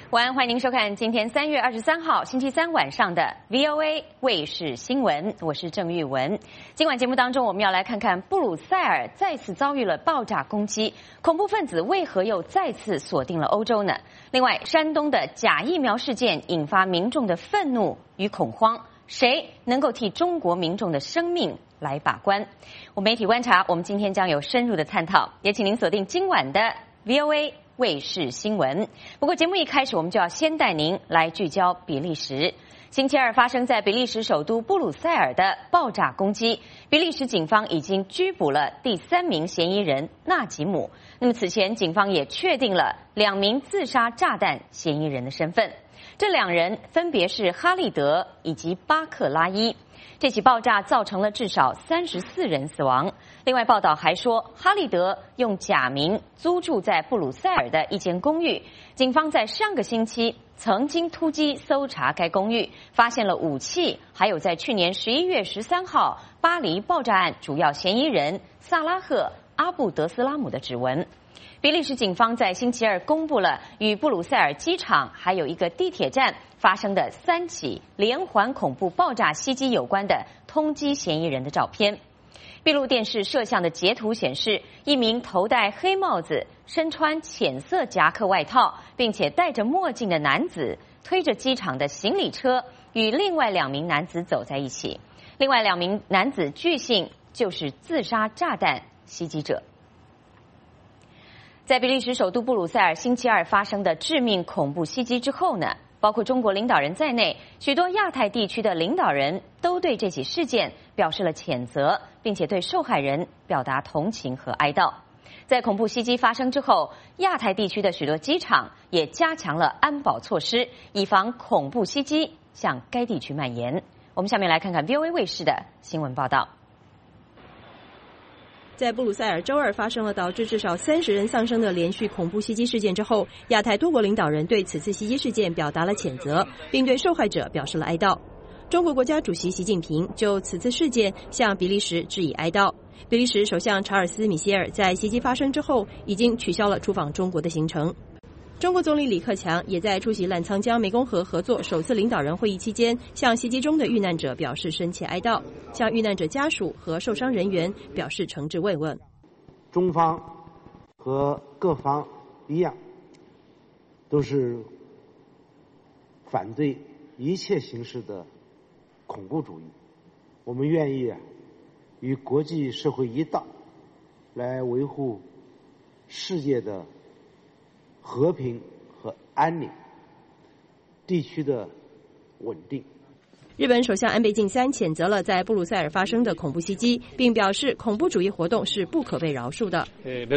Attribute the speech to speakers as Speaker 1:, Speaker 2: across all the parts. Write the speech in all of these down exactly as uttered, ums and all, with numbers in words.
Speaker 1: 晚安，欢迎您收看今天三月二十三号星期三晚上的 V O A 卫视新闻，我是郑玉文。今晚节目当中，我们要来看看布鲁塞尔再次遭遇了爆炸攻击，恐怖分子为何又再次锁定了欧洲呢？另外，山东的假疫苗事件引发民众的愤怒与恐慌，谁能够替中国民众的生命来把关？我媒体观察，我们今天将有深入的探讨，也请您锁定今晚的 V O A 卫视新闻。不过节目一开始，我们就要先带您来聚焦比利时。星期二发生在比利时首都布鲁塞尔的爆炸攻击，比利时警方已经拘捕了第三名嫌疑人纳吉姆。那么此前警方也确定了两名自杀炸弹嫌疑人的身份，这两人分别是哈利德以及巴克拉伊。这起爆炸造成了至少三十四人死亡。另外，报道还说，哈利德用假名租住在布鲁塞尔的一间公寓。警方在上个星期曾经突击搜查该公寓，发现了武器，还有在去年十一月十三号巴黎爆炸案主要嫌疑人萨拉赫·阿布德斯拉姆的指纹。比利时警方在星期二公布了与布鲁塞尔机场还有一个地铁站发生的三起连环恐怖爆炸袭击有关的通缉嫌疑人的照片。闭路电视摄像的截图显示，一名头戴黑帽子、身穿浅色夹克外套，并且戴着墨镜的男子推着机场的行李车，与另外两名男子走在一起。另外两名男子据信就是自杀炸弹袭击者。在比利时首都布鲁塞尔星期二发生的致命恐怖袭击之后呢，包括中国领导人在内，许多亚太地区的领导人都对这起事件表示了谴责，并且对受害人表达同情和哀悼。在恐怖袭击发生之后，亚太地区的许多机场也加强了安保措施，以防恐怖袭击向该地区蔓延。我们下面来看看 V O A 卫视的新闻报道。
Speaker 2: 在布鲁塞尔周二发生了导致至少三十人丧生的连续恐怖袭击事件之后，亚太多国领导人对此次袭击事件表达了谴责，并对受害者表示了哀悼。中国国家主席习近平就此次事件向比利时致以哀悼。比利时首相查尔斯·米歇尔在袭击发生之后已经取消了出访中国的行程。中国总理李克强也在出席澜沧江湄公河合作首次领导人会议期间，向袭击中的遇难者表示深切哀悼，向遇难者家属和受伤人员表示诚挚慰问。
Speaker 3: 中方和各方一样，都是反对一切形式的恐怖主义。我们愿意啊，与国际社会一道，来维护世界的和平和安宁，地区的稳定。
Speaker 2: 日本首相安倍晋三谴责了在布鲁塞尔发生的恐怖袭击，并表示恐怖主义活动是不可被饶恕的。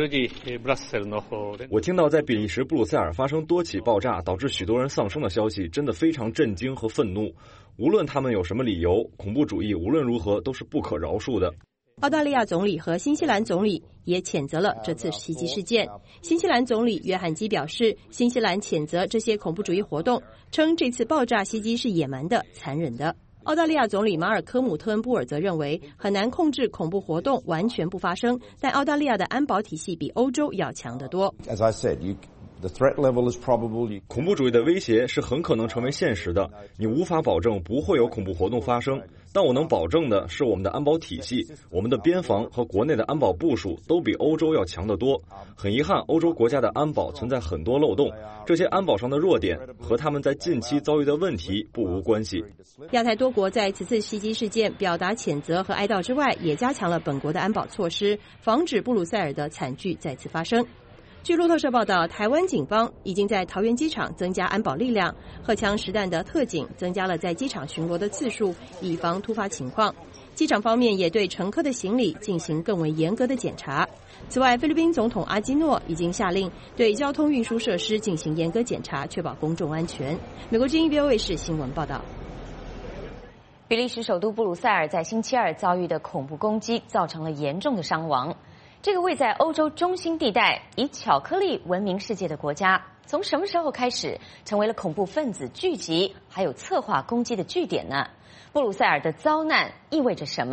Speaker 4: 我听到在比利时布鲁塞尔发生多起爆炸，导致许多人丧生的消息，真的非常震惊和愤怒。无论他们有什么理由，恐怖主义无论如何都是不可饶恕的。
Speaker 2: 澳大利亚总理和新西兰总理也谴责了这次袭击事件。新西兰总理约翰基表示，新西兰谴责这些恐怖主义活动，称这次爆炸袭击是野蛮的、残忍的。澳大利亚总理马尔科姆特恩布尔则认为，很难控制恐怖活动完全不发生，但澳大利亚的安保体系比欧洲要强得多。
Speaker 5: As I said, you The threat level is probably...
Speaker 4: 恐怖主义的威胁是很可能成为现实的，你无法保证不会有恐怖活动发生，但我能保证的是我们的安保体系、我们的边防和国内的安保部署都比欧洲要强得多。很遗憾，欧洲国家的安保存在很多漏洞，这些安保上的弱点和他们在近期遭遇的问题不无关系。
Speaker 2: 亚太多国在此次袭击事件表达谴责和哀悼之外，也加强了本国的安保措施，防止布鲁塞尔的惨剧再次发生。据路透社报道，台湾警方已经在桃园机场增加安保力量，荷枪实弹的特警增加了在机场巡逻的次数，以防突发情况。机场方面也对乘客的行李进行更为严格的检查。此外，菲律宾总统阿基诺已经下令对交通运输设施进行严格检查，确保公众安全。美国之音 V O A 是新闻报道。
Speaker 1: 比利时首都布鲁塞尔在星期二遭遇的恐怖攻击，造成了严重的伤亡。这个位在欧洲中心地带、以巧克力闻名世界的国家，从什么时候开始成为了恐怖分子聚集还有策划攻击的据点呢？布鲁塞尔的遭难意味着什么？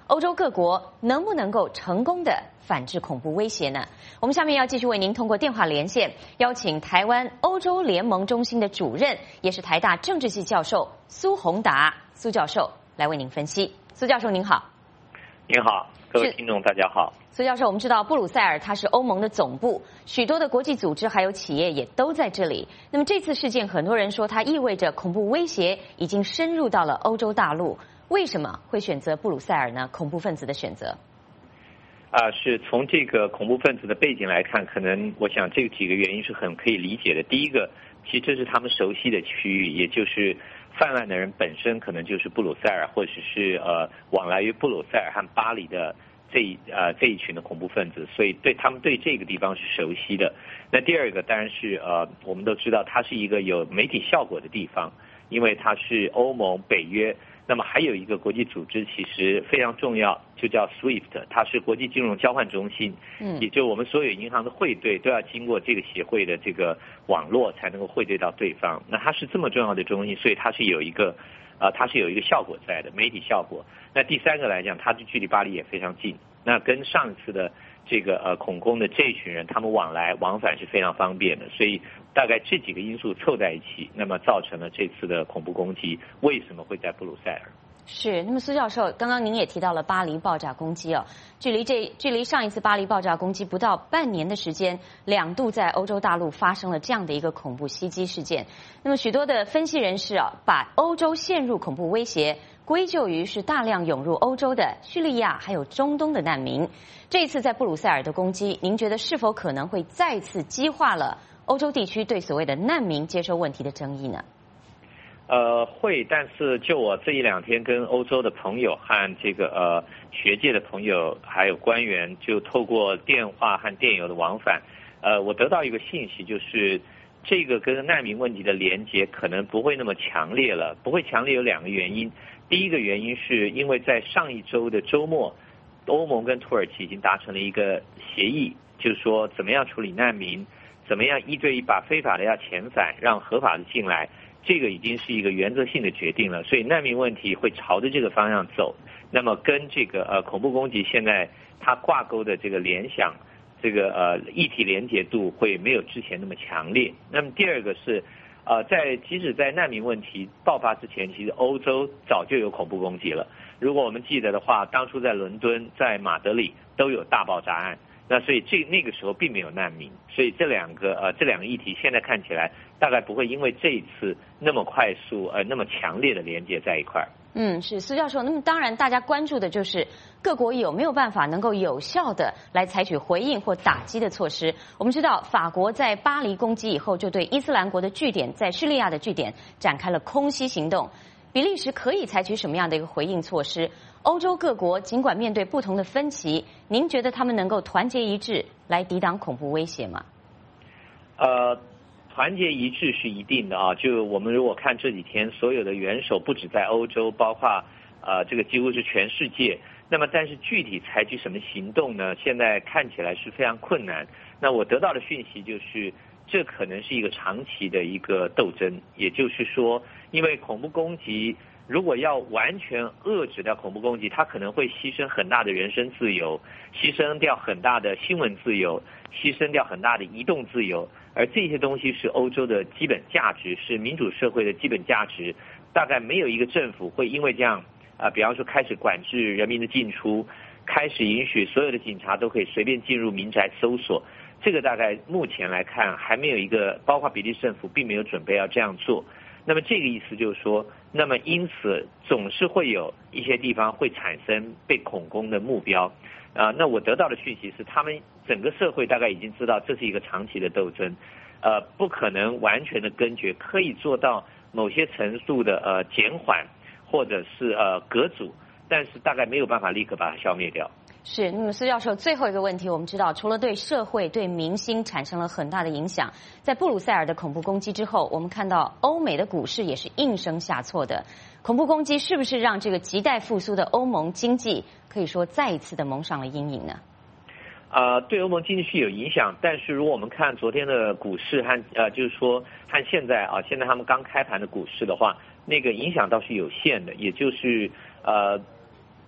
Speaker 1: 欧洲各国能不能够成功的反制恐怖威胁呢？我们下面要继续为您通过电话连线，邀请台湾欧洲联盟中心的主任，也是台大政治系教授苏宏达苏教授来为您分析。苏教授您好。
Speaker 6: 您好，各位听众大家好。
Speaker 1: 苏教授，我们知道布鲁塞尔它是欧盟的总部，许多的国际组织还有企业也都在这里。那么这次事件，很多人说它意味着恐怖威胁已经深入到了欧洲大陆。为什么会选择布鲁塞尔呢？恐怖分子的选择。
Speaker 6: 啊，是从这个恐怖分子的背景来看，可能我想这几个原因是很可以理解的。第一个，其实这是他们熟悉的区域，也就是犯案的人本身可能就是布鲁塞尔，或者是呃往来于布鲁塞尔和巴黎的这一呃这一群的恐怖分子，所以对他们对这个地方是熟悉的。那第二个当然是呃我们都知道它是一个有媒体效果的地方，因为它是欧盟、北约。那么还有一个国际组织其实非常重要，就叫 SWIFT， 它是国际金融交换中心，嗯，也就是我们所有银行的汇兑都要经过这个协会的这个网络才能够汇兑到对方。那它是这么重要的中心，所以它是有一个呃它是有一个效果在的，媒体效果。那第三个来讲，它的距离巴黎也非常近，那跟上次的这个呃恐攻的这一群人，他们往来往返是非常方便的，所以大概这几个因素凑在一起，那么造成了这次的恐怖攻击。为什么会在布鲁塞尔？
Speaker 1: 是，那么苏教授，刚刚您也提到了巴黎爆炸攻击哦，距离这距离上一次巴黎爆炸攻击不到半年的时间，两度在欧洲大陆发生了这样的一个恐怖袭击事件。那么许多的分析人士啊，把欧洲陷入恐怖威胁归咎于是大量涌入欧洲的叙利亚还有中东的难民。这一次在布鲁塞尔的攻击，您觉得是否可能会再次激化了欧洲地区对所谓的难民接收问题的争议呢？
Speaker 6: 呃，会，但是就我这一两天跟欧洲的朋友和这个呃学界的朋友还有官员，就透过电话和电邮的往返，呃，我得到一个信息，就是这个跟难民问题的连结可能不会那么强烈了。不会强烈有两个原因，第一个原因是因为在上一周的周末，欧盟跟土耳其已经达成了一个协议，就是说怎么样处理难民，怎么样一对一把非法的要遣返，让合法的进来。这个已经是一个原则性的决定了，所以难民问题会朝着这个方向走。那么跟这个呃恐怖攻击现在它挂钩的这个联想，这个呃议题连结度会没有之前那么强烈。那么第二个是呃在即使在难民问题爆发之前，其实欧洲早就有恐怖攻击了。如果我们记得的话，当初在伦敦、在马德里都有大爆炸案。那所以这那个时候并没有难民，所以这两个呃这两个议题现在看起来大概不会因为这一次那么快速呃那么强烈的连接在一块儿。
Speaker 1: 嗯，是苏教授。那么当然，大家关注的就是各国有没有办法能够有效的来采取回应或打击的措施。我们知道，法国在巴黎攻击以后，就对伊斯兰国的据点在叙利亚的据点展开了空袭行动。比利时可以采取什么样的一个回应措施？欧洲各国尽管面对不同的分歧，您觉得他们能够团结一致来抵挡恐怖威胁吗？
Speaker 6: 呃，团结一致是一定的啊。就我们如果看这几天所有的元首，不止在欧洲，包括呃这个几乎是全世界。那么，但是具体采取什么行动呢？现在看起来是非常困难。那我得到的讯息就是，这可能是一个长期的一个斗争。也就是说，因为恐怖攻击，如果要完全遏制掉恐怖攻击，它可能会牺牲很大的人身自由，牺牲掉很大的新闻自由，牺牲掉很大的移动自由。而这些东西是欧洲的基本价值，是民主社会的基本价值。大概没有一个政府会因为这样啊、呃，比方说开始管制人民的进出，开始允许所有的警察都可以随便进入民宅搜索。这个大概目前来看还没有一个，包括比利时政府并没有准备要这样做。那么这个意思就是说，那么因此总是会有一些地方会产生被恐攻的目标。啊、呃，那我得到的讯息是，他们整个社会大概已经知道这是一个长期的斗争，呃，不可能完全的根绝，可以做到某些程度的呃减缓或者是呃隔阻，但是大概没有办法立刻把它消灭掉。
Speaker 1: 是，那么苏教授，最后一个问题，我们知道，除了对社会、对民心产生了很大的影响，在布鲁塞尔的恐怖攻击之后，我们看到欧美的股市也是应声下挫的。恐怖攻击是不是让这个亟待复苏的欧盟经济可以说再一次的蒙上了阴影呢？
Speaker 6: 呃，对欧盟经济是有影响，但是如果我们看昨天的股市和呃，就是说和现在啊，现在他们刚开盘的股市的话，那个影响倒是有限的，也就是呃。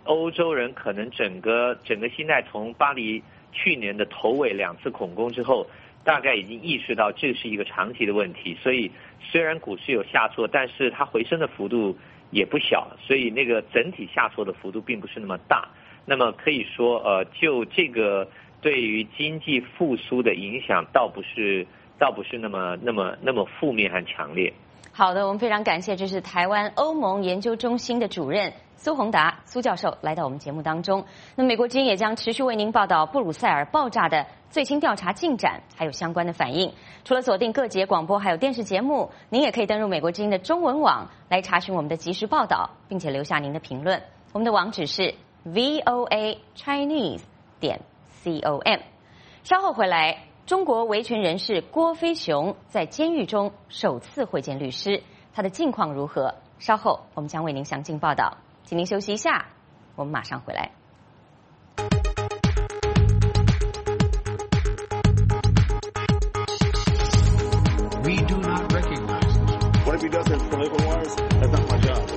Speaker 6: 欧洲人可能整个整个心态从巴黎去年的头尾两次恐攻之后，大概已经意识到这是一个长期的问题，所以虽然股市有下挫，但是它回升的幅度也不小，所以那个整体下挫的幅度并不是那么大。那么可以说，呃，就这个对于经济复苏的影响，倒不是倒不是那么那么那么负面和强烈。
Speaker 1: 好的，我们非常感谢，这是台湾欧盟研究中心的主任苏宏达苏教授来到我们节目当中。那美国之音也将持续为您报道布鲁塞尔爆炸的最新调查进展，还有相关的反应。除了锁定各节广播还有电视节目，您也可以登入美国之音的中文网来查询我们的即时报道，并且留下您的评论。我们的网址是 v o a chinese 点 com。稍后回来。中国维权人士郭飞雄在监狱中首次会见律师，他的近况如何？稍后我们将为您详尽报道。请您休息一下，我们马上回来。
Speaker 7: We do not recognize it.
Speaker 8: What if he does have political wires? That's not my job.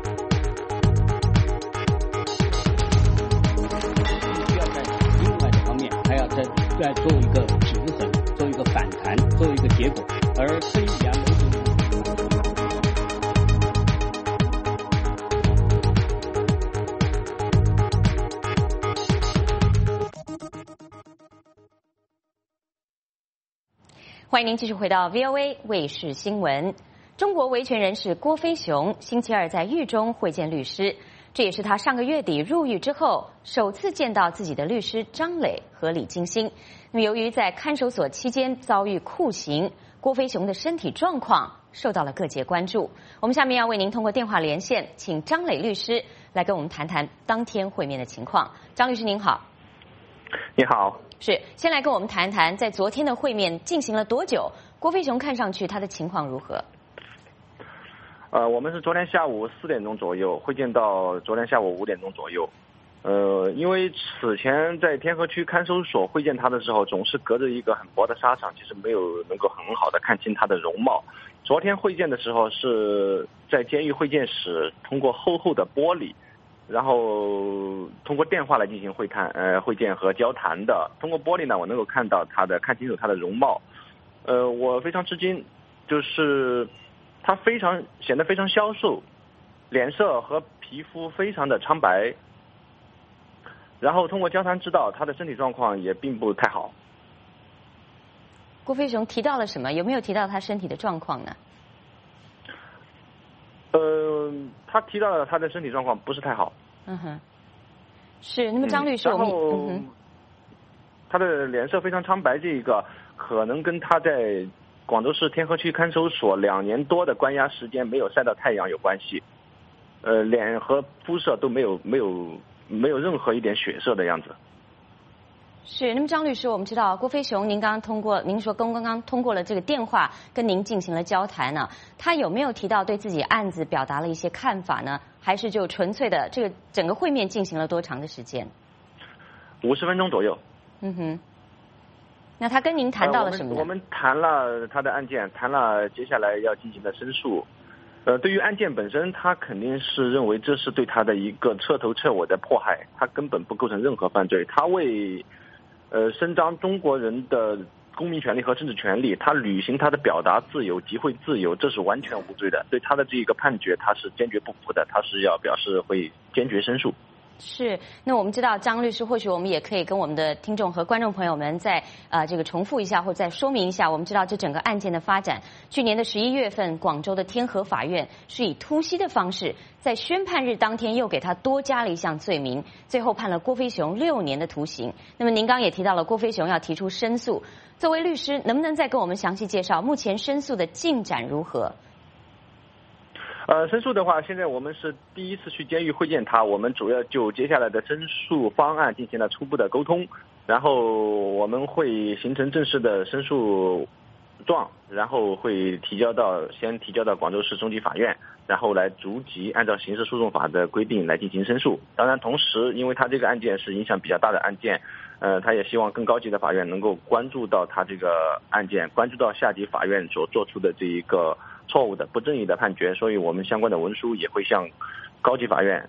Speaker 9: 需要在另外的方面还要再再做一个平衡，做一个反弹，做一个结果，而可以两种。
Speaker 1: 欢迎您继续回到 V O A 卫视新闻。中国维权人士郭飞雄星期二在狱中会见律师，这也是他上个月底入狱之后首次见到自己的律师张磊和李金星。那么由于在看守所期间遭遇酷刑，郭飞雄的身体状况受到了各界关注。我们下面要为您通过电话连线，请张磊律师来跟我们谈谈当天会面的情况。张律师您好。
Speaker 10: 你好。
Speaker 1: 是，先来跟我们谈一谈，在昨天的会面进行了多久？郭飞雄看上去他的情况如何？
Speaker 10: 呃，我们是昨天下午四点钟左右会见到昨天下午五点钟左右。呃，因为此前在天河区看守所会见他的时候，总是隔着一个很薄的纱场，其实没有能够很好的看清他的容貌。昨天会见的时候是在监狱会见室，通过厚厚的玻璃。然后通过电话来进行会谈、呃会见和交谈的。通过玻璃呢，我能够看到他的看清楚他的容貌。呃，我非常吃惊，就是他非常显得非常消瘦，脸色和皮肤非常的苍白。然后通过交谈知道他的身体状况也并不太好。
Speaker 1: 郭飞雄提到了什么？有没有提到他身体的状况呢？
Speaker 10: 呃，他提到了他的身体状况不是太好。
Speaker 1: 嗯哼，是。那么张律师，
Speaker 10: 嗯、
Speaker 1: 我们
Speaker 10: 然后、
Speaker 1: 嗯哼，
Speaker 10: 他的脸色非常苍白，这个可能跟他在广州市天河区看守所两年多的关押时间没有晒到太阳有关系。呃，脸和肤色都没有没有没有任何一点血色的样子。
Speaker 1: 是。那么张律师，我们知道郭飞雄，您刚刚通过，您说刚刚刚通过了这个电话跟您进行了交谈呢，他有没有提到对自己案子表达了一些看法呢？还是就纯粹的这个整个会面进行了多长的时间？
Speaker 10: 五十分钟左右。
Speaker 1: 嗯哼。那他跟您谈到了什么呢？
Speaker 10: 呃、我, 们我们谈了他的案件，谈了接下来要进行的申诉。呃，对于案件本身，他肯定是认为这是对他的一个彻头彻尾的迫害，他根本不构成任何犯罪。他为呃伸张中国人的公民权利和政治权利，他履行他的表达自由、集会自由，这是完全无罪的。对他的这个判决，他是坚决不服的，他是要表示会坚决申诉。
Speaker 1: 是。那我们知道张律师，或许我们也可以跟我们的听众和观众朋友们再呃这个重复一下，或者再说明一下。我们知道这整个案件的发展，去年的十一月份，广州的天河法院是以突袭的方式，在宣判日当天又给他多加了一项罪名，最后判了郭飞雄六年的徒刑。那么您刚也提到了郭飞雄要提出申诉，作为律师，能不能再给我们详细介绍目前申诉的进展如何？
Speaker 10: 呃，申诉的话，现在我们是第一次去监狱会见他，我们主要就接下来的申诉方案进行了初步的沟通，然后我们会形成正式的申诉状，然后会提交到先提交到广州市中级法院，然后来逐级按照刑事诉讼法的规定来进行申诉。当然，同时因为他这个案件是影响比较大的案件，呃，他也希望更高级的法院能够关注到他这个案件，关注到下级法院所做出的这一个错误的不正义的判决，所以我们相关的文书也会向高级法院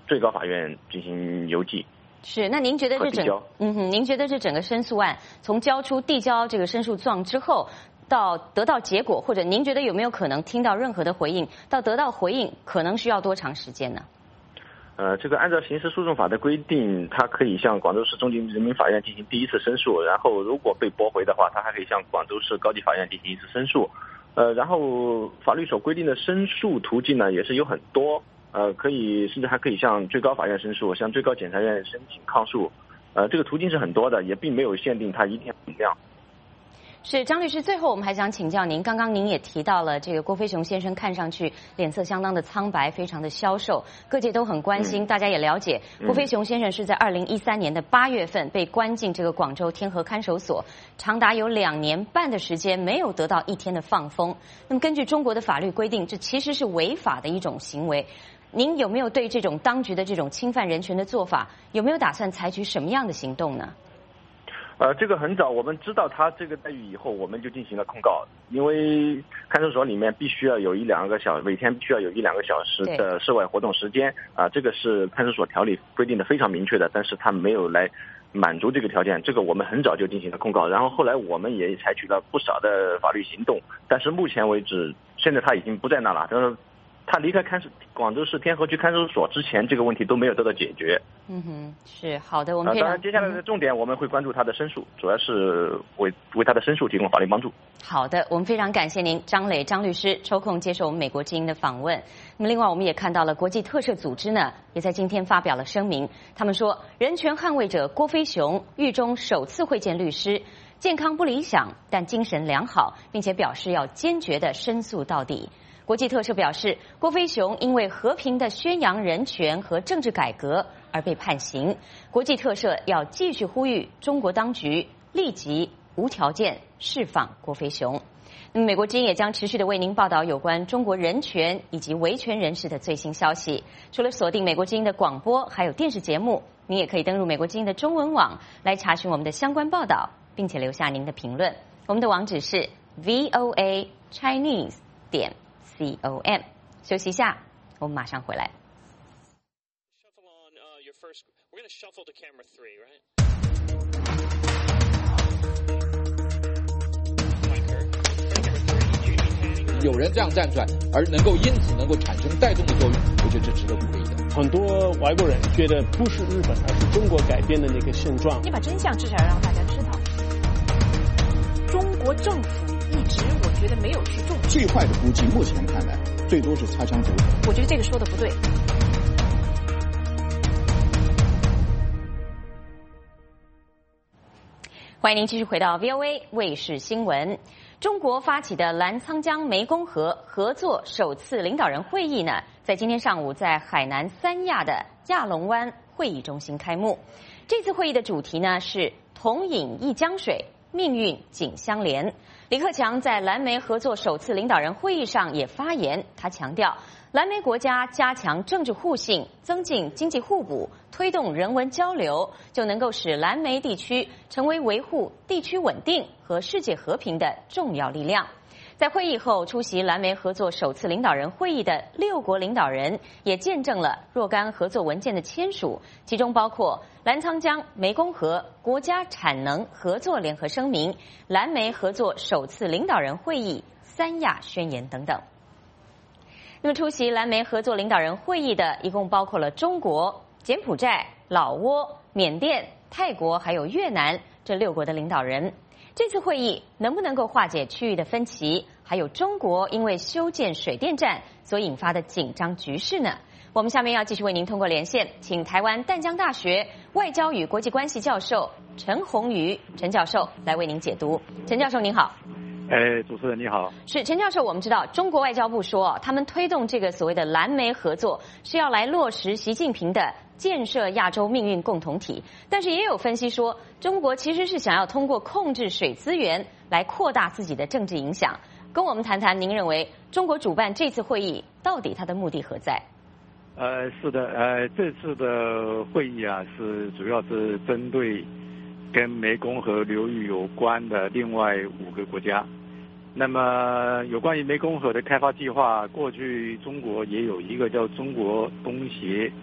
Speaker 10: 最高法院进行邮寄。
Speaker 1: 是，那您觉得这整嗯哼，您觉得这整个申诉案从交出递交这个申诉状之后，到得到结果，或者您觉得有没有可能听到任何的回应？到得到回应，可能需要多长时间呢？
Speaker 10: 呃，这个按照刑事诉讼法的规定，他可以向广州市中级人民法院进行第一次申诉，然后如果被驳回的话，他还可以向广州市高级法院进行一次申诉。呃，然后法律所规定的申诉途径呢，也是有很多。呃，可以甚至还可以向最高法院申诉，向最高检察院申请抗诉，呃，这个途径是很多的，也并没有限定它一定要怎么样。
Speaker 1: 是张律师，最后我们还想请教您，刚刚您也提到了这个郭飞雄先生看上去脸色相当的苍白，非常的消瘦，各界都很关心，嗯、大家也了解，郭飞雄先生是在二零一三年的八月份被关进这个广州天河看守所，长达有两年半的时间没有得到一天的放风。那么根据中国的法律规定，这其实是违法的一种行为。您有没有对这种当局的这种侵犯人权的做法，有没有打算采取什么样的行动呢？
Speaker 10: 呃，这个很早我们知道他这个待遇以后，我们就进行了控告，因为看守所里面必须要有一两个小，每天必须要有一两个小时的室外活动时间啊、呃，这个是看守所条例规定的非常明确的，但是他没有来满足这个条件，这个我们很早就进行了控告，然后后来我们也采取了不少的法律行动，但是目前为止，现在他已经不在那了，但是他离开看守广州市天河区看守所之前，这个问题都没有得到解决。
Speaker 1: 嗯哼，是好的，我们、
Speaker 10: 呃、当然接下来的重点我们会关注他的申诉，主要是为为他的申诉提供法律帮助。
Speaker 1: 好的，我们非常感谢您，张磊张律师抽空接受我们美国之音的访问。那么另外我们也看到了国际特赦组织呢，也在今天发表了声明，他们说人权捍卫者郭飞雄狱中首次会见律师，健康不理想，但精神良好，并且表示要坚决的申诉到底。国际特赦表示，郭飞雄因为和平的宣扬人权和政治改革而被判刑。国际特赦要继续呼吁中国当局立即无条件释放郭飞雄。那么，美国之音也将持续的为您报道有关中国人权以及维权人士的最新消息。除了锁定美国之音的广播还有电视节目，您也可以登入美国之音的中文网来查询我们的相关报道，并且留下您的评论。我们的网址是 v o a chinese 点 com。休息一下，我们马上回来。
Speaker 11: 有人这样站出来，而能够因此能够产生带动的作用，我觉得这值得鼓励的。
Speaker 12: 很多外国人觉得不是日本，而是中国改变的那个现状。
Speaker 13: 你把真相至少要让大家知道。中国政府一直我觉得没有去重视。
Speaker 5: 最坏的估计，目前看来最多是擦枪走火。
Speaker 13: 我觉得这个说的不对。
Speaker 1: 欢迎您继续回到 V O A 卫视新闻。中国发起的澜沧江湄公河合作首次领导人会议呢，在今天上午在海南三亚的亚龙湾会议中心开幕。这次会议的主题呢是同饮一江水，命运紧相连。李克强在澜湄合作首次领导人会议上也发言，他强调，澜湄国家加强政治互信，增进经济互补，推动人文交流，就能够使澜湄地区成为维护地区稳定和世界和平的重要力量。在会议后，出席澜湄合作首次领导人会议的六国领导人也见证了若干合作文件的签署，其中包括澜沧江湄公河国家产能合作联合声明、澜湄合作首次领导人会议、三亚宣言等等。那么，出席澜湄合作领导人会议的一共包括了中国、柬埔寨、老挝、缅甸、泰国还有越南这六国的领导人。这次会议能不能够化解区域的分歧，还有中国因为修建水电站所引发的紧张局势呢？我们下面要继续为您通过连线，请台湾淡江大学外交与国际关系教授陈宏瑜陈教授来为您解读。陈教授您好。
Speaker 14: 哎，主持人你好。
Speaker 1: 是陈教授，我们知道中国外交部说，他们推动这个所谓的澜湄合作是要来落实习近平的建设亚洲命运共同体，但是也有分析说，中国其实是想要通过控制水资源来扩大自己的政治影响。跟我们谈谈，您认为中国主办这次会议到底它的目的何在？
Speaker 14: 呃，是的，呃，这次的会议啊，是主要是针对跟湄公河流域有关的另外五个国家。那么有关于湄公河的开发计划，过去中国也有一个叫中国东协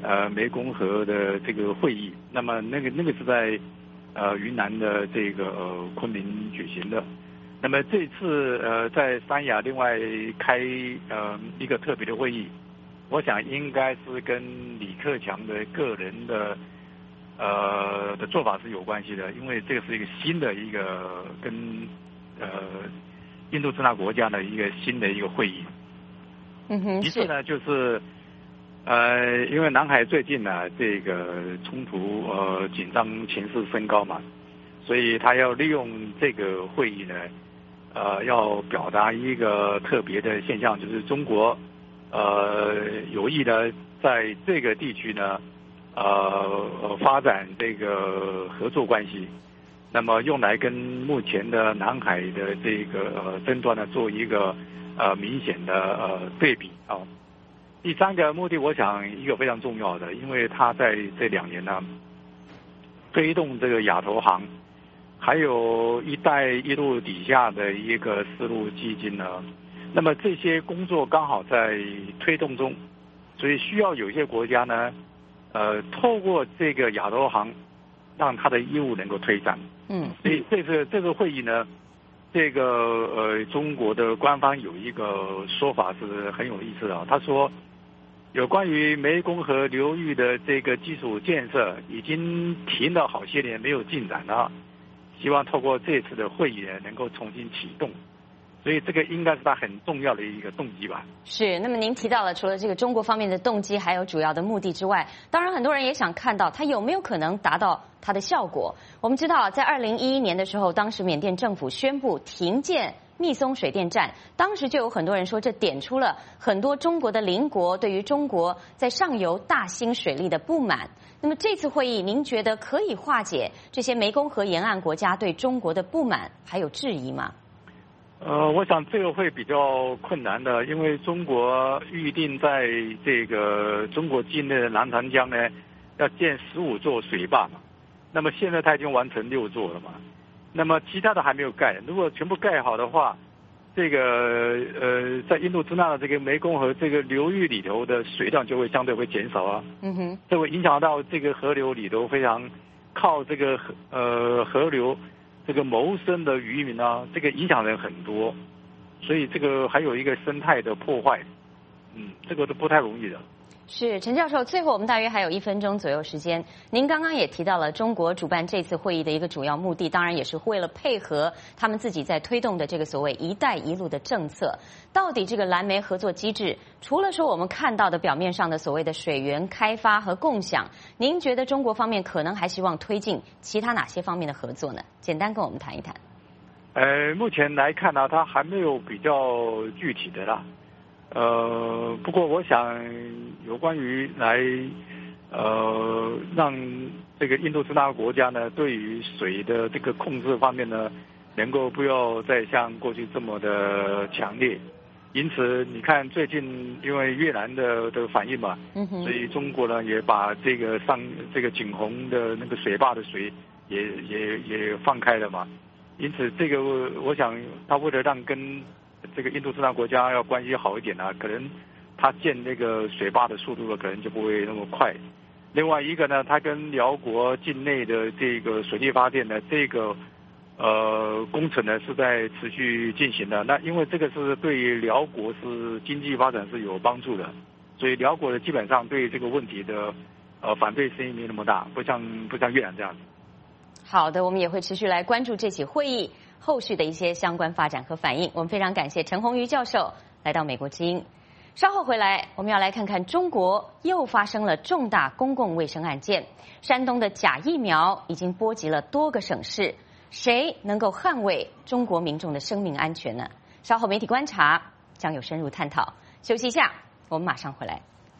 Speaker 14: 呃湄公河的这个会议。那么那个那个是在呃云南的这个、呃、昆明举行的。那么这次呃在三亚另外开呃一个特别的会议，我想应该是跟李克强的个人的呃的做法是有关系的，因为这个是一个新的一个跟呃印度支那国家的一个新的一个会议。
Speaker 1: 嗯哼，
Speaker 14: 其次呢就是呃因为南海最近呢这个冲突呃紧张情势升高嘛，所以他要利用这个会议呢呃要表达一个特别的现象，就是中国呃有意的在这个地区呢呃发展这个合作关系，那么用来跟目前的南海的这个呃争端呢做一个呃明显的呃对比啊。第三个目的，我想一个非常重要的，因为他在这两年呢推动这个亚投行，还有一带一路底下的一个丝路基金呢，那么这些工作刚好在推动中，所以需要有些国家呢呃透过这个亚投行让他的业务能够推展。
Speaker 1: 嗯，
Speaker 14: 所以这个这个会议呢，这个呃中国的官方有一个说法是很有意思的，他说有关于湄公河流域的这个基础建设已经停了好些年没有进展了，希望透过这次的会议呢能够重新启动。所以这个应该是他很重要的一个动机吧。
Speaker 1: 是，那么您提到了除了这个中国方面的动机，还有主要的目的之外，当然很多人也想看到它有没有可能达到它的效果。我们知道，在二零一一年的时候，当时缅甸政府宣布停建密松水电站，当时就有很多人说，这点出了很多中国的邻国对于中国在上游大兴水利的不满。那么这次会议，您觉得可以化解这些湄公河沿岸国家对中国的不满还有质疑吗？
Speaker 14: 呃，我想这个会比较困难的，因为中国预定在这个中国境内的南长江呢，要建十五座水坝嘛，那么现在它已经完成六座了嘛，那么其他的还没有盖。如果全部盖好的话，这个呃，在印度支那的这个湄公河这个流域里头的水量就会相对会减少啊，
Speaker 1: 嗯哼，
Speaker 14: 这会影响到这个河流里头非常靠这个河呃河流。这个谋生的渔民啊，这个影响人很多，所以这个还有一个生态的破坏，嗯，这个都不太容易的。
Speaker 1: 是，陈教授，最后我们大约还有一分钟左右时间。您刚刚也提到了中国主办这次会议的一个主要目的，当然也是为了配合他们自己在推动的这个所谓“一带一路”的政策。到底这个蓝湄合作机制，除了说我们看到的表面上的所谓的水源开发和共享，您觉得中国方面可能还希望推进其他哪些方面的合作呢？简单跟我们谈一谈。
Speaker 14: 呃，目前来看呢，它还没有比较具体的啦。呃，不过我想有关于来呃让这个印度支那国家呢，对于水的这个控制方面呢，能够不要再像过去这么的强烈。因此，你看最近因为越南的的反应嘛，
Speaker 1: 嗯哼，
Speaker 14: 所以中国呢也把这个上这个景洪的那个水坝的水也也也放开了嘛。因此，这个我想他为了让跟这个印度支那国家要关系好一点啊，可能他建那个水坝的速度呢，可能就不会那么快。另外一个呢，他跟辽国境内的这个水力发电的这个呃工程呢是在持续进行的。那因为这个是对于辽国是经济发展是有帮助的，所以辽国的基本上对这个问题的呃反对声音没那么大，不像不像越南这样子。
Speaker 1: 好的，我们也会持续来关注这起会议后续的一些相关发展和反应。我们非常感谢陈宏瑜教授来到美国之音。稍后回来，我们要来看看中国又发生了重大公共卫生案件。山东的假疫苗已经波及了多个省市，谁能够捍卫中国民众的生命安全呢？稍后媒体观察将有深入探讨。休息一下，我们马上回来。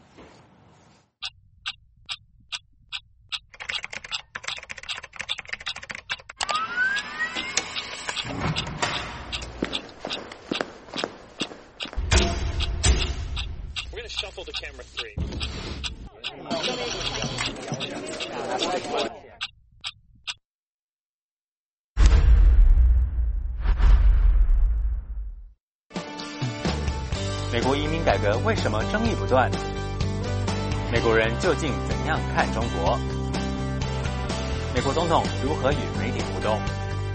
Speaker 15: Shuffle to camera three.
Speaker 16: 美国移民改革为什么争议不断？ 美国人究竟怎样看中国？美国总统如何与媒体互动？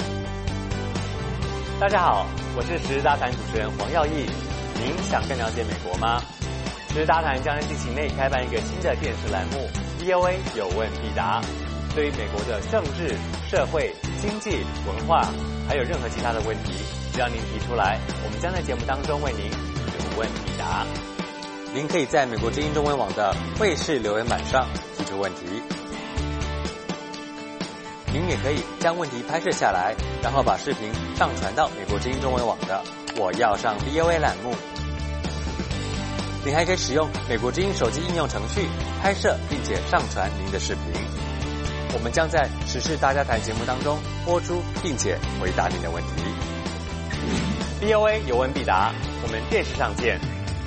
Speaker 16: 大家好，我是时事大谈主持人黄耀义。您想更了解美国吗？时事大谈将在近期内开办一个新的电视栏目 V O A 有问必答。对于美国的政治、社会、经济、文化，还有任何其他的问题，只要您提出来，我们将在节目当中为您有问必答。您可以在美国之音中文网的卫视留言板上提出问题。您也可以将问题拍摄下来，然后把视频上传到美国之音中文网的我要上 V O A 栏目。您还可以使用美国之音手机应用程序拍摄并且上传您的视频。我们将在时事大家谈节目当中播出并且回答您的问题。V O A 有问必答，我们电视上见。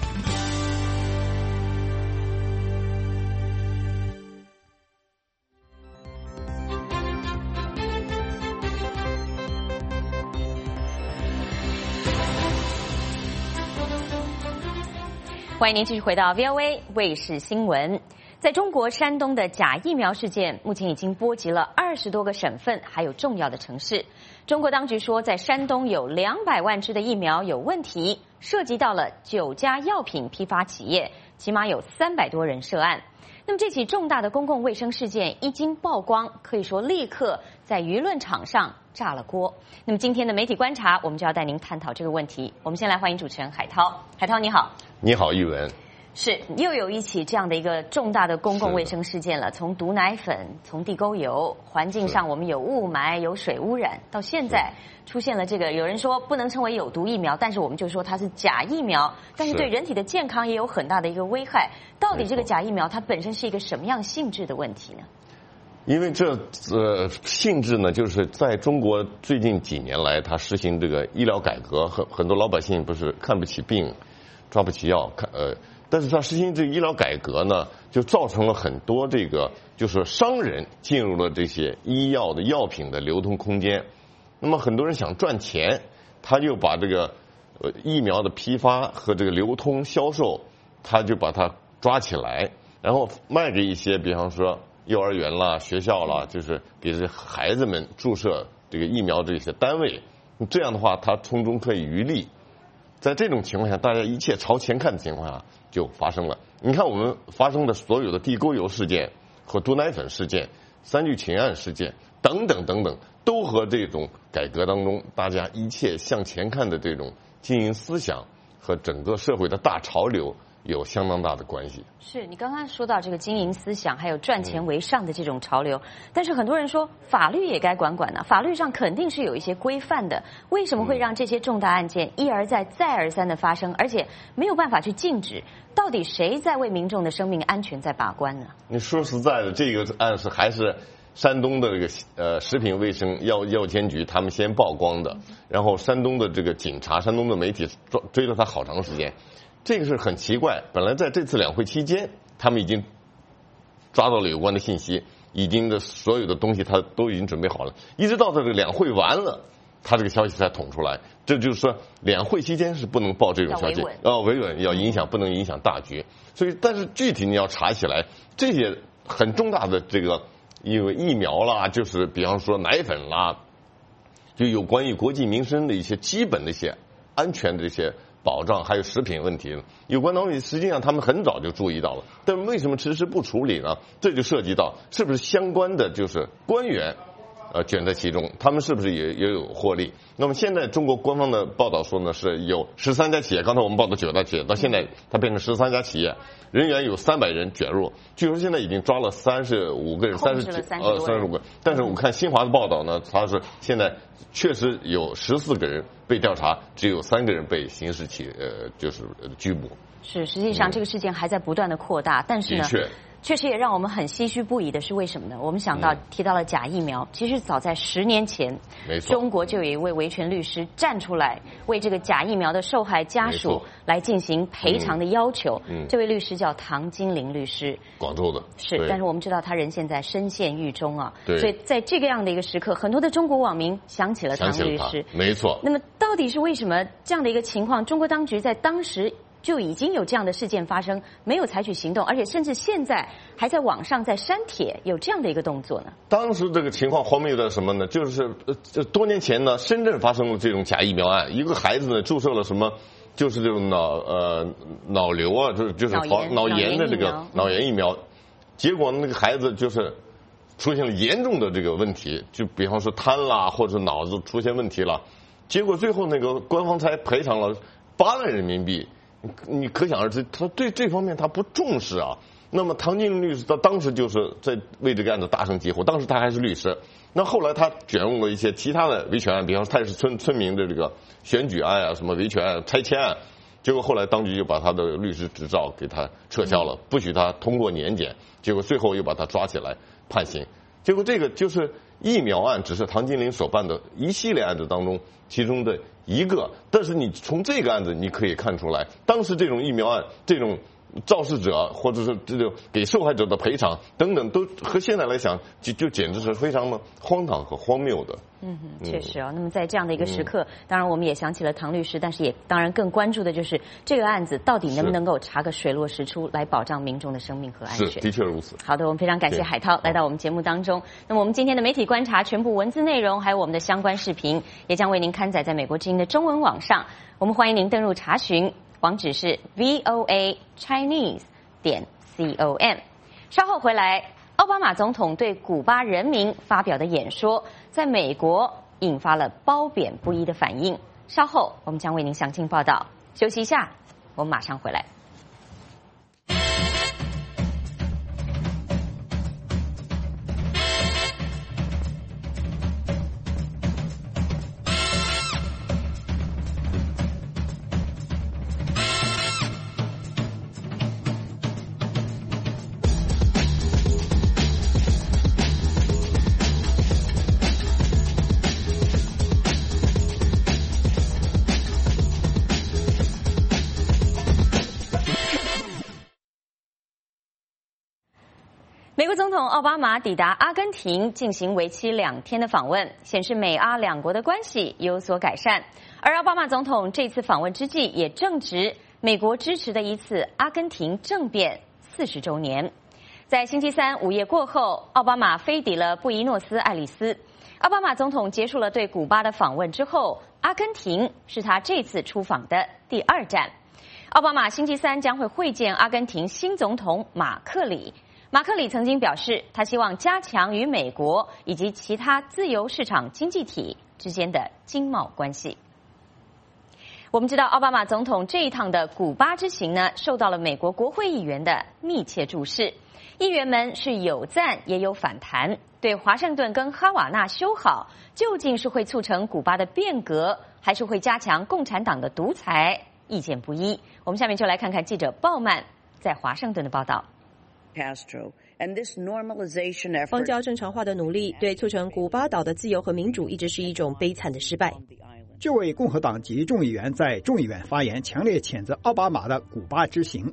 Speaker 1: 欢迎您继续回到 V O A 卫视新闻。在中国山东的假疫苗事件，目前已经波及了二十多个省份，还有重要的城市。中国当局说，在山东有两百万支的疫苗有问题，涉及到了九家药品批发企业，起码有三百多人涉案。那么这起重大的公共卫生事件一经曝光，可以说立刻在舆论场上炸了锅。那么今天的媒体观察，我们就要带您探讨这个问题。我们先来欢迎主持人海涛。海涛你好。
Speaker 17: 你好，玉文。
Speaker 1: 是又有一起这样的一个重大的公共卫生事件了，从毒奶粉，从地沟油，环境上我们有雾霾，有水污染，到现在出现了这个，有人说不能称为有毒疫苗，但是我们就说它是假疫苗，但是对人体的健康也有很大的一个危害。到底这个假疫苗它本身是一个什么样性质的问题呢？
Speaker 17: 因为这呃性质呢，就是在中国最近几年来，它实行这个医疗改革，很很多老百姓不是看不起病，抓不起药，看呃。但是它实行这个医疗改革呢，就造成了很多这个就是商人进入了这些医药的药品的流通空间。那么很多人想赚钱，他就把这个呃疫苗的批发和这个流通销售，他就把它抓起来，然后卖给一些比方说幼儿园啦、学校啦，就是给这孩子们注射这个疫苗这些单位。这样的话，他从中可以渔利。在这种情况下，大家一切朝前看的情况下，就发生了。你看我们发生的所有的地沟油事件和毒奶粉事件、三聚氰胺事件等等等等，都和这种改革当中大家一切向前看的这种经营思想和整个社会的大潮流有相当大的关系。
Speaker 1: 是你刚刚说到这个经营思想还有赚钱为上的这种潮流，但是很多人说法律也该管管呢、啊，法律上肯定是有一些规范的，为什么会让这些重大案件一而再再而三的发生，而且没有办法去禁止？到底谁在为民众的生命安全在把关呢？
Speaker 17: 你说实在的，这个案是还是山东的这个呃食品卫生药药监局他们先曝光的，然后山东的这个警察、山东的媒体追追了他好长时间。这个是很奇怪，本来在这次两会期间，他们已经抓到了有关的信息，已经的所有的东西他都已经准备好了，一直到这个两会完了，他这个消息才捅出来。这就是说，两会期间是不能报这种消息，要维稳，要影响，不能影响大局。所以，但是具体你要查起来，这些很重大的这个，因为疫苗啦，就是比方说奶粉啦，就有关于国计民生的一些基本的一些安全的这些保障，还有食品问题，有关东西实际上他们很早就注意到了，但是为什么迟迟不处理呢？这就涉及到是不是相关的就是官员呃卷在其中，他们是不是也也有获利？那么现在中国官方的报道说呢，是有十三家企业，刚才我们报的九家企业，到现在它变成十三家企业，人员有三百人卷入，据说现在已经抓了三十五个人，三十呃三十五个，但是我看新华的报道呢，他是现在确实有十四个人被调查，只有三个人被刑事起呃就是拘捕。
Speaker 1: 是，实际上这个事件还在不断的扩大，但是呢，确实也让我们很唏嘘不已的是为什么呢？我们想到、嗯、提到了假疫苗，其实早在十年前，
Speaker 17: 没错，
Speaker 1: 中国就有一位维权律师站出来为这个假疫苗的受害家属来进行赔偿的要求。嗯，这位律师叫唐金玲律师，
Speaker 17: 广州的。
Speaker 1: 是，但是我们知道他人现在深陷狱中啊。对。所以在这个样的一个时刻，很多的中国网民想起了唐律师。
Speaker 17: 没错。
Speaker 1: 那么到底是为什么这样的一个情况，中国当局在当时就已经有这样的事件发生，没有采取行动，而且甚至现在还在网上在删帖，有这样的一个动作呢？
Speaker 17: 当时这个情况荒谬在什么呢？就是呃，多年前呢，深圳发生了这种假疫苗案，一个孩子呢注射了什么，就是这种脑呃脑瘤啊，就是就是防脑炎的这个脑炎疫苗，结果那个孩子就是出现了严重的这个问题，就比方说瘫啦，或者脑子出现问题了，结果最后那个官方才赔偿了八万人民币。你可想而知，他对这方面他不重视啊。那么唐金林律师他当时就是在为这个案子大声疾呼，当时他还是律师。那后来他卷入了一些其他的维权案，比方说泰式村村民的这个选举案啊，什么维权案、拆迁案。结果后来当局就把他的律师执照给他撤销了，不许他通过年检。结果最后又把他抓起来判刑。结果这个就是疫苗案，只是唐金林所办的一系列案子当中其中的一个。但是你从这个案子你可以看出来，当时这种疫苗案，这种肇事者或者是这种给受害者的赔偿等等，都和现在来讲就就简直是非常的荒唐和荒谬的。
Speaker 1: 嗯哼，确实啊、哦。那么在这样的一个时刻，嗯、当然我们也想起了唐律师，但是也当然更关注的就是这个案子到底能不能够查个水落石出，来保障民众的生命和安全。
Speaker 17: 是，的确如此。
Speaker 1: 好的，我们非常感谢海涛来到我们节目当中。那么我们今天的媒体观察全部文字内容，还有我们的相关视频，也将为您刊载在美国之音的中文网上。我们欢迎您登入查询，网址是 v o a chinese 点 com。稍后回来，奥巴马总统对古巴人民发表的演说，在美国引发了褒贬不一的反应。稍后我们将为您详尽报道。休息一下，我们马上回来。美国总统奥巴马抵达阿根廷进行为期两天的访问，显示美阿两国的关系有所改善。而奥巴马总统这次访问之际，也正值美国支持的一次阿根廷政变四十周年。在星期三午夜过后，奥巴马飞抵了布宜诺斯艾利斯。奥巴马总统结束了对古巴的访问之后，阿根廷是他这次出访的第二站。奥巴马星期三将会会见阿根廷新总统马克里。马克里曾经表示，他希望加强与美国以及其他自由市场经济体之间的经贸关系。我们知道，奥巴马总统这一趟的古巴之行呢，受到了美国国会议员的密切注视。议员们是有赞也有反弹，对华盛顿跟哈瓦那修好究竟是会促成古巴的变革，还是会加强共产党的独裁，意见不一。我们下面就来看看记者鲍曼在华盛顿的报道。
Speaker 2: 邦交正常化的努力对促成古巴岛的自由和民主一直是一种悲惨的失败。
Speaker 18: 这位共和党籍众议员在众议院发言，强烈谴责奥巴马的古巴之行。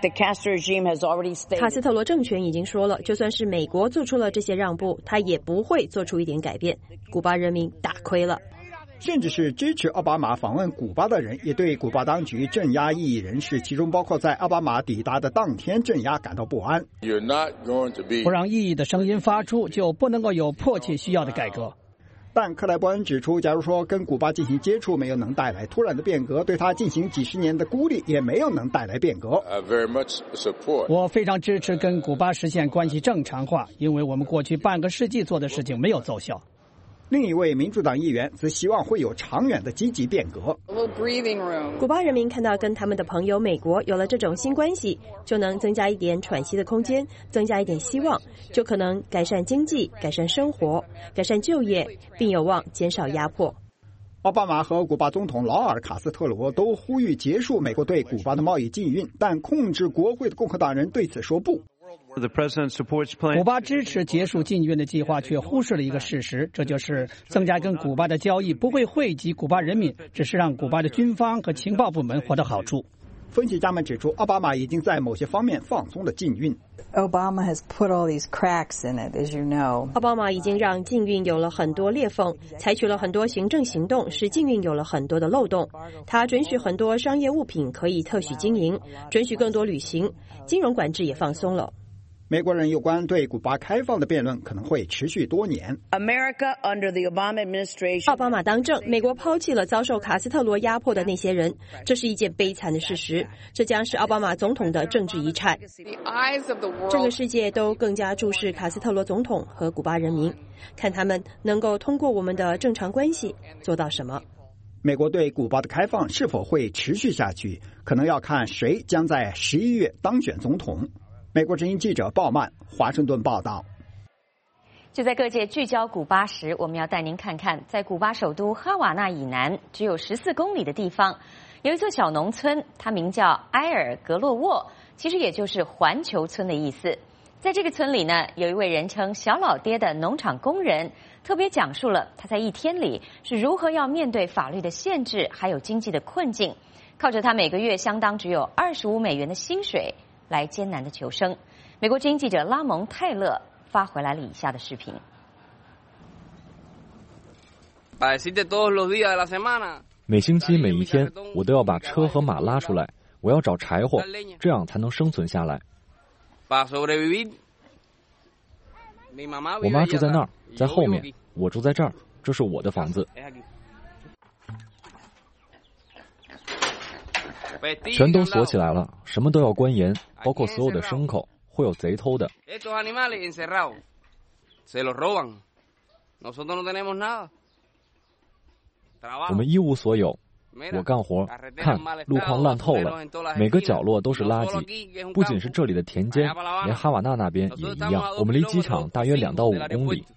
Speaker 2: 卡斯特罗政权已经说了，就算是美国做出了这些让步，他也不会做出一点改变。古巴人民打亏了。
Speaker 18: 甚至是支持奥巴马访问古巴的人，也对古巴当局镇压异议人士，其中包括在奥巴马抵达的当天镇压感到不安。
Speaker 19: 不让异议的声音发出，就不能够有迫切需要的改革。
Speaker 18: 但克莱伯恩指出，假如说跟古巴进行接触没有能带来突然的变革，对他进行几十年的孤立也没有能带来变革。
Speaker 19: 我非常支持跟古巴实现关系正常化，因为我们过去半个世纪做的事情没有奏效。
Speaker 18: 另一位民主党议员则希望会有长远的积极变革。
Speaker 2: 古巴人民看到跟他们的朋友美国有了这种新关系，就能增加一点喘息的空间，增加一点希望，就可能改善经济、改善生活、改善就业，并有望减少压迫。
Speaker 18: 奥巴马和古巴总统劳尔·卡斯特罗都呼吁结束美国对古巴的贸易禁运，但控制国会的共和党人对此说不。
Speaker 19: 古巴支持结束禁运的计划，却忽视了一个事实，这就是增加跟古巴的交易不会惠及古巴人民，只是让古巴的军方和情报部门获得好处。
Speaker 18: 分析家们指出，奥巴马已经在某些方面放松了禁运。
Speaker 20: Obama has put all these cracks in it, as you know.
Speaker 2: 奥巴马已经让禁运有了很多裂缝，采取了很多行政行动，使禁运有了很多的漏洞。他准许很多商业物品可以特许经营，准许更多旅行，金融管制也放松了。
Speaker 18: 美国人有关对古巴开放的辩论可能会持续多年。
Speaker 20: America under the Obama administration.
Speaker 2: 奥巴马当政，美国抛弃了遭受卡斯特罗压迫的那些人，这是一件悲惨的事实。这将是奥巴马总统的政治遗产。整个世界都更加注视卡斯特罗总统和古巴人民，看他们能够通过我们的正常关系做到什么。
Speaker 18: 美国对古巴的开放是否会持续下去，可能要看谁将在十一月当选总统。美国之音记者鲍曼华盛顿报道。
Speaker 1: 就在各界聚焦古巴时，我们要带您看看，在古巴首都哈瓦那以南只有十四公里的地方，有一座小农村，它名叫埃尔格洛沃，其实也就是环球村的意思。在这个村里呢，有一位人称小老爹的农场工人，特别讲述了他在一天里是如何要面对法律的限制，还有经济的困境，靠着他每个月相当只有二十五美元的薪水来艰难的求生。美国之音记者拉蒙泰勒发回来了以下的视频。
Speaker 21: 每星期每一天，我都要把车和马拉出来，我要找柴火，这样才能生存下来。我妈住在那儿，在后面，我住在这儿，这是我的房子。全都锁起来了，什么都要关严，包括所有的牲口，会有贼偷的。我们一无所有，我干活，看路况烂透了，每个角落都是垃圾，不仅是这里的田间，连哈瓦那那边也一样。我们离机场大约两到五公里。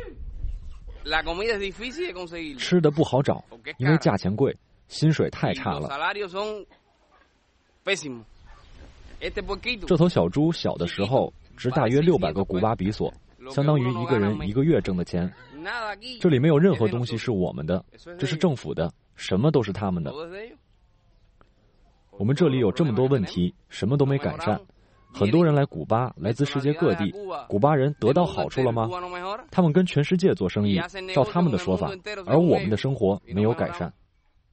Speaker 21: 吃的不好找，因为价钱贵，薪水太差了。这头小猪小的时候值大约六百个古巴比索，相当于一个人一个月挣的钱。这里没有任何东西是我们的，这是政府的，什么都是他们的。我们这里有这么多问题，什么都没改善。很多人来古巴，来自世界各地，古巴人得到好处了吗？他们跟全世界做生意，照他们的说法，而我们的生活没有改善。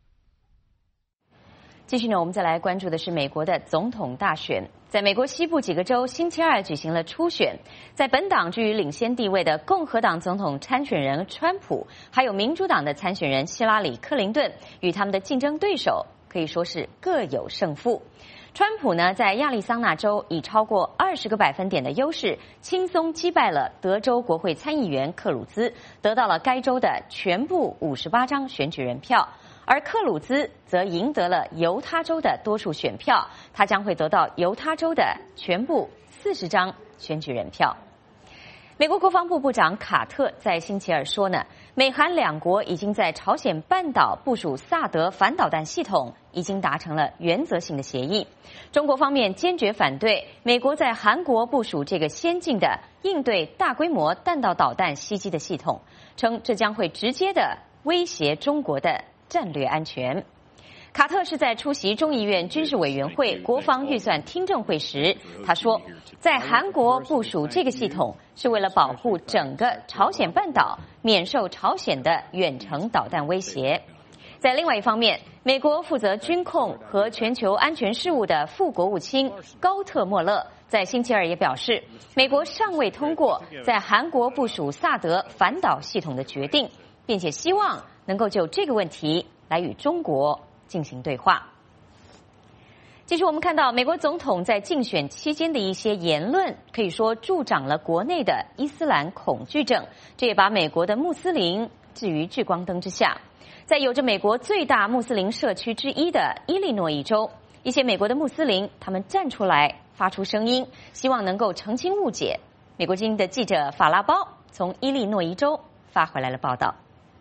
Speaker 1: 继续呢，我们再来关注的是美国的总统大选。在美国西部几个州，星期二举行了初选。在本党居于领先地位的共和党总统参选人川普，还有民主党的参选人希拉里·克林顿，与他们的竞争对手可以说是各有胜负。川普呢，在亚利桑那州以超过二十个百分点的优势，轻松击败了德州国会参议员克鲁兹，得到了该州的全部五十八张选举人票。而克鲁兹则赢得了犹他州的多数选票，他将会得到犹他州的全部四十张选举人票。美国国防部部长卡特在星期二说呢，美韩两国已经在朝鲜半岛部署萨德反导弹系统，已经达成了原则性的协议。中国方面坚决反对美国在韩国部署这个先进的应对大规模弹道导弹袭击的系统，称这将会直接的威胁中国的战略安全。卡特是在出席众议院军事委员会国防预算听证会时，他说，在韩国部署这个系统是为了保护整个朝鲜半岛免受朝鲜的远程导弹威胁。在另外一方面，美国负责军控和全球安全事务的副国务卿高特莫勒在星期二也表示，美国尚未通过在韩国部署萨德反导系统的决定，并且希望能够就这个问题来与中国进行对话。其实我们看到，美国总统在竞选期间的一些言论，可以说助长了国内的伊斯兰恐惧症，这也把美国的穆斯林置于聚光灯之下。在有着美国最大穆斯林社区之一的伊利诺伊州，一些美国的穆斯林他们站出来发出声音，希望能够澄清误解。美国之音的记者法拉包从伊利诺伊州发回来了报道。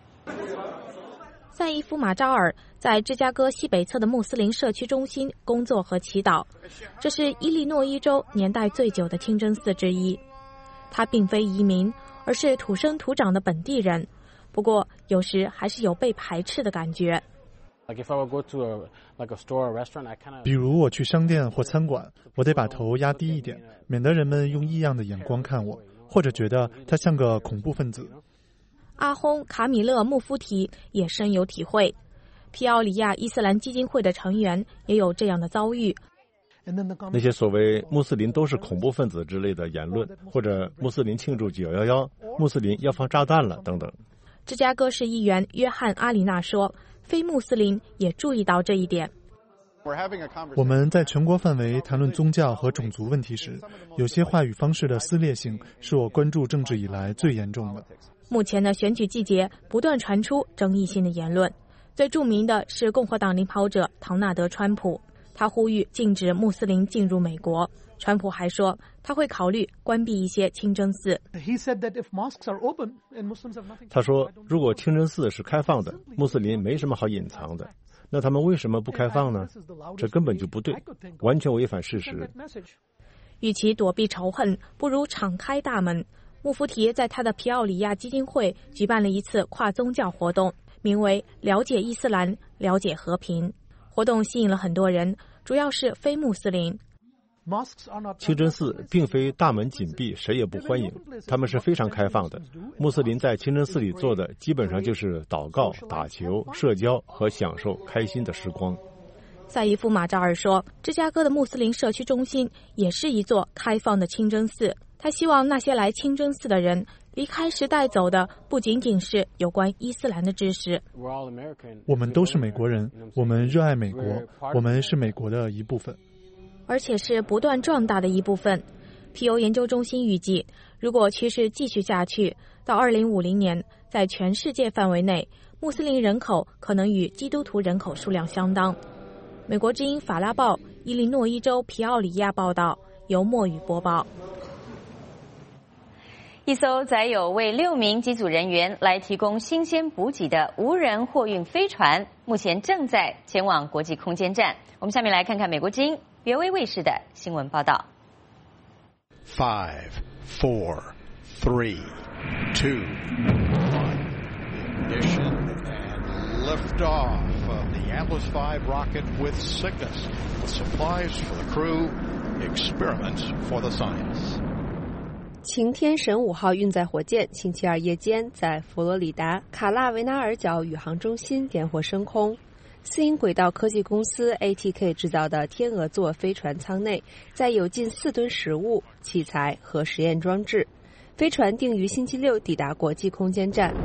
Speaker 22: 赛伊夫马扎尔在芝加哥西北侧的穆斯林社区中心工作和祈祷，这是伊利诺伊州年代最久的清真寺之一。他并非移民，而是土生土长的本地人，不过有时还是有被排斥的感觉。
Speaker 3: 比如我去商店或餐馆，我得把头压低一点，免得人们用异样的眼光看我，或者觉得他像个恐怖分子。
Speaker 22: 阿訇·卡米勒·穆夫提也深有体会，皮奥里亚伊斯兰基金会的成员也有这样的遭遇。
Speaker 4: 那些所谓穆斯林都是恐怖分子之类的言论，或者穆斯林庆祝九一一，穆斯林要放炸弹了等等。
Speaker 22: 芝加哥市议员约翰·阿里纳说，非穆斯林也注意到这一点。
Speaker 3: 我们在全国范围谈论宗教和种族问题时，有些话语方式的撕裂性是我关注政治以来最严重的。
Speaker 22: 目前的选举季节不断传出争议性的言论，最著名的是共和党领跑者唐纳德·川普，他呼吁禁止穆斯林进入美国。川普还说他会考虑关闭一些清真寺。
Speaker 4: 他说，如果清真寺是开放的，穆斯林没什么好隐藏的，那他们为什么不开放呢？这根本就不对，完全违反事实。
Speaker 22: 与其躲避仇恨，不如敞开大门。穆夫提在他的皮奥里亚基金会举办了一次跨宗教活动，名为“了解伊斯兰，了解和平”。活动吸引了很多人，主要是非穆斯林。
Speaker 4: 清真寺并非大门紧闭，谁也不欢迎，他们是非常开放的。穆斯林在清真寺里做的基本上就是祷告、打球、社交和享受开心的时光。
Speaker 22: 赛义夫·马扎尔说，芝加哥的穆斯林社区中心也是一座开放的清真寺。他希望那些来清真寺的人离开时带走的不仅仅是有关伊斯兰的知识。
Speaker 3: 我们都是美国人，我们热爱美国，我们是美国的一部分，
Speaker 22: 而且是不断壮大的一部分。皮尤研究中心预计，如果趋势继续下去，到二零五零年，在全世界范围内，穆斯林人口可能与基督徒人口数量相当。美国之音法拉报伊利诺伊州皮奥里亚报道，由墨雨播报。
Speaker 1: 一艘载有为六名机组人员来提供新鲜补给的无人货运飞船，目前正在前往国际空间站。我们下面来看看美国之音 V O A 卫视的新闻报道。
Speaker 7: Five, four, three, two, one. Ignition and liftoff of the Atlas five rocket with Cygnus, with supplies for the crew, experiments for the science.
Speaker 23: 擎天神五号运载火箭星期二夜间在佛罗里达卡纳维纳尔角宇航中心点火升空。私营轨道科技公司 A T K 制造的天鹅座飞船舱内载有近四吨食物、器材和实验装置。飞船定于星期六抵达国际空间站。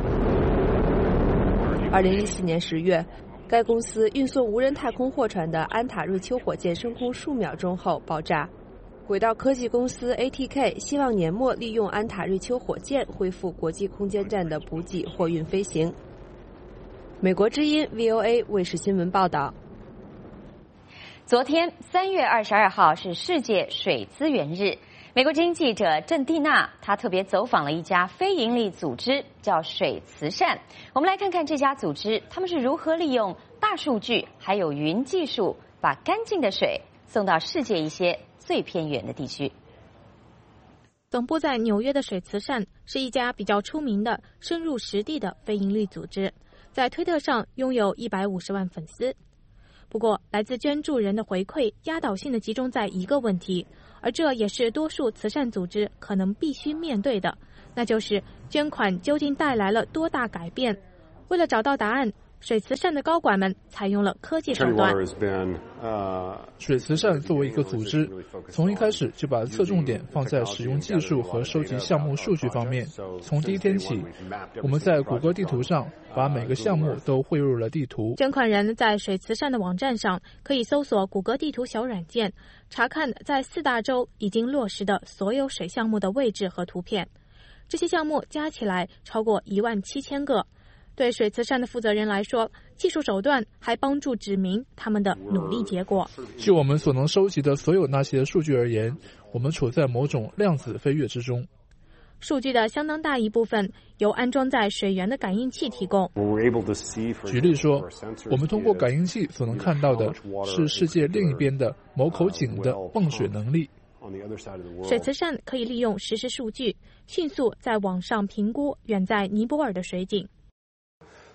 Speaker 23: 二零一四年十月，该公司运送无人太空货船的安塔瑞丘火箭升空数秒钟后爆炸。轨道科技公司 A T K 希望年末利用安塔瑞丘火箭恢复国际空间站的补给货运飞行。美国之音 V O A 卫视新闻报道。
Speaker 1: 昨天三月二十二号是世界水资源日，美国之音记者郑蒂娜她特别走访了一家非营利组织，叫水慈善。我们来看看这家组织他们是如何利用大数据还有云技术，把干净的水送到世界一些最偏远的地区。
Speaker 22: 总部在纽约的水慈善是一家比较出名的深入实地的非营利组织，在推特上拥有一百五十万粉丝。不过来自捐助人的回馈压倒性的集中在一个问题，而这也是多数慈善组织可能必须面对的，那就是捐款究竟带来了多大改变。为了找到答案，水慈善的高管们采用了科技手段。
Speaker 3: 水慈善作为一个组织，从一开始就把侧重点放在使用技术和收集项目数据方面。从第一天起，我们在谷歌地图上把每个项目都汇入了地图。
Speaker 22: 捐款人在水慈善的网站上可以搜索谷歌地图小软件，查看在四大洲已经落实的所有水项目的位置和图片。这些项目加起来超过一万七千个。对水慈善的负责人来说，技术手段还帮助指明他们的努力结果。
Speaker 3: 就我们所能收集的所有那些数据而言，我们处在某种量子飞跃之中。
Speaker 22: 数据的相当大一部分由安装在水源的感应器提供。
Speaker 3: 举例说，我们通过感应器所能看到的是世界另一边的某口井的泵水能力。
Speaker 22: 水慈善可以利用实时数据，迅速在网上评估远在尼泊尔的水井。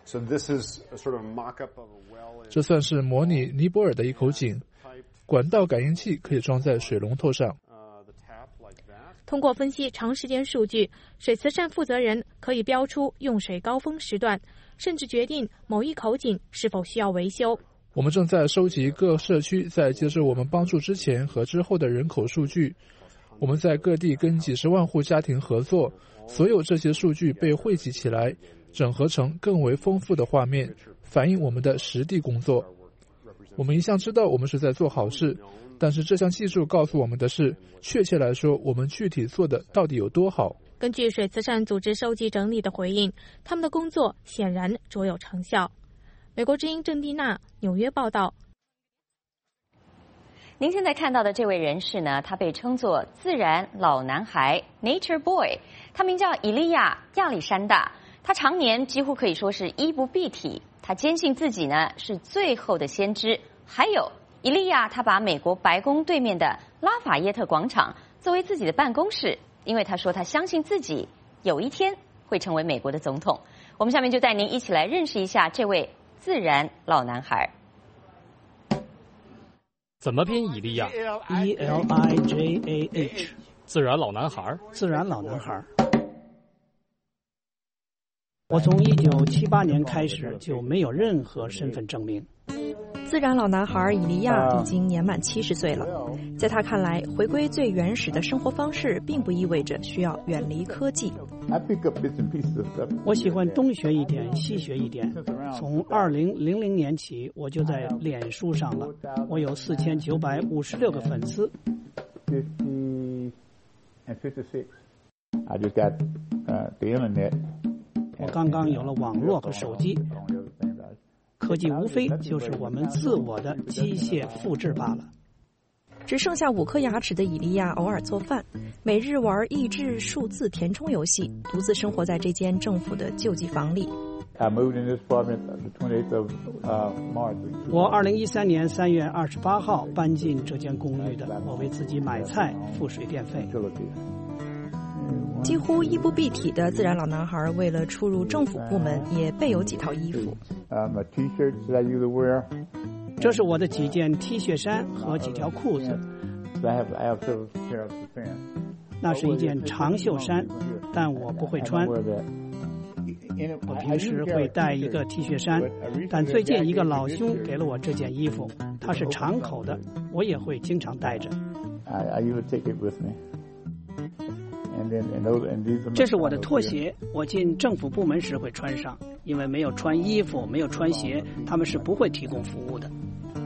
Speaker 3: 这算是模拟尼泊尔的一口井，管道感应器可以装在水龙头上。
Speaker 22: 通过分析长时间数据，水慈善负责人可以标出用水高峰时段，甚至决定某一口井是否需要维修。
Speaker 3: 我们正在收集各社区在接受我们帮助之前和之后的人口数据。我们在各地跟几十万户家庭合作，所有这些数据被汇集起来，整合成更为丰富的画面，反映我们的实地工作。我们一向知道我们是在做好事，但是这项技术告诉我们的是，确切来说，我们具体做的到底有多好。
Speaker 22: 根据水慈善组织收集整理的回应，他们的工作显然卓有成效。美国之音郑蒂娜纽约报道。
Speaker 1: 您现在看到的这位人士呢，他被称作自然老男孩 Nature Boy， 他名叫以利亚·亚历山大，他常年几乎可以说是衣不蔽体，他坚信自己呢是最后的先知。还有以利亚，他把美国白宫对面的拉法耶特广场作为自己的办公室，因为他说他相信自己有一天会成为美国的总统。我们下面就带您一起来认识一下这位自然老男孩。
Speaker 6: 怎么拼以利亚
Speaker 19: ？E L I J A H，
Speaker 6: 自然老男孩。
Speaker 19: 自然老男孩。我从一九七八年开始就没有任何身份证明。
Speaker 23: 自然老男孩以利亚已经年满七十岁了，在他看来，回归最原始的生活方式，并不意味着需要远离科技。
Speaker 19: 我喜欢东学一点，西学一点。从二零零零年起，我就在脸书上了，我有四千九百五十六个粉丝。我刚刚有了网络和手机。科技无非就是我们自我的机械复制罢了。
Speaker 23: 只剩下五颗牙齿的以利亚偶尔做饭，每日玩益智数字填充游戏，独自生活在这间政府的救济房里。
Speaker 19: 我二零一三年三月二十八号搬进这间公寓的，我为自己买菜、付水电费。
Speaker 23: 几乎衣不蔽体的自然老男孩，为了出入政府部门，也备有几套衣服。
Speaker 19: 这是我的几件 T 恤衫和几条裤子。那是一件长袖衫，但我不会穿。我平时会带一个 T 恤衫，但最近一个老兄给了我这件衣服，它是长口的，我也会经常带着。这是我的拖鞋，我进政府部门时会穿上，因为没有穿衣服，没有穿鞋，他们是不会提供服务的。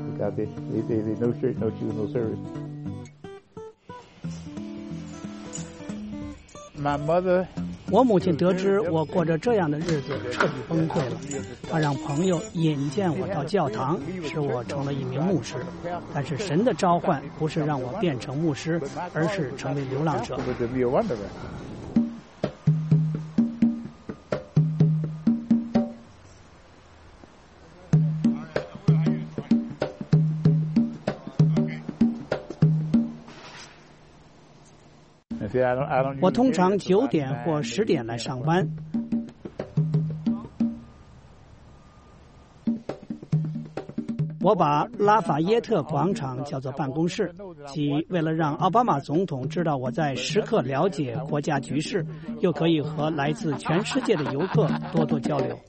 Speaker 19: 我母亲得知我过着这样的日子，彻底崩溃了。她让朋友引荐我到教堂，使我成了一名牧师。但是神的召唤不是让我变成牧师，而是成为流浪者。我通常九点或十点来上班。我把拉法耶特广场叫做办公室，即为了让奥巴马总统知道我在时刻了解国家局势，又可以和来自全世界的游客多多交流。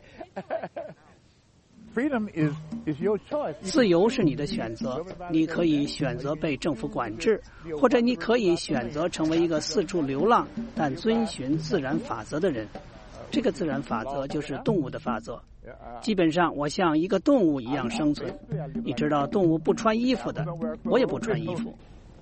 Speaker 19: 自由是你的选择，你可以选择被政府管制，或者你可以选择成为一个四处流浪但遵循自然法则的人。这个自然法则就是动物的法则。基本上我像一个动物一样生存。你知道动物不穿衣服的，我也不穿衣服。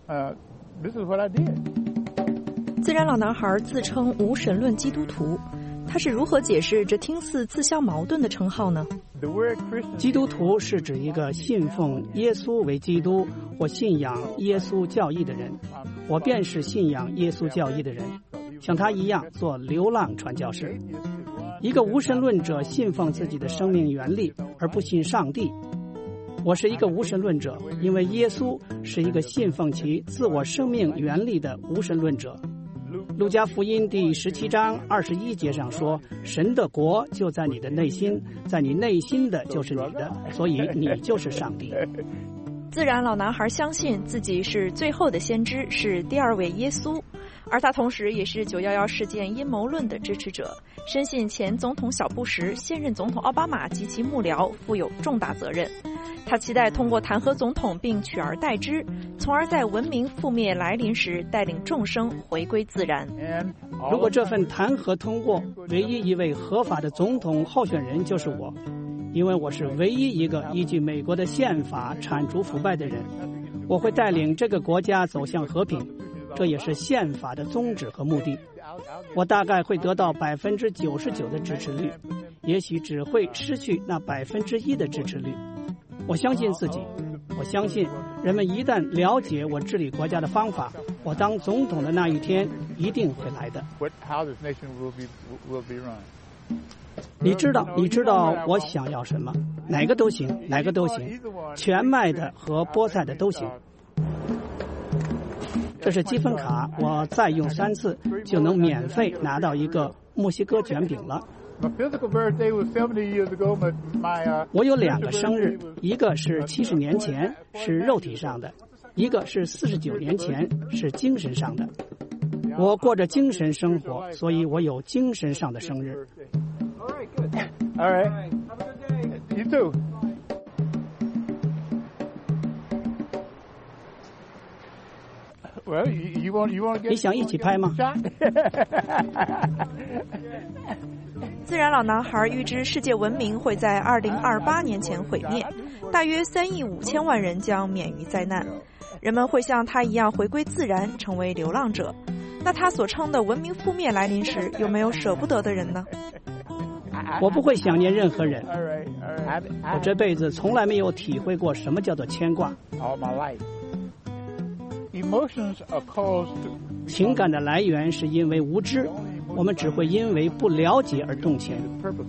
Speaker 23: 自然老男孩自称无神论基督徒，他是如何解释这听似自相矛盾的称号呢？
Speaker 19: 基督徒是指一个信奉耶稣为基督或信仰耶稣教义的人。我便是信仰耶稣教义的人，像他一样做流浪传教士。一个无神论者信奉自己的生命原力，而不信上帝。我是一个无神论者，因为耶稣是一个信奉其自我生命原力的无神论者。 路加福音第十七章二十一节上说，神的国就在你的内心，在你内心的就是你的，所以你就是上帝。
Speaker 8: 自然老男孩相信自己是最后的先知，是第二位耶稣，而他同时也是九一一事件阴谋论的支持者，深信前总统小布什、现任总统奥巴马及其幕僚负有重大责任。他期待通过弹劾总统并取而代之，从而在文明覆灭来临时带领众生回归自然。
Speaker 19: 如果这份弹劾通过，唯一一位合法的总统候选人就是我，因为我是唯一一个依据美国的宪法铲除腐败的人。我会带领这个国家走向和平，这也是宪法的宗旨和目的。我大概会得到百分之九十九的支持率，也许只会失去那百分之一的支持率。我相信自己，我相信人们一旦了解我治理国家的方法，我当总统的那一天一定会来的。你知道，你知道我想要什么？哪个都行，哪个都行，全麦的和菠菜的都行。这是积分卡，我再用三次就能免费拿到一个墨西哥卷饼了。我有两个生日，一个是七十年前，是肉体上的；一个是四十九年前，是精神上的。我过着精神生活，所以我有精神上的生日。
Speaker 9: All right. You too. Well, you, you want you want to get?
Speaker 19: 你想一起拍吗？
Speaker 8: 自然老男孩预知世界文明会在二零二八年前毁灭，大约三亿五千万人将免于灾难。人们会像他一样回归自然，成为流浪者。那他所称的文明覆灭来临时，有没有舍不得的人呢？
Speaker 19: 我不会想念任何人，我这辈子从来没有体会过什么叫做牵挂。情感的来源是因为无知，我们只会因为不了解而动情。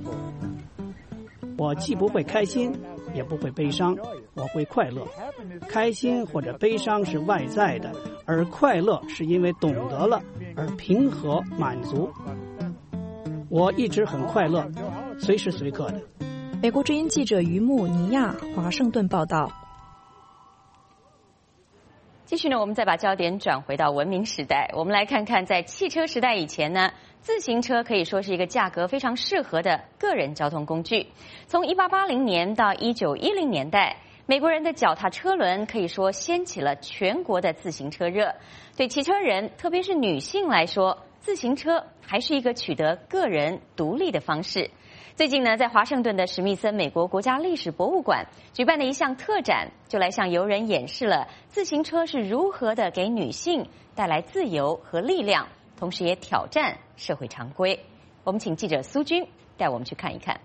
Speaker 19: 我既不会开心，也不会悲伤，我会快乐。开心或者悲伤是外在的，而快乐是因为懂得了而平和满足。我一直很快乐，随时随刻的。
Speaker 8: 美国之音记者于穆尼亚，华盛顿报道。
Speaker 1: 继续呢，我们再把焦点转回到文明时代，我们来看看在汽车时代以前呢，自行车可以说是一个价格非常适合的个人交通工具。从一八八零年到一九一零年代，美国人的脚踏车轮可以说掀起了全国的自行车热。对汽车人，特别是女性来说，自行车还是一个取得个人独立的方式。最近呢，在华盛顿的史密森美国国家历史博物馆举办的一项特展，就来向游人演示了自行车是如何的给女性带来自由和力量，同时也挑战社会常规。我们请记者苏军带我们去看一看。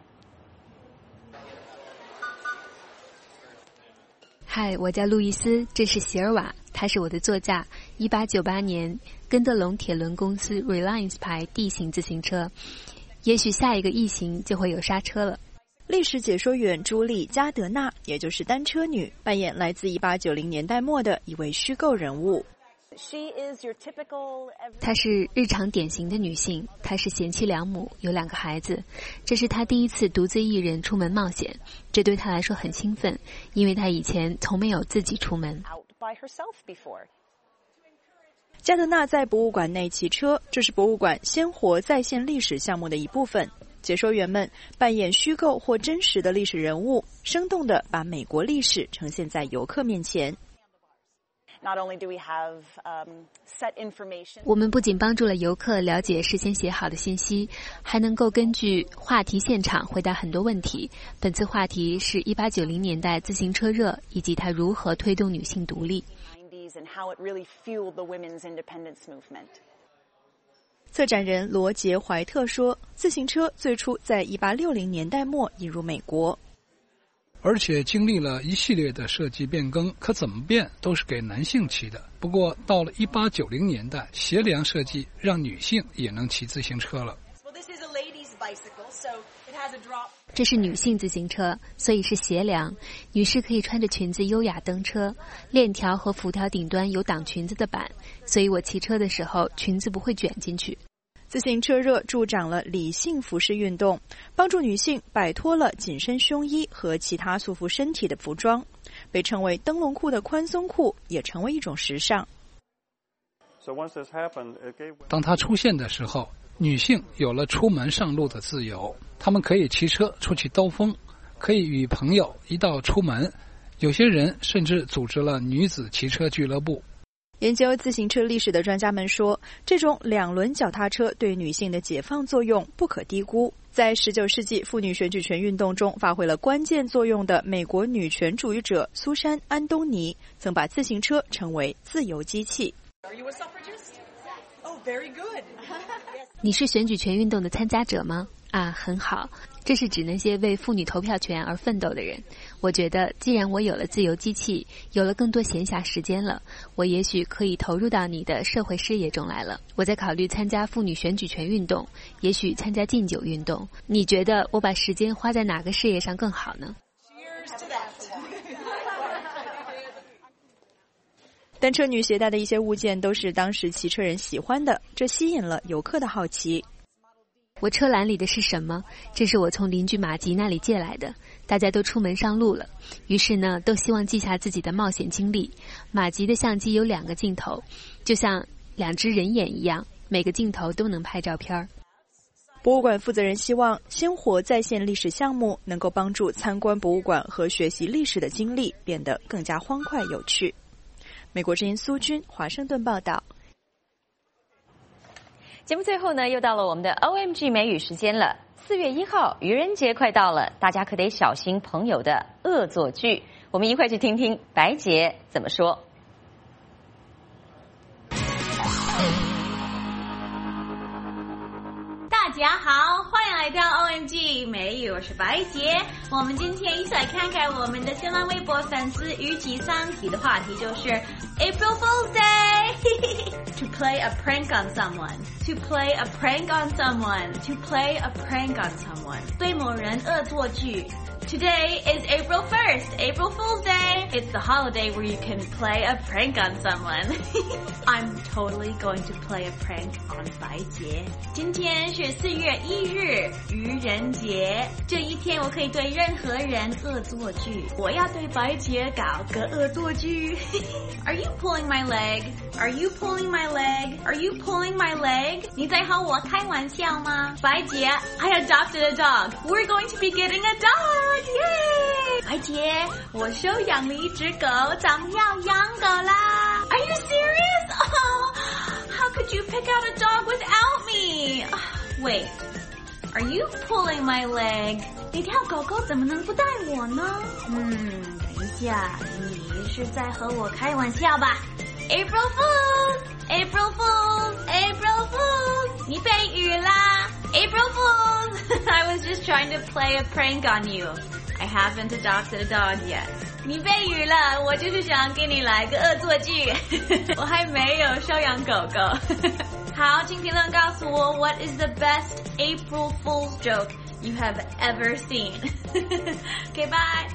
Speaker 10: 嗨，我叫路易斯，这是席尔瓦，他是我的座驾。一八九八年，根德隆铁轮公司 Reliance 牌 D 型自行车。也许下一个异形就会有刹车了。
Speaker 8: 历史解说员朱莉·加德纳，也就是单车女，扮演来自一八九零年代末的一位虚构人物。
Speaker 10: 她是日常典型的女性，她是贤妻良母，有两个孩子。这是她第一次独自一人出门冒险，这对她来说很兴奋，因为她以前从没有自己出门。
Speaker 8: 加德纳在博物馆内骑车，这是博物馆鲜活再现历史项目的一部分。解说员们扮演虚构或真实的历史人物，生动地把美国历史呈现在游客面前。
Speaker 10: 我们不仅帮助了游客了解事先写好的信息，还能够根据话题现场回答很多问题。本次话题是一八九零年代自行车热以及它如何推动女性独立。
Speaker 8: 策展人罗杰·怀特说，自行车最初在一八六零年代末引入美国，
Speaker 24: 而且经历了一系列的设计变更，可怎么变都是给男性骑的。不过到了一八九零年代，鞋梁设计让女性也能骑自行车了。
Speaker 10: 这是女性自行车，所以是斜梁，女士可以穿着裙子优雅登车。链条和辐条顶端有挡裙子的板，所以我骑车的时候裙子不会卷进去。
Speaker 8: 自行车热助长了理性服饰运动，帮助女性摆脱了紧身胸衣和其他束缚身体的服装。被称为灯笼裤的宽松裤也成为一种时尚。
Speaker 24: 当它出现的时候，女性有了出门上路的自由，她们可以骑车出去兜风，可以与朋友一道出门，有些人甚至组织了女子骑车俱乐部。
Speaker 8: 研究自行车历史的专家们说，这种两轮脚踏车对女性的解放作用不可低估。在十九世纪妇女选举权运动中发挥了关键作用的美国女权主义者苏珊·安东尼曾把自行车称为自由机器。
Speaker 10: 你是选举权运动的参加者吗？啊，很好，这是指那些为妇女投票权而奋斗的人。我觉得既然我有了自由机器，有了更多闲暇时间了，我也许可以投入到你的社会事业中来了。我在考虑参加妇女选举权运动，也许参加禁酒运动。你觉得我把时间花在哪个事业上更好呢？
Speaker 8: 单车女携带的一些物件都是当时骑车人喜欢的，这吸引了游客的好奇。
Speaker 10: 我车篮里的是什么？这是我从邻居马吉那里借来的。大家都出门上路了，于是呢，都希望记下自己的冒险经历。马吉的相机有两个镜头，就像两只人眼一样，每个镜头都能拍照片。
Speaker 8: 博物馆负责人希望鲜活再现历史项目能够帮助参观博物馆和学习历史的经历变得更加欢快有趣。美国之音苏军华盛顿报道。
Speaker 1: 节目最后呢，又到了我们的 O M G 美语时间了。四月一号，愚人节快到了，大家可得小心朋友的恶作剧。我们一块去听听白洁怎么说。
Speaker 5: 大家好，欢迎来到 O M G 美语，我是白洁。我们今天一起来看看我们的新浪微博粉丝于吉桑提的话题，就是 April Fool's Day to play a prank on someone to play a prank on someone to play a prank on someone 对某人恶作剧。Today is April first, April Fool's Day. It's the holiday where you can play a prank on someone. I'm totally going to play a prank on 白洁。今天是四月一日，愚人节。这一天我可以对任何人恶作剧。我要对白洁搞个恶作剧。Are you pulling my leg? Are you pulling my leg? Are you pulling my leg? 你在和我开玩笑吗？白洁 I adopted a dog. We're going to be getting a dog.Yay! 白洁，我收养了一只狗，咱们要养狗啦 ！Are you serious? Oh, how could you pick out a dog without me? Wait, are you pulling my leg? 那条狗狗怎么能不带我呢？嗯，等一下，你是在和我开玩笑吧 ？April Fool, April Fool, April Fool， 你被雨啦 ！April Fool, I was just trying to play a prank on you.I haven't adopted a dog yet. 你被雨了，我就是想给你来个恶作剧。我还没有收养狗狗。好，请评论告诉我 What is the best April Fool's joke you have ever seen? Okay, bye.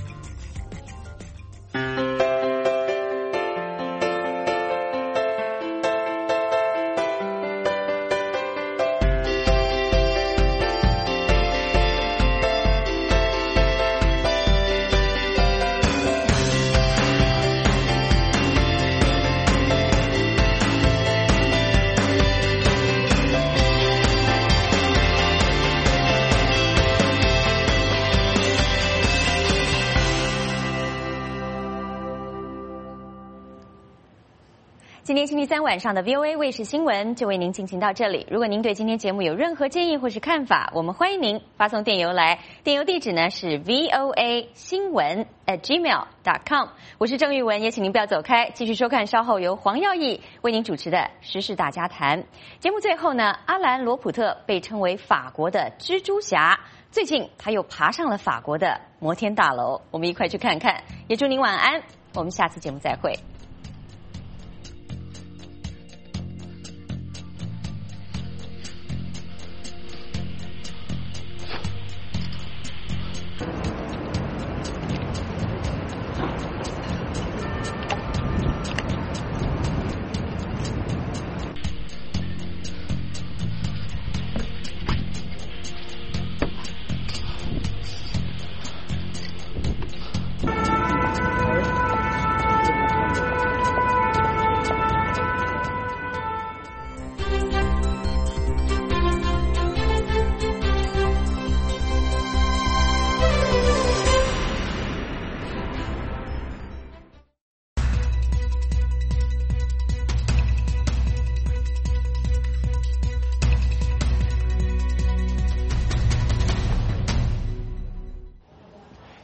Speaker 1: 今天星期三晚上的 V O A 卫视新闻就为您进行到这里。如果您对今天节目有任何建议或是看法，我们欢迎您发送电邮来，电邮地址呢是 V O A 新闻 at gmail dot com。我是郑玉文，也请您不要走开，继续收看稍后由黄耀义为您主持的时事大家谈。节目最后呢，阿兰罗普特被称为法国的蜘蛛侠，最近他又爬上了法国的摩天大楼，我们一块去看看。也祝您晚安，我们下次节目再会。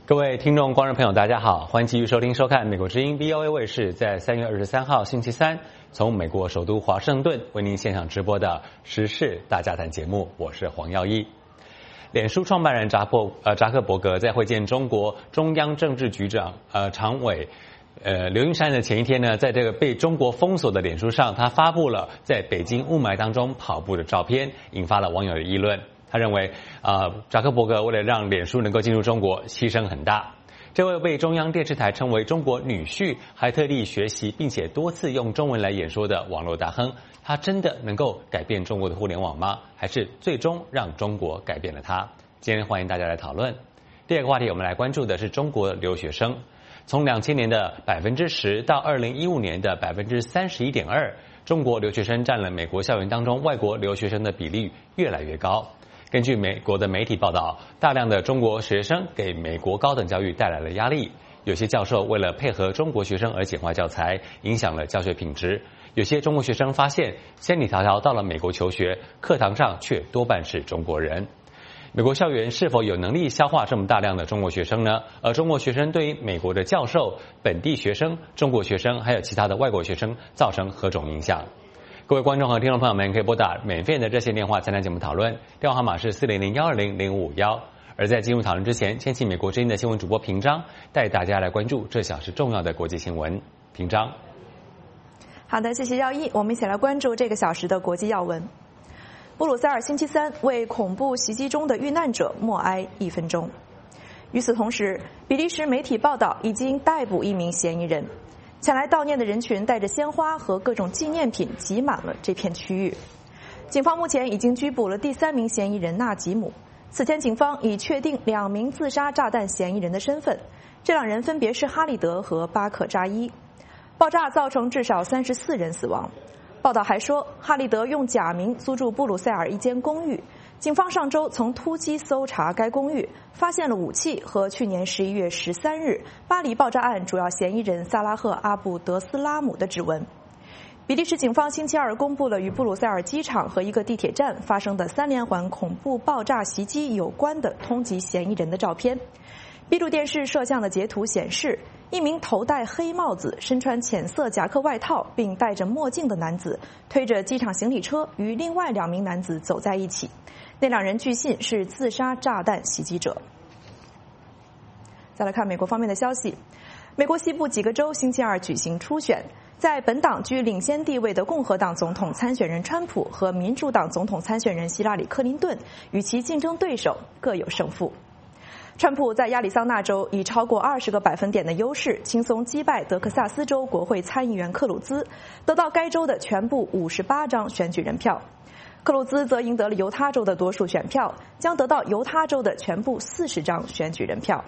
Speaker 16: 各位听众、观众朋友，大家好，欢迎继续收听、收看美国之音 V O A 卫视在三月二十三号星期三从美国首都华盛顿为您现场直播的时事大家谈节目，我是黄耀一。脸书创办人扎伯呃扎克伯格在会见中国中央政治局长呃常委呃刘云山的前一天呢，在这个被中国封锁的脸书上，他发布了在北京雾霾当中跑步的照片，引发了网友的议论。他认为，呃，扎克伯格为了让脸书能够进入中国，牺牲很大。这位被中央电视台称为中国女婿，还特地学习并且多次用中文来演说的网络大亨，他真的能够改变中国的互联网吗？还是最终让中国改变了他？今天欢迎大家来讨论。第二个话题，我们来关注的是中国留学生。从两千年的百分之十到二零一五年的百分之三十一点二，中国留学生占了美国校园当中外国留学生的比例越来越高。根据美国的媒体报道，大量的中国学生给美国高等教育带来了压力。有些教授为了配合中国学生而简化教材，影响了教学品质。有些中国学生发现，千里迢迢到了美国求学，课堂上却多半是中国人。美国校园是否有能力消化这么大量的中国学生呢？而中国学生对于美国的教授、本地学生、中国学生还有其他的外国学生造成何种影响？各位观众和听众朋友们，可以拨打免费的热线电话参加节目讨论，电话号码是四零零幺二零零五五幺。而在进入讨论之前，先请美国之音的新闻主播平章带大家来关注这小时重要的国际新闻。平章，
Speaker 8: 好的，谢谢耀一，我们一起来关注这个小时的国际要闻。布鲁塞尔星期三为恐怖袭击中的遇难者默哀一分钟。与此同时，比利时媒体报道已经逮捕一名嫌疑人。前来悼念的人群带着鲜花和各种纪念品挤满了这片区域。警方目前已经拘捕了第三名嫌疑人纳吉姆。此前，警方已确定两名自杀炸弹嫌疑人的身份，这两人分别是哈利德和巴克扎伊。爆炸造成至少三十四人死亡。报道还说，哈利德用假名租住布鲁塞尔一间公寓。警方上周曾突击搜查该公寓，发现了武器和去年十一月十三日巴黎爆炸案主要嫌疑人萨拉赫·阿布德斯拉姆的指纹。比利时警方星期二公布了与布鲁塞尔机场和一个地铁站发生的三连环恐怖爆炸袭击有关的通缉嫌疑人的照片。闭路电视摄像的截图显示，一名头戴黑帽子、身穿浅色夹克外套并戴着墨镜的男子推着机场行李车与另外两名男子走在一起，那两人据信是自杀炸弹袭击者。再来看美国方面的消息，美国西部几个州星期二举行初选，在本党居领先地位的共和党总统参选人川普和民主党总统参选人希拉里·克林顿与其竞争对手各有胜负。川普在亚利桑那州以超过二十个百分点的优势轻松击败德克萨斯州国会参议员克鲁兹，得到该州的全部五十八张选举人票。克鲁兹则赢得了犹他州的多数选票，将得到犹他州的全部四十张选举人票。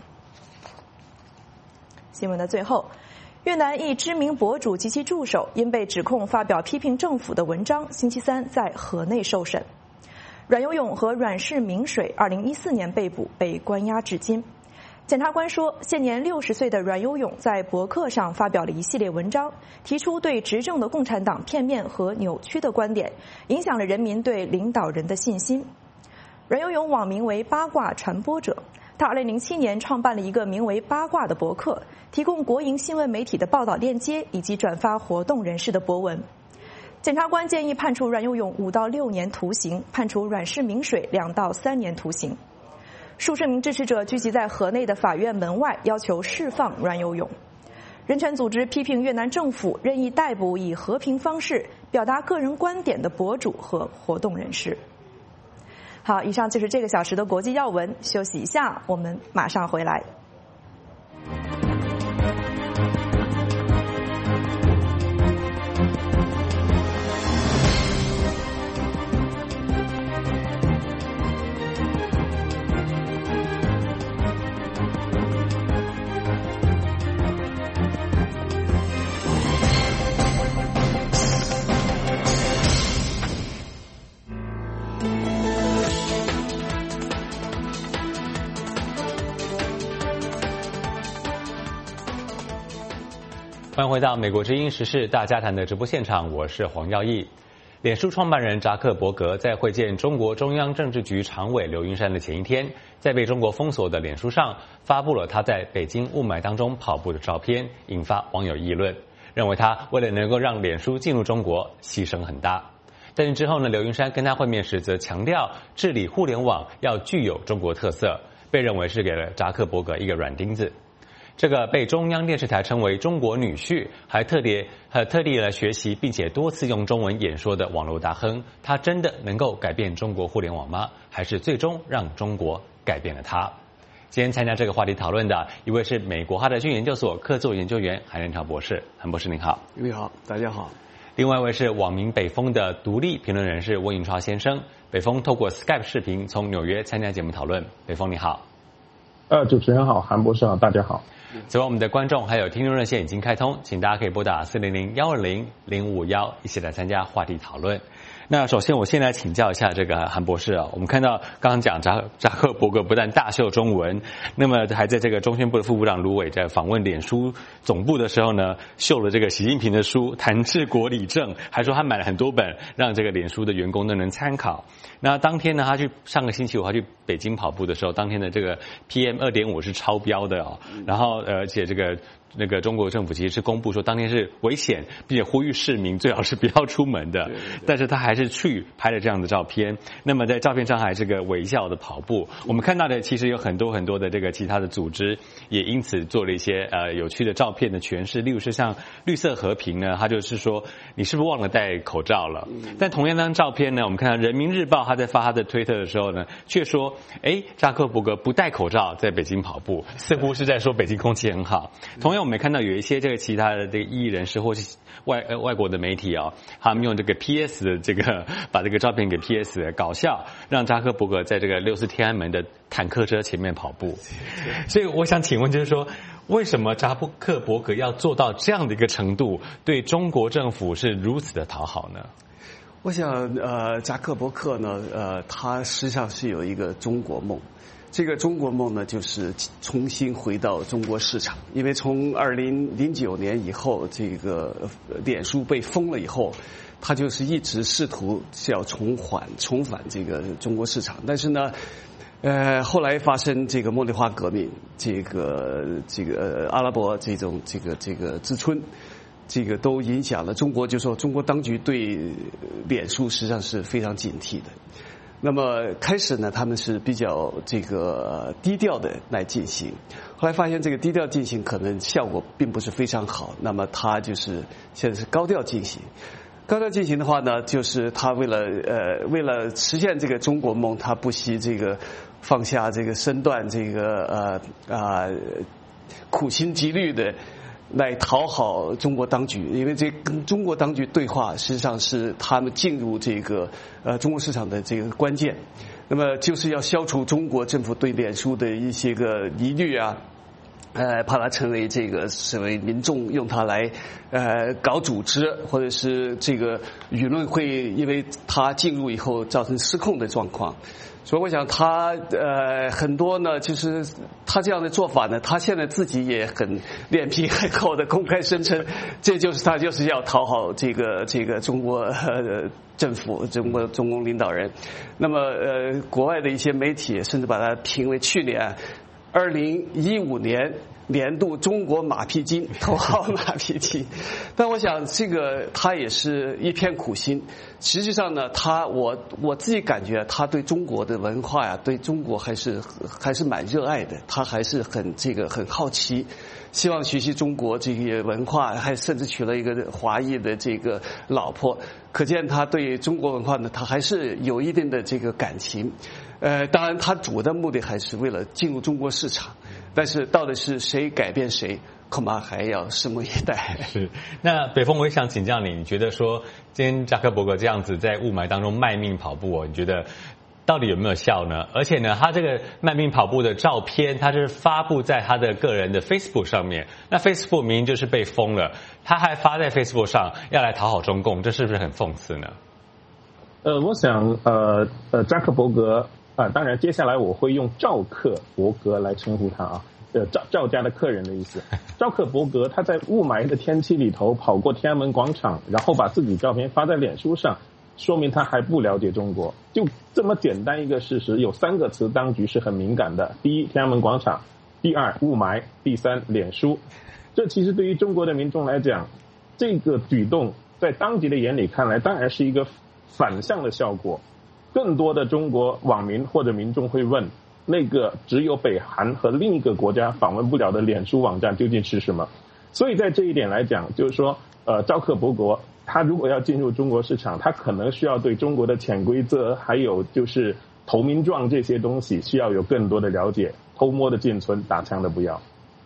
Speaker 8: 新闻的最后，越南一知名博主及其助手因被指控发表批评政府的文章，星期三在河内受审。阮有勇和阮氏明水二零一四年被捕，被关押至今。检察官说，现年六十岁的阮有勇在博客上发表了一系列文章，提出对执政的共产党片面和扭曲的观点，影响了人民对领导人的信心。阮有勇网名为八卦传播者，他二零零七年创办了一个名为八卦的博客，提供国营新闻媒体的报道链接以及转发活动人士的博文。检察官建议判处阮有勇五到六年徒刑，判处阮氏明水两到三年徒刑。数十名支持者聚集在河内的法院门外，要求释放阮有勇。人权组织批评越南政府任意逮捕以和平方式表达个人观点的博主和活动人士。好，以上就是这个小时的国际要闻，休息一下，我们马上回来。
Speaker 16: 欢迎回到美国之音时事大家谈的直播现场，我是黄耀义。 脸书创办人扎克伯格在会见中国中央政治局常委刘云山的前一天，在被中国封锁的脸书上发布了他在北京雾霾当中跑步的照片，引发网友议论，认为他为了能够让脸书进入中国牺牲很大。但是之后呢，刘云山跟他会面时则强调治理互联网要具有中国特色，被认为是给了扎克伯格一个软钉子。这个被中央电视台称为中国女婿，还特别呃特地来学习并且多次用中文演说的网络大亨，他真的能够改变中国互联网吗？还是最终让中国改变了他？今天参加这个话题讨论的一位是美国哈德逊研究所客座研究员韩仁潮博士，韩博士您好。
Speaker 11: 你好，大家好。
Speaker 16: 另外一位是网民北风的独立评论人士温银超先生，北风透过 Skype 视频从纽约参加节目讨论。北风你好。
Speaker 12: 呃，主持人好，韩博士好，大家好。
Speaker 16: 此外，我们的观众还有听众热线已经开通，请大家可以拨打四零零幺二零零五幺一起来参加话题讨论。那首先我先来请教一下这个韩博士啊，我们看到刚刚讲扎扎克伯格不但大秀中文，那么还在这个中宣部的副部长卢伟在访问脸书总部的时候呢，秀了这个习近平的书谈治国理政，还说他买了很多本让这个脸书的员工都能参考。那当天呢，他去上个星期五他去北京跑步的时候，当天的这个 P M 二点五 是超标的哦，然后而且这个那个中国政府其实是公布说当天是危险，并且呼吁市民最好是不要出门的，但是他还是去拍了这样的照片。那么在照片上还是个微笑的跑步。我们看到的其实有很多很多的这个其他的组织也因此做了一些呃有趣的照片的诠释，例如是像绿色和平呢，他就是说你是不是忘了戴口罩了？但同样那张照片呢，我们看到人民日报他在发他的推特的时候呢，却说哎，扎克伯格不戴口罩在北京跑步，似乎是在说北京空气很好。同样我们看到有一些这个其他的这个艺人士或是外呃外国的媒体哦，他们用这个 P S 的这个把这个照片给 P S 的搞笑，让扎克伯格在这个六四天安门的坦克车前面跑步。所以我想请问，就是说为什么扎克伯格要做到这样的一个程度，对中国政府是如此的讨好呢？
Speaker 11: 我想，呃，扎克伯格呢，呃，他实际上是有一个中国梦。这个中国梦呢，就是重新回到中国市场。因为从二零零九年以后，这个脸书被封了以后，他就是一直试图是要重返重返这个中国市场。但是呢，呃，后来发生这个茉莉花革命，这个这个阿拉伯这种这个这个之春。这个都影响了中国，就说中国当局对脸书实际上是非常警惕的。那么开始呢，他们是比较这个低调的来进行，后来发现这个低调进行可能效果并不是非常好，那么他就是现在是高调进行。高调进行的话呢，就是他为了呃为了实现这个中国梦，他不惜这个放下这个身段，这个呃啊、呃、苦心积虑的来讨好中国当局，因为这跟中国当局对话，实际上是他们进入这个呃中国市场的这个关键。那么就是要消除中国政府对脸书的一些个疑虑啊，呃，怕它成为这个所谓民众用它来呃搞组织，或者是这个舆论会因为它进入以后造成失控的状况。所以我想他呃很多呢，就是他这样的做法呢，他现在自己也很脸皮很厚的公开声称，这就是他就是要讨好这个这个中国呃政府、中国中共领导人。那么呃国外的一些媒体甚至把它评为去年二零一五年年度中国马屁精，头号马屁精。但我想这个他也是一片苦心。实际上呢，他我我自己感觉他对中国的文化呀，对中国还是还是蛮热爱的。他还是很这个很好奇，希望学习中国这个文化，还甚至娶了一个华裔的这个老婆。可见他对中国文化呢，他还是有一定的这个感情。呃，当然他主的目的还是为了进入中国市场。但是到底是谁改变谁，恐怕还要拭目以待。
Speaker 16: 是，那北风，我也想请教你，你觉得说今天扎克伯格这样子在雾霾当中卖命跑步哦，你觉得到底有没有效呢？而且呢，他这个卖命跑步的照片，他是发布在他的个人的 Facebook 上面，那 Facebook 明明就是被封了，他还发在 Facebook 上要来讨好中共，这是不是很讽刺呢？
Speaker 12: 呃，我想呃呃扎克伯格。啊，当然，接下来我会用赵克伯格来称呼他啊，呃，赵赵家的客人的意思。赵克伯格他在雾霾的天气里头跑过天安门广场，然后把自己照片发在脸书上， 说明他还不了解中国。就这么简单一个事实，有三个词当局是很敏感的：第一，天安门广场；第二，雾霾；第三，脸书。这其实对于中国的民众来讲，这个举动在当局的眼里看来，当然是一个反向的效果。更多的中国网民或者民众会问，那个只有北韩和另一个国家访问不了的脸书网站究竟是什么？所以在这一点来讲，就是说，呃，赵克伯格他如果要进入中国市场，他可能需要对中国的潜规则，还有就是投名状这些东西需要有更多的了解。偷摸的进村，打枪的不要。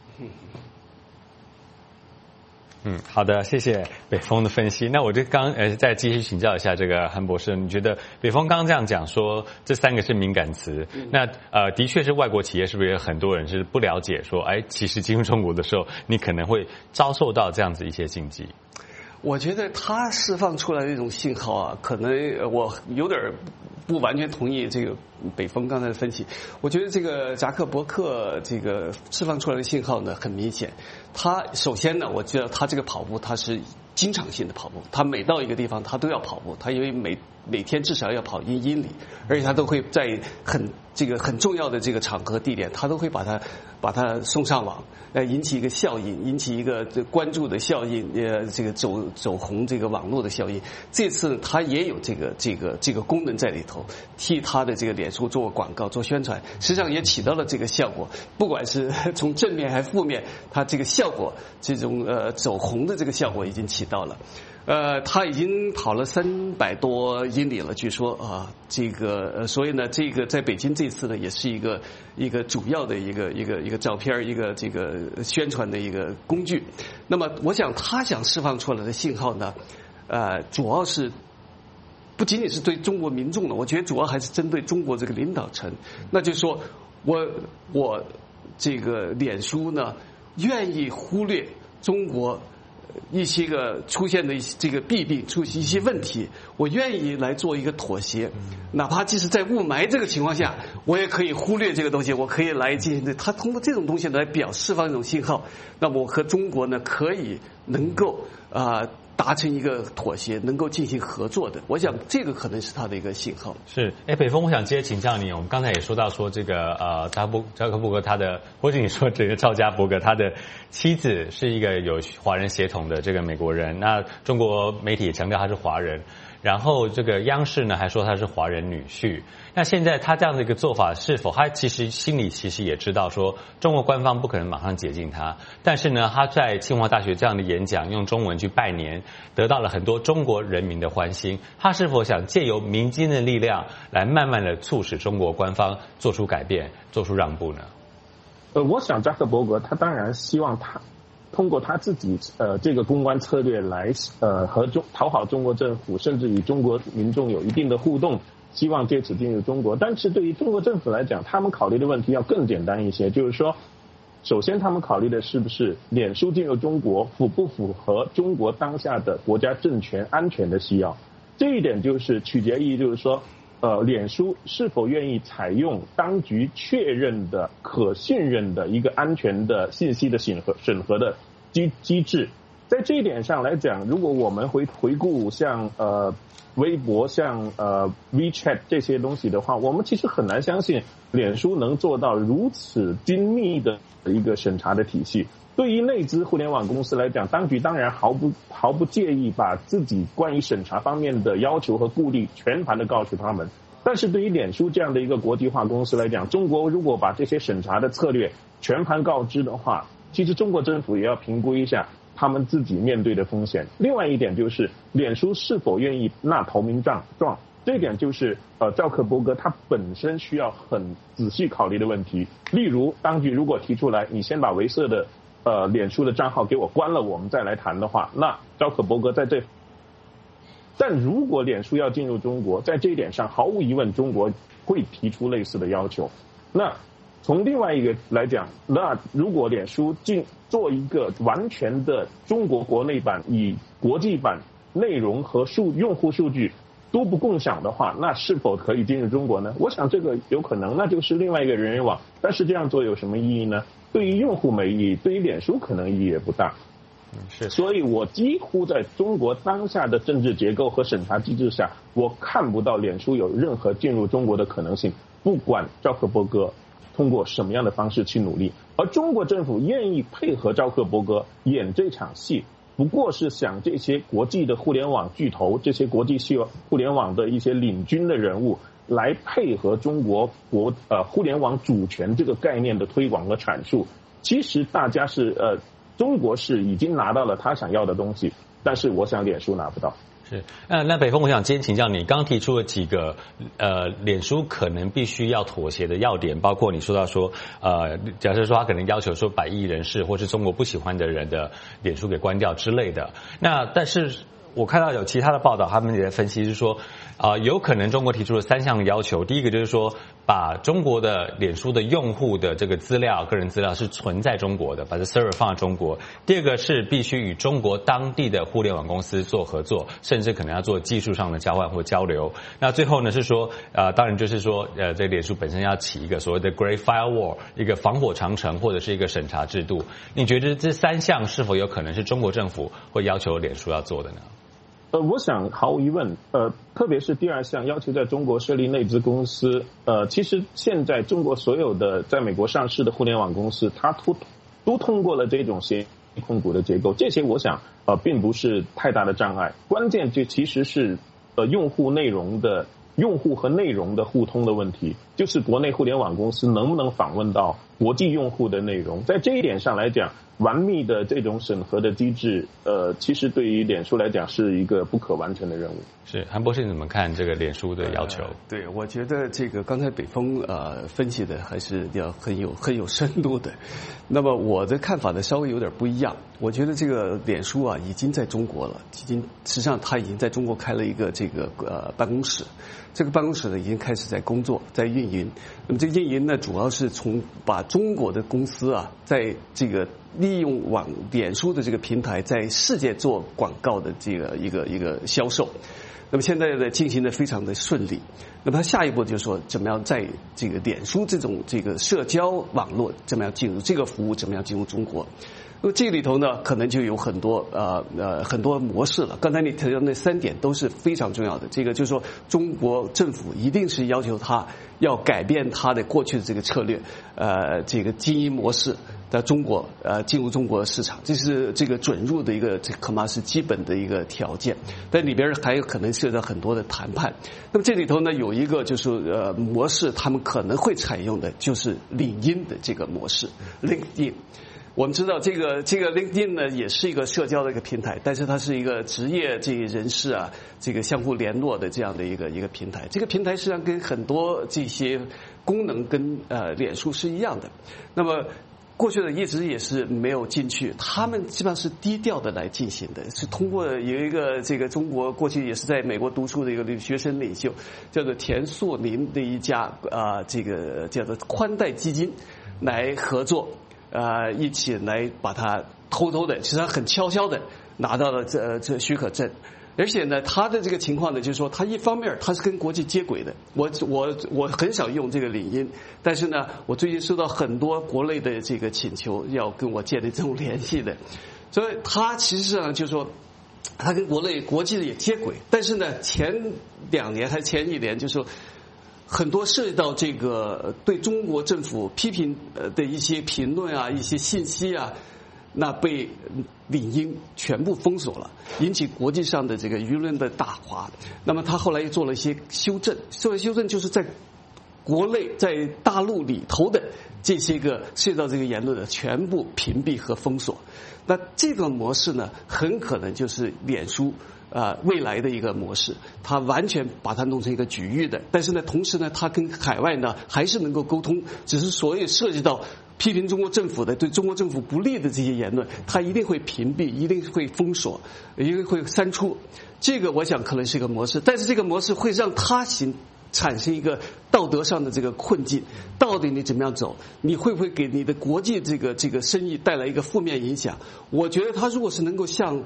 Speaker 16: 嗯，好的，谢谢北峰的分析。那我就刚呃再继续请教一下这个韩博士，你觉得北峰刚刚这样讲说这三个是敏感词，嗯、那呃的确是外国企业是不是有很多人是不了解说，哎，其实进入中国的时候，你可能会遭受到这样子一些禁忌？
Speaker 11: 我觉得他释放出来的一种信号啊，可能我有点不完全同意这个北峰刚才的分析。我觉得这个扎克伯克这个释放出来的信号呢，很明显。他首先呢，我知道他这个跑步他是经常性的跑步，他每到一个地方他都要跑步，他因为每每天至少要跑一英里，而且他都会在很这个很重要的这个场合地点，他都会把它把它送上网，来引起一个效应，引起一个关注的效应，呃，这个走走红这个网络的效应。这次他也有这个这个这个功能在里头，替他的这个脸书做广告、做宣传，实际上也起到了这个效果。不管是从正面还是负面，他这个效果，这种呃走红的这个效果已经起到了。呃，他已经跑了三百多英里了，据说啊，这个呃，所以呢，这个在北京这次呢，也是一个一个主要的一个一个一个照片，一个这个宣传的一个工具。那么，我想他想释放出来的信号呢，呃，主要是不仅仅是对中国民众的，我觉得主要还是针对中国这个领导层。那就是说我我这个脸书呢，愿意忽略中国一些个出现的这个弊病，出现一些问题，我愿意来做一个妥协，哪怕即使在雾霾这个情况下，我也可以忽略这个东西，我可以来进行。他通过这种东西来表释放一种信号，那么我和中国呢可以能够啊、呃、达成一个妥协，能够进行合作的。我想这个可能是他的一个信号。
Speaker 16: 是，哎，北峰，我想接着请教你，我们刚才也说到说这个呃扎布扎克伯格他的，或者你说这个赵家伯格他的妻子是一个有华人血统的这个美国人，那中国媒体也强调他是华人，然后这个央视呢还说他是华人女婿。那现在他这样的一个做法，是否他其实心里其实也知道说中国官方不可能马上解禁他，但是呢他在清华大学这样的演讲用中文去拜年，得到了很多中国人民的欢心，他是否想借由民间的力量来慢慢的促使中国官方做出改变，做出让步呢？
Speaker 12: 呃，我想扎克伯格他当然希望他通过他自己呃这个公关策略来呃和中讨好中国政府，甚至与中国民众有一定的互动，希望借此进入中国。但是对于中国政府来讲，他们考虑的问题要更简单一些，就是说首先他们考虑的是不是脸书进入中国符不符合中国当下的国家政权安全的需要。这一点就是取决于就是说呃，脸书是否愿意采用当局确认的可信任的一个安全的信息的审核审核的机机制。在这一点上来讲，如果我们回回顾像呃微博、像呃 WeChat 这些东西的话，我们其实很难相信脸书能做到如此精密的一个审查的体系。对于内资互联网公司来讲，当局当然毫不毫不介意把自己关于审查方面的要求和顾虑全盘的告诉他们。但是对于脸书这样的一个国际化公司来讲，中国如果把这些审查的策略全盘告知的话，其实中国政府也要评估一下他们自己面对的风险。另外一点就是脸书是否愿意纳投名状，这一点就是呃赵克伯格他本身需要很仔细考虑的问题。例如当局如果提出来，你先把维瑟的呃脸书的账号给我关了，我们再来谈的话，那赵克伯格在这。但如果脸书要进入中国，在这一点上毫无疑问中国会提出类似的要求。那从另外一个来讲，那如果脸书进做一个完全的中国国内版，以国际版内容和数用户数据都不共享的话，那是否可以进入中国呢？我想这个有可能，那就是另外一个人人网。但是这样做有什么意义呢？对于用户没意义，对于脸书可能意义也不大。 是，所以我几乎在中国当下的政治结构和审查机制下，我看不到脸书有任何进入中国的可能性，不管扎克伯格通过什么样的方式去努力，而中国政府愿意配合扎克伯格演这场戏，不过是想这些国际的互联网巨头，这些国际互联网的一些领军的人物来配合中国国呃互联网主权这个概念的推广和阐述。其实大家是呃。中国是已经拿到了他想要的东西，但是我想脸书拿不到。
Speaker 16: 是，那那北峰，我想今天请教你，刚提出了几个呃，脸书可能必须要妥协的要点，包括你说到说，呃，假设说他可能要求说百亿人士或是中国不喜欢的人的脸书给关掉之类的。那但是我看到有其他的报道，他们也在分析是说，啊、呃，有可能中国提出了三项要求，第一个就是说，把中国的脸书的用户的这个资料、个人资料是存在中国的，把这 server 放在中国。第二个是必须与中国当地的互联网公司做合作，甚至可能要做技术上的交换或交流。那最后呢是说，呃，当然就是说，呃，这脸书本身要起一个所谓的 Great Firewall， 一个防火长城或者是一个审查制度。你觉得这三项是否有可能是中国政府会要求脸书要做的呢？
Speaker 12: 呃，我想毫无疑问，呃，特别是第二项要求在中国设立内资公司，呃，其实现在中国所有的在美国上市的互联网公司，它都都通过了这种协议控股的结构，这些我想呃并不是太大的障碍，关键就其实是呃用户内容的用户和内容的互通的问题，就是国内互联网公司能不能访问到国际用户的内容，在这一点上来讲，完密的这种审核的机制，呃，其实对于脸书来讲是一个不可完成的任务。
Speaker 16: 是，韩博士你怎么看这个脸书的要求？呃、
Speaker 11: 对，我觉得这个刚才北峰呃分析的还是要很有很有深度的。那么我的看法呢稍微有点不一样。我觉得这个脸书啊已经在中国了，已经实际上它已经在中国开了一个这个呃办公室，这个办公室呢已经开始在工作，在运营。那么这个运营呢主要是从把中国的公司啊在这个利用网脸书的这个平台在世界做广告的这个一个一个销售。那么现在呢进行的非常的顺利，那么他下一步就是说怎么样在这个脸书这种这个社交网络怎么样进入这个服务，怎么样进入中国。那么这里头呢可能就有很多呃呃很多模式了，刚才你提到那三点都是非常重要的。这个就是说中国政府一定是要求他要改变他的过去的这个策略，呃这个经营模式在中国呃进入中国市场，这是这个准入的一个这恐怕是基本的一个条件，但里边还有可能涉及到很多的谈判。那么这里头呢有一个就是呃模式，他们可能会采用的就是领英的这个模式 ，LinkedIn。我们知道这个这个 LinkedIn 呢也是一个社交的一个平台，但是它是一个职业这个人士啊这个相互联络的这样的一个一个平台。这个平台实际上跟很多这些功能跟呃脸书是一样的。那么过去的一直也是没有进去，他们基本上是低调的来进行的，是通过有一个这个中国过去也是在美国读书的一个学生领袖，叫做田硕林的一家啊、呃、这个叫做宽带基金来合作。呃，一起来把它偷偷的，实际上很悄悄的拿到了这这许可证，而且呢，他的这个情况呢，就是说，他一方面他是跟国际接轨的。我我我很少用这个领英，但是呢，我最近收到很多国内的这个请求，要跟我建立这种联系的，所以他其实上就是说，他跟国内国际的也接轨，但是呢，前两年还前一年就是说。很多涉及到这个对中国政府批评的一些评论啊、一些信息啊，那被领英全部封锁了，引起国际上的这个舆论的大哗。那么他后来又做了一些修正，做了修正就是在国内在大陆里头的这些个涉及到这个言论的全部屏蔽和封锁。那这个模式呢，很可能就是脸书。呃，未来的一个模式，它完全把它弄成一个局域的，但是呢，同时呢，它跟海外呢还是能够沟通，只是所有涉及到批评中国政府的、对中国政府不利的这些言论，它一定会屏蔽，一定会封锁，一定会删除。这个我想可能是一个模式，但是这个模式会让它形产生一个道德上的这个困境，到底你怎么样走？你会不会给你的国际这个这个生意带来一个负面影响？我觉得它如果是能够像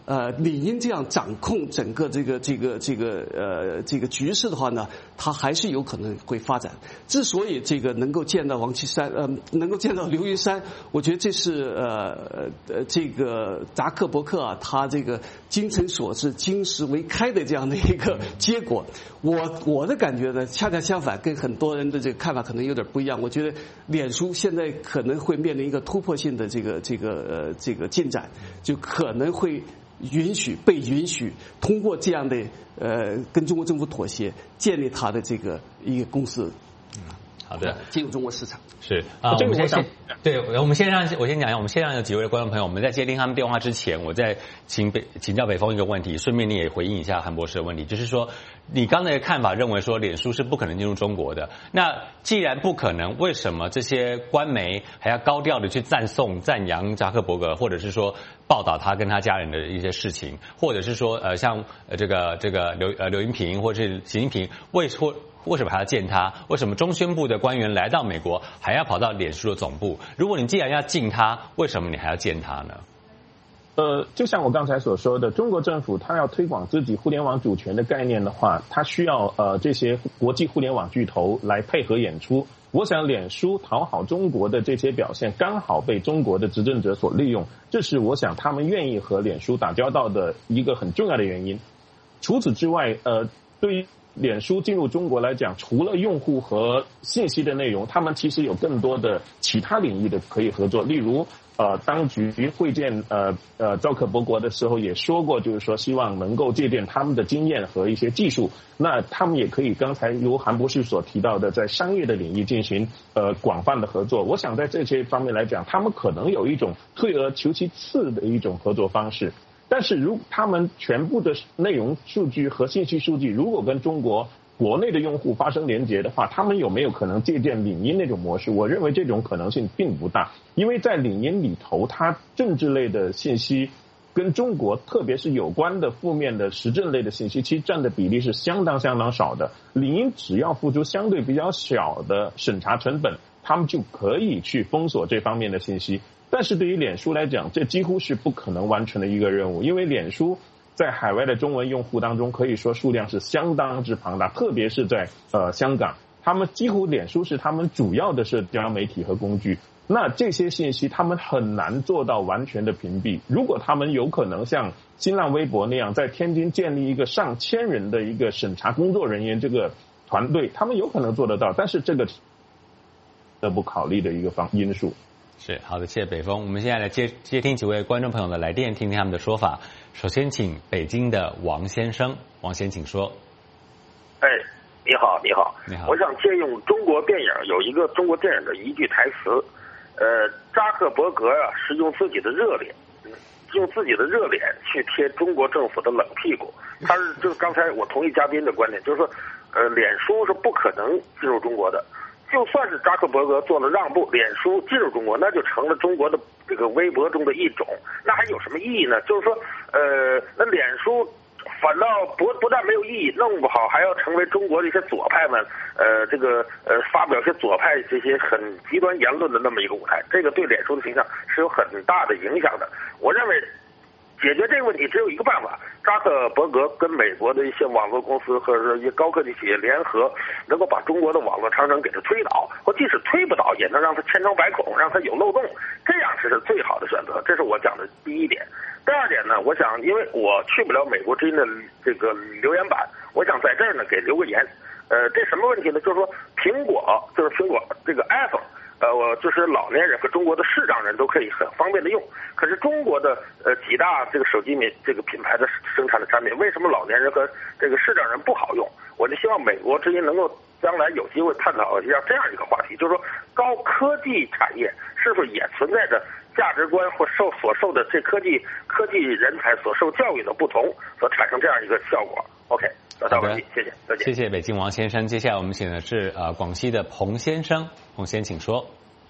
Speaker 11: 呃领英这样掌控整个这个这个这个呃这个局势的话呢，它还是有可能会发展。之所以这个能够见到王岐山，呃，能够见到刘云山，我觉得这是呃呃这个扎克伯克啊，他这个精诚所至、金石为开的这样的一个结果。我我的感觉呢，恰恰相反，跟很多人的这个看法可能有点不一样。我觉得脸书现在可能会面临一个突破性的这个这个呃这个进展，就可能会允许被允许通过这样的呃跟中国政府妥协，建立它的这个一个公司。
Speaker 16: 好的，
Speaker 11: 进入中国市场
Speaker 16: 是啊，我们先先对，我们先让我先讲一下，我们先让有几位观众朋友，我们在接听他们电话之前，我再请北请教北峰一个问题，顺便你也回应一下韩博士的问题，就是说你刚才的看法认为说脸书是不可能进入中国的，那既然不可能，为什么这些官媒还要高调的去赞颂赞扬扎克伯格，或者是说报道他跟他家人的一些事情，或者是说呃像呃这个这个刘呃刘云平或者是习近平为或为什么还要见他？为什么中宣部的官员来到美国还要跑到脸书的总部？如果你既然要敬他，为什么你还要见他呢？
Speaker 12: 呃，就像我刚才所说的，中国政府它要推广自己互联网主权的概念的话，它需要呃这些国际互联网巨头来配合演出。我想脸书讨好中国的这些表现，刚好被中国的执政者所利用，这是我想他们愿意和脸书打交道的一个很重要的原因。除此之外，呃，对于脸书进入中国来讲，除了用户和信息的内容，他们其实有更多的其他领域的可以合作。例如，呃，当局会见呃呃扎克伯格的时候也说过，就是说希望能够借鉴他们的经验和一些技术。那他们也可以刚才如韩博士所提到的，在商业的领域进行呃广泛的合作。我想在这些方面来讲，他们可能有一种退而求其次的一种合作方式。但是如他们全部的内容数据和信息数据如果跟中国国内的用户发生连结的话，他们有没有可能借鉴领英那种模式？我认为这种可能性并不大，因为在领英里头，它政治类的信息跟中国特别是有关的负面的时政类的信息，其实占的比例是相当相当少的。领英只要付出相对比较小的审查成本，他们就可以去封锁这方面的信息。但是对于脸书来讲，这几乎是不可能完成的一个任务，因为脸书在海外的中文用户当中，可以说数量是相当之庞大，特别是在呃香港，他们几乎脸书是他们主要的社交媒体和工具。那这些信息他们很难做到完全的屏蔽。如果他们有可能像新浪微博那样，在天津建立一个上千人的一个审查工作人员这个团队，他们有可能做得到，但是这个得不考虑的一个方因素。
Speaker 16: 是好的，谢谢北峰。我们现在来接接听几位观众朋友的来电，听听他们的说法。首先，请北京的王先生，王先请说。
Speaker 13: 哎，你好，你好，
Speaker 16: 你好。
Speaker 13: 我想借用中国电影有一个中国电影的一句台词，呃，扎克伯格啊是用自己的热脸，用自己的热脸去贴中国政府的冷屁股。他是就是刚才我同意嘉宾的观点，就是说，呃，脸书是不可能进入中国的。就算是扎克伯格做了让步，脸书进入中国，那就成了中国的这个微博中的一种，那还有什么意义呢？就是说，呃，那脸书反倒不不但没有意义，弄不好还要成为中国的一些左派们，呃，这个呃发表一些左派这些很极端言论的那么一个舞台，这个对脸书的形象是有很大的影响的。我认为解决这个问题只有一个办法，扎克伯格跟美国的一些网络公司或者说一些高科技企业联合，能够把中国的网络长城给它推倒，或即使推不倒，也能让它千疮百孔，让它有漏洞，这样是最好的选择。这是我讲的第一点。第二点呢，我想因为我去不了美国之音的这个留言板，我想在这儿呢给留个言。呃，这什么问题呢？就是说苹果就是苹果这个 iPhone。呃，我就是老年人和中国的视障人都可以很方便的用。可是中国的呃几大这个手机品这个品牌的生产的产品，为什么老年人和这个视障人不好用？我就希望美国之音能够将来有机会探讨一下这样一个话题，就是说高科技产业是否也存在着价值观或受所受的这科技科技人才所受教育的不同，所产生这样一个效果。OK。得到问题，谢谢，再见。
Speaker 16: 谢谢北京王先生。接下来我们请的是呃广西的彭先生，彭先请说。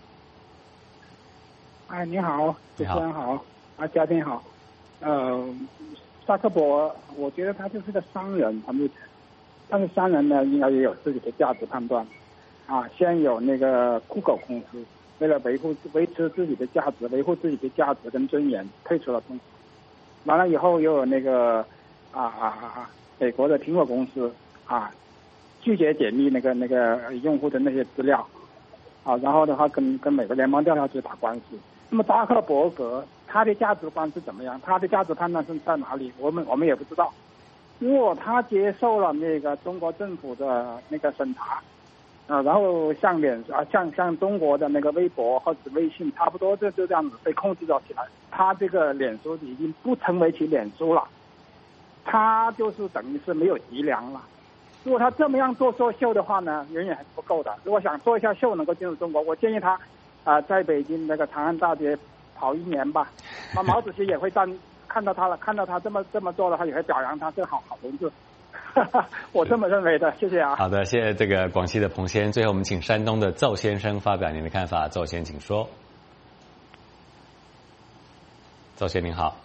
Speaker 9: 哎，你好，主持人好，啊，嘉宾好。呃，扎克伯，我觉得他就是个商人，他们，但是商人呢，应该也有自己的价值判断。啊，先有那个酷狗公司，为了维护维持自己的价值，维护自己的价值跟尊严，退出了中完了以后又有那个啊啊啊美国的苹果公司啊拒绝解密那个那个用户的那些资料啊，然后的话跟跟美国联邦调查局打官司。那么扎克伯格他的价值观是怎么样？他的价值判断是在哪里？我们我们也不知道。如果他接受了那个中国政府的那个审查。啊，然后像脸啊，像像中国的那个微博或者微信，差不多就就这样子被控制了起来。他这个脸书已经不成为其脸书了，他就是等于是没有脊梁了。如果他这么样做做秀的话呢，远远还是不够的。如果想做一下秀能够进入中国，我建议他啊、呃，在北京那个长安大街跑一年吧。那毛主席也会站看到他了，看到他这么这么做的话，也会表扬他，这个好好同志。我这么认为的，谢谢啊。
Speaker 16: 好的，谢谢这个广西的彭先。最后我们请山东的邹先生发表您的看法。邹先请说。邹先您好。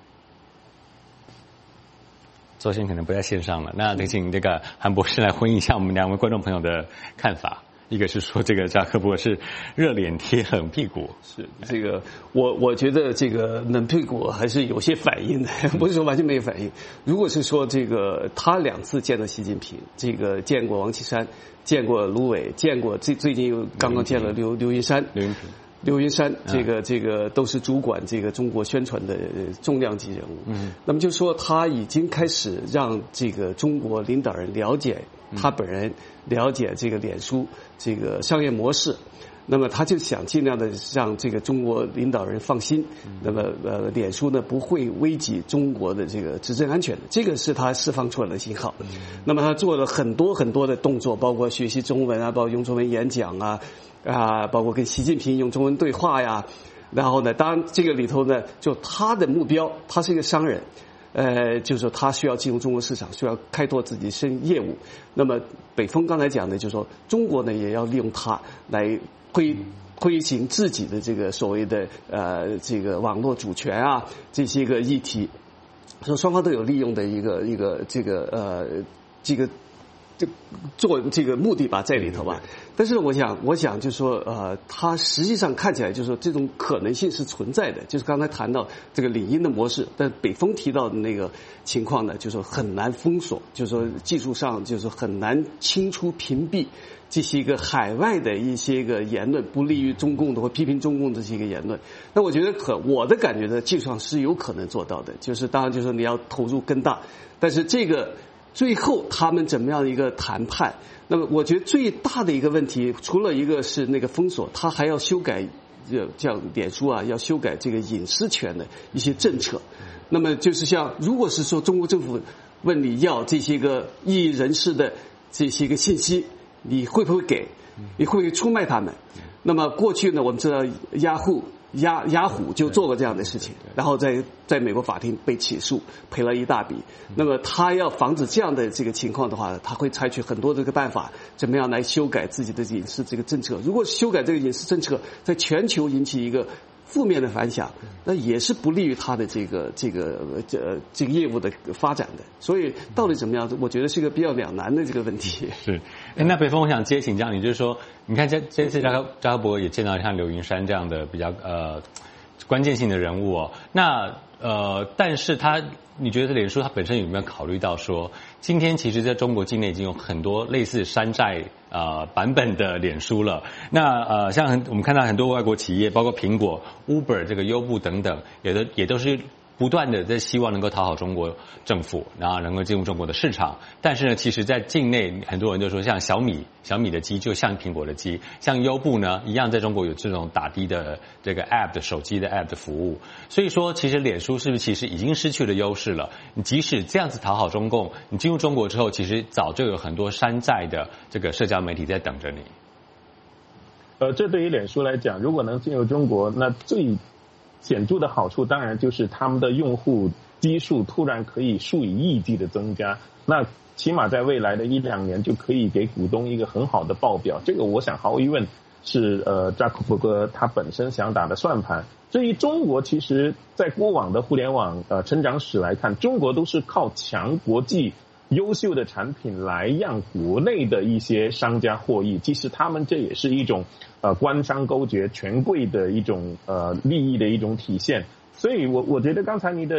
Speaker 16: 邹先可能不在线上了，那请这个韩博士来回应一下我们两位观众朋友的看法。一个是说这个扎克伯格是热脸贴冷屁股，
Speaker 11: 是这个我我觉得这个冷屁股还是有些反应的，不是说完全没有反应。如果是说这个他两次见到习近平，这个见过王岐山，见过卢伟，见过最最近又刚刚见了刘刘云山，
Speaker 16: 刘云平。
Speaker 11: 刘云山，这个这个都是主管这个中国宣传的重量级人物。嗯，那么就说他已经开始让这个中国领导人了解他本人，了解这个脸书这个商业模式。那么他就想尽量的让这个中国领导人放心，那么呃，脸书呢不会危及中国的这个执政安全的，这个是他释放出来的信号。那么他做了很多很多的动作，包括学习中文啊，包括用中文演讲啊，啊，包括跟习近平用中文对话呀。然后呢，当然这个里头呢，就他的目标，他是一个商人。呃，就是说他需要进入中国市场，需要开拓自己生意业务。那么北风刚才讲的，就是说中国呢也要利用它来推推行自己的这个所谓的呃这个网络主权啊这些个议题，所以双方都有利用的一个一个这个呃这个这做这个目的吧在里头吧。但是我想我想就是说呃它实际上看起来就是说这种可能性是存在的，就是刚才谈到这个领英的模式，但北风提到的那个情况呢，就是说很难封锁，就是说技术上就是很难清除屏蔽这些个海外的一些个言论，不利于中共的或批评中共的这些个言论。那我觉得可我的感觉呢，技术上是有可能做到的，就是当然就是说你要投入更大，但是这个最后他们怎么样一个谈判？那么我觉得最大的一个问题，除了一个是那个封锁，他还要修改，叫脸书啊，要修改这个隐私权的一些政策。那么就是像，如果是说中国政府问你要这些个异议人士的这些个信息，你会不会给？你会不会出卖他们？那么过去呢，我们知道雅虎。雅雅虎就做过这样的事情，然后在在美国法庭被起诉，赔了一大笔。那么他要防止这样的这个情况的话，他会采取很多这个办法，怎么样来修改自己的隐私这个政策。如果修改这个隐私政策，在全球引起一个负面的反响，那也是不利于他的这个这个呃这个业务的发展的。所以到底怎么样，我觉得是一个比较两难的这个问题。
Speaker 16: 是，哎，那北风，我想接请教你，就是说，你看这这次扎克扎克伯格也见到像刘云山这样的比较呃关键性的人物哦，那呃，但是他。你觉得脸书它本身有没有考虑到说，今天其实在中国境内已经有很多类似山寨呃版本的脸书了？那呃，像我们看到很多外国企业，包括苹果、Uber 这个优步等等，也都也都是不断的在希望能够讨好中国政府，然后能够进入中国的市场。但是呢，其实在境内很多人就说，像小米小米的机就像苹果的机，像优步呢一样，在中国有这种打的的这个 App 的手机的 App 的服务。所以说，其实脸书是不是其实已经失去了优势了？你即使这样子讨好中共，你进入中国之后，其实早就有很多山寨的这个社交媒体在等着你。
Speaker 12: 呃，这对于脸书来讲，如果能进入中国，那最显著的好处当然就是他们的用户基数突然可以数以亿计的增加，那起码在未来的一两年就可以给股东一个很好的报表。这个我想毫无疑问是呃扎克伯格他本身想打的算盘。至于中国，其实在过往的互联网呃成长史来看，中国都是靠强国际优秀的产品来让国内的一些商家获益，其实他们这也是一种呃官商勾结权贵的一种呃利益的一种体现。所以我我觉得刚才你的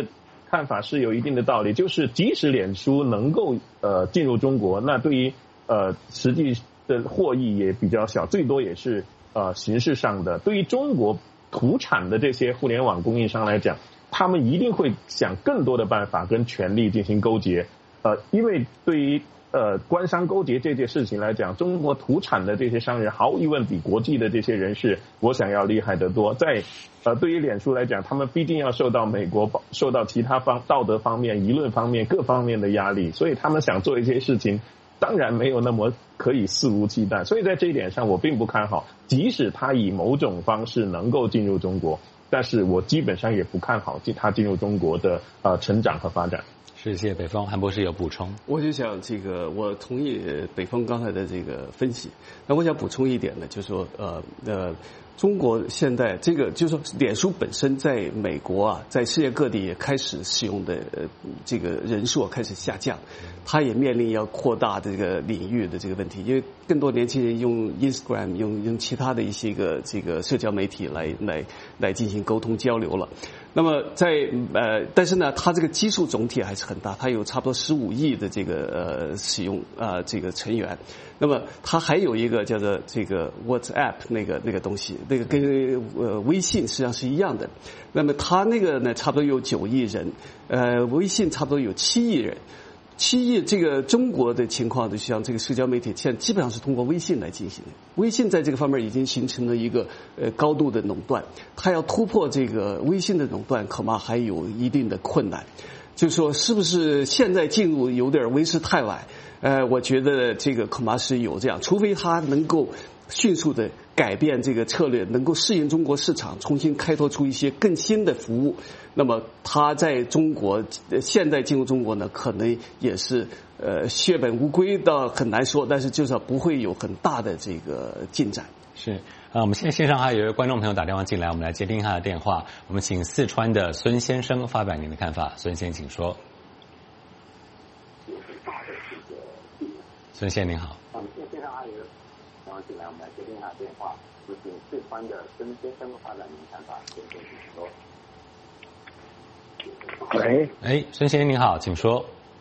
Speaker 12: 看法是有一定的道理，就是即使脸书能够呃进入中国，那对于呃实际的获益也比较小，最多也是呃形式上的。对于中国土产的这些互联网供应商来讲，他们一定会想更多的办法跟权力进行勾结，呃，因为对于呃官商勾结这件事情来讲，中国土产的这些商人毫无疑问比国际的这些人士，我想要厉害得多。在呃对于脸书来讲，他们毕竟要受到美国、受到其他方道德方面、舆论方面各方面的压力，所以他们想做一些事情，当然没有那么可以肆无忌惮。所以在这一点上，我并不看好，即使他以某种方式能够进入中国，但是我基本上也不看好他进入中国的呃成长和发展。
Speaker 16: 是，谢谢北峰。韩博士有补充？
Speaker 11: 我就想这个，我同意北峰刚才的这个分析。那我想补充一点呢，就是说，呃呃，中国现在这个就是说，脸书本身在美国啊，在世界各地也开始使用的呃这个人数开始下降，它也面临要扩大这个领域的这个问题，因为更多年轻人用 Instagram 用用其他的一些个这个社交媒体来来来进行沟通交流了。那么在呃，但是呢，它这个基数总体还是很大，它有差不多十五亿的这个呃使用啊、呃、这个成员。那么它还有一个叫做这个 WhatsApp 那个那个东西，那个跟呃微信实际上是一样的。那么它那个呢，差不多有九亿人，呃，微信差不多有七亿人。七亿这个中国的情况，就像这个社交媒体现在基本上是通过微信来进行的。微信在这个方面已经形成了一个呃高度的垄断，它要突破这个微信的垄断，恐怕还有一定的困难。就是说，是不是现在进入有点为时太晚？呃，我觉得这个恐怕是有这样，除非它能够迅速的改变这个策略，能够适应中国市场，重新开拓出一些更新的服务。那么它在中国现在进入中国呢，可能也是呃血本无归倒很难说，但是至少不会有很大的这个进展。
Speaker 16: 是啊，我们现在线上还有一位观众朋友打电话进来，我们来接听他的电话。我们请四川的孙先生发表您的看法。孙先生，请说。孙先生您好。我们现在线上还有电话进来，我们来接听他的电话。有请四川的孙先生发表您的看法。孙先生，请说。
Speaker 9: 喂，
Speaker 16: 哎，孙先生您好，请说。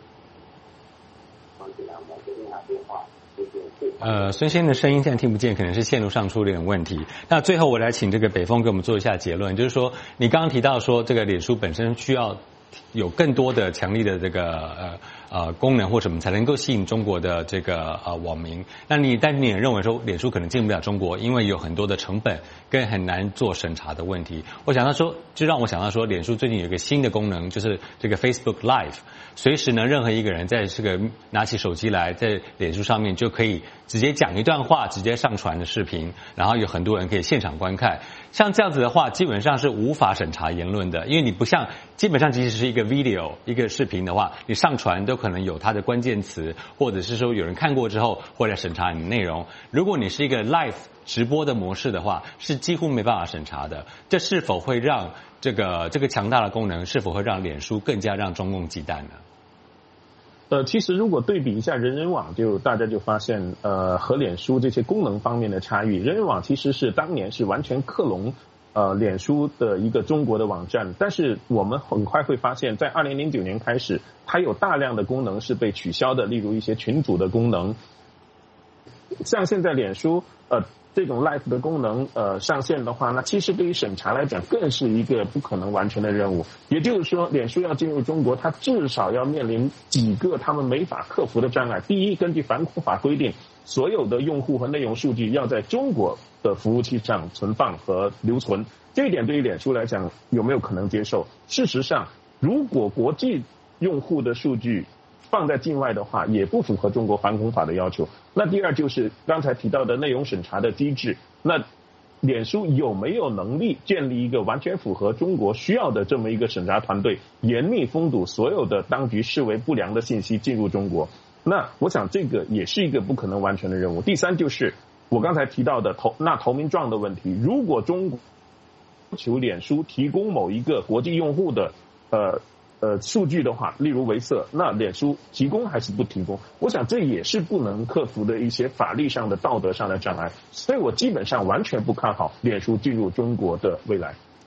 Speaker 16: 呃，孙先生的声音现在听不见，可能是线路上出了点问题。那最后我来请这个北峰给我们做一下结论，就是说，你刚刚提到说，这个脸书本身需要有更多的强力的这个呃呃功能或什么，才能够吸引中国的这个呃网民。那你但是你也认为说，脸书可能进不了中国，因为有很多的成本跟很难做审查的问题。我想到说，就让我想到说，脸书最近有一个新的功能，就是这个 Facebook Live， 随时呢，任何一个人在这个拿起手机来，在脸书上面就可以直接讲一段话，直接上传的视频，然后有很多人可以现场观看。像这样子的话，基本上是无法审查言论的，因为你不像基本上即使是一个 video 一个视频的话，你上传都可能有它的关键词，或者是说有人看过之后会来审查你的内容。如果你是一个 live 直播的模式的话，是几乎没办法审查的。这是否会让这个这个强大的功能，是否会让脸书更加让中共忌惮呢？
Speaker 12: 呃，其实如果对比一下人人网，就大家就发现，呃，和脸书这些功能方面的差异。人人网其实是当年是完全克隆呃脸书的一个中国的网站，但是我们很快会发现，在二零零九年开始，它有大量的功能是被取消的，例如一些群组的功能。像现在脸书呃这种 live 的功能呃上线的话，那其实对于审查来讲更是一个不可能完成的任务。也就是说，脸书要进入中国，它至少要面临几个他们没法克服的障碍。第一，根据反恐法规定，所有的用户和内容数据要在中国的服务器上存放和留存。这一点对于脸书来讲有没有可能接受？事实上，如果国际用户的数据放在境外的话，也不符合中国反恐法的要求。那第二就是刚才提到的内容审查的机制，那脸书有没有能力建立一个完全符合中国需要的这么一个审查团队，严密封堵所有的当局视为不良的信息进入中国？那我想这个也是一个不可能完成的任务。第三就是我刚才提到的投那投名状的问题，如果中国要求脸书提供某一个国际用户的呃呃，数据的话，例如维瑟，那脸书提供还是不提供？我想这也是不能克服的一些法律上的、道德上的障碍，所以我基本上完全不看好脸书进入中国的未来。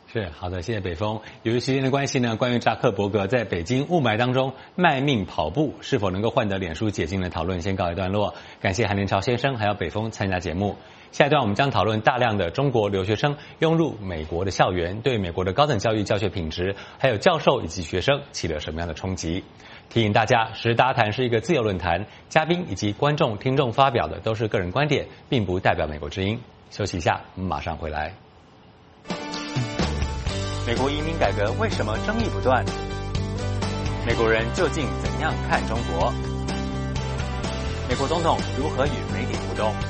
Speaker 16: 是好的，谢谢北风。由于时间的关系呢，关于扎克伯格在北京雾霾当中卖命跑步是否能够换得脸书解禁的讨论先告一段落。感谢韩连朝先生还有北风参加节目。下一段我们将讨论大量的中国留学生涌入美国的校园，对美国的高等教育教学品质，还有教授以及学生起了什么样的冲击。提醒大家，时事大谈是一个自由论坛，嘉宾以及观众听众发表的都是个人观点，并不代表美国之音。休息一下，我们马上回来。美国移民改革为什么争议不断？美国人究竟怎样看中国？美国总统如何与媒体互动？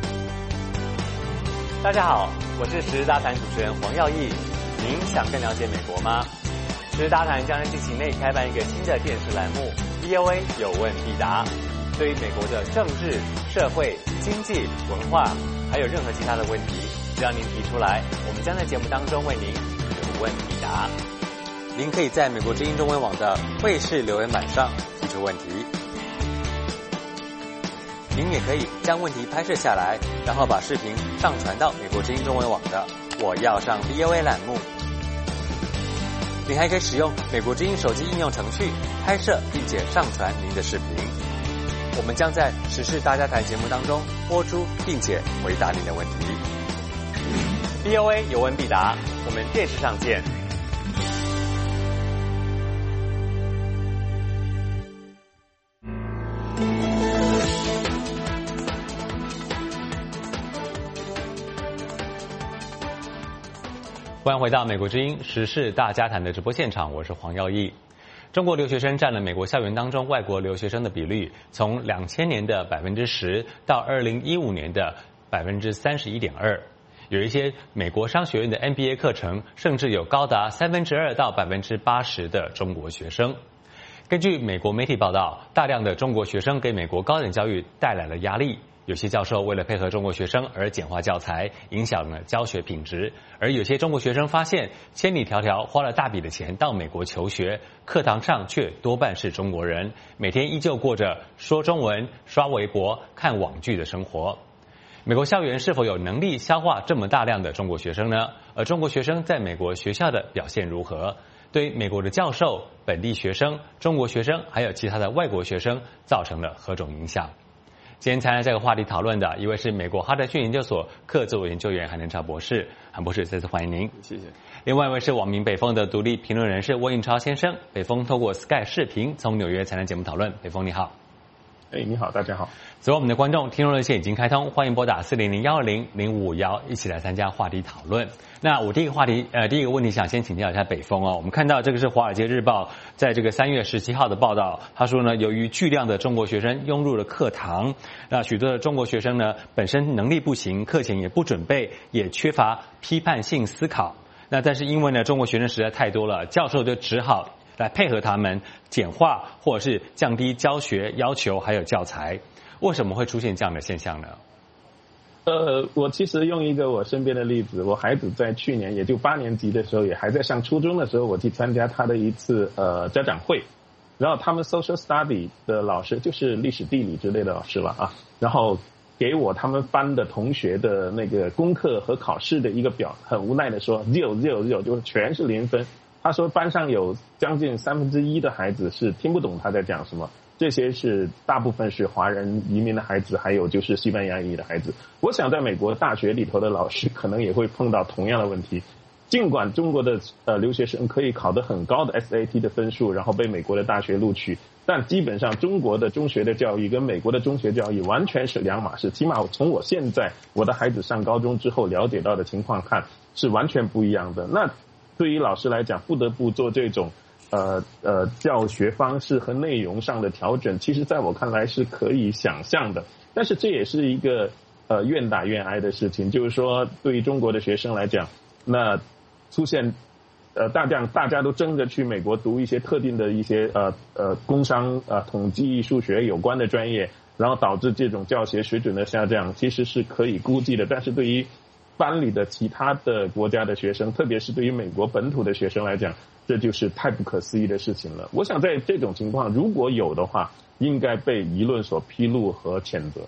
Speaker 16: 大家好，我是时事大谈主持人黄耀义。您想更了解美国吗？时事大谈将在近期内开办一个新的电视栏目 V O A 有问必答。对于美国的政治、社会、经济、文化，还有任何其他的问题，只要您提出来，我们将在节目当中为您有问必答。您可以在美国之音中文网的卫视留言板上提出问题。您也可以将问题拍摄下来，然后把视频上传到美国之音中文网的我要上 V O A 栏目。您还可以使用美国之音手机应用程序拍摄并且上传您的视频。我们将在时事大家谈节目当中播出并且回答您的问题。V O A 有问必答，我们电视上见。欢迎回到美国之音时事大家谈的直播现场，我是黄耀义。中国留学生占了美国校园当中外国留学生的比率，从两千年的百分之十到二零一五年的百分之三十一点二。有一些美国商学院的 M B A 课程，甚至有高达三分之二到百分之八十的中国学生。根据美国媒体报道，大量的中国学生给美国高等教育带来了压力。有些教授为了配合中国学生而简化教材，影响了教学品质；而有些中国学生发现千里迢迢花了大笔的钱到美国求学，课堂上却多半是中国人，每天依旧过着说中文、刷微博、看网剧的生活。美国校园是否有能力消化这么大量的中国学生呢？而中国学生在美国学校的表现如何？对美国的教授、本地学生、中国学生还有其他的外国学生造成了何种影响？今天参加这个话题讨论的一位是美国哈德逊研究所客座研究员韩连超博士，韩博士再次欢迎您。
Speaker 12: 谢谢。
Speaker 16: 另外一位是网民北风的独立评论人士温应超先生，北风透过 Sky 视频从纽约参加节目讨论。北风你好。
Speaker 12: 哎，你好，大家好。
Speaker 16: 此外，我们的观众听众热线已经开通，欢迎拨打四零零幺二零零五五幺一起来参加话题讨论。那我第一个话题，呃，第一个问题想先请教一下北风哦。我们看到这个是《华尔街日报》在这个三月十七号的报道，他说呢，由于巨量的中国学生涌入了课堂，那许多的中国学生呢本身能力不行，课前也不准备，也缺乏批判性思考。那但是因为呢，中国学生实在太多了，教授就只好来配合他们简化或者是降低教学要求还有教材。为什么会出现这样的现象呢？
Speaker 12: 呃，我其实用一个我身边的例子，我孩子在去年也就八年级的时候，也还在上初中的时候，我去参加他的一次呃家长会，然后他们 social study 的老师就是历史地理之类的老师了啊，然后给我他们班的同学的那个功课和考试的一个表，很无奈的说 zero zero zero 就是全是零分。他说班上有将近三分之一的孩子是听不懂他在讲什么，这些是大部分是华人移民的孩子，还有就是西班牙裔的孩子。我想在美国大学里头的老师可能也会碰到同样的问题。尽管中国的呃留学生可以考得很高的 S A T 的分数，然后被美国的大学录取，但基本上中国的中学的教育跟美国的中学教育完全是两码事。起码从我现在我的孩子上高中之后了解到的情况看，是完全不一样的。那对于老师来讲，不得不做这种呃呃教学方式和内容上的调整，其实在我看来是可以想象的。但是这也是一个呃愿打愿挨的事情，就是说对于中国的学生来讲，那出现呃大家大家都争着去美国读一些特定的一些呃呃工商呃统计数学有关的专业，然后导致这种教学水准的下降，其实是可以估计的。但是对于班里的其他的国家的学生，特别是对于美国本土的学生来讲，这就是太不可思议的事情了。我想在这种情况如果有的话，应该被舆论所披露和谴责。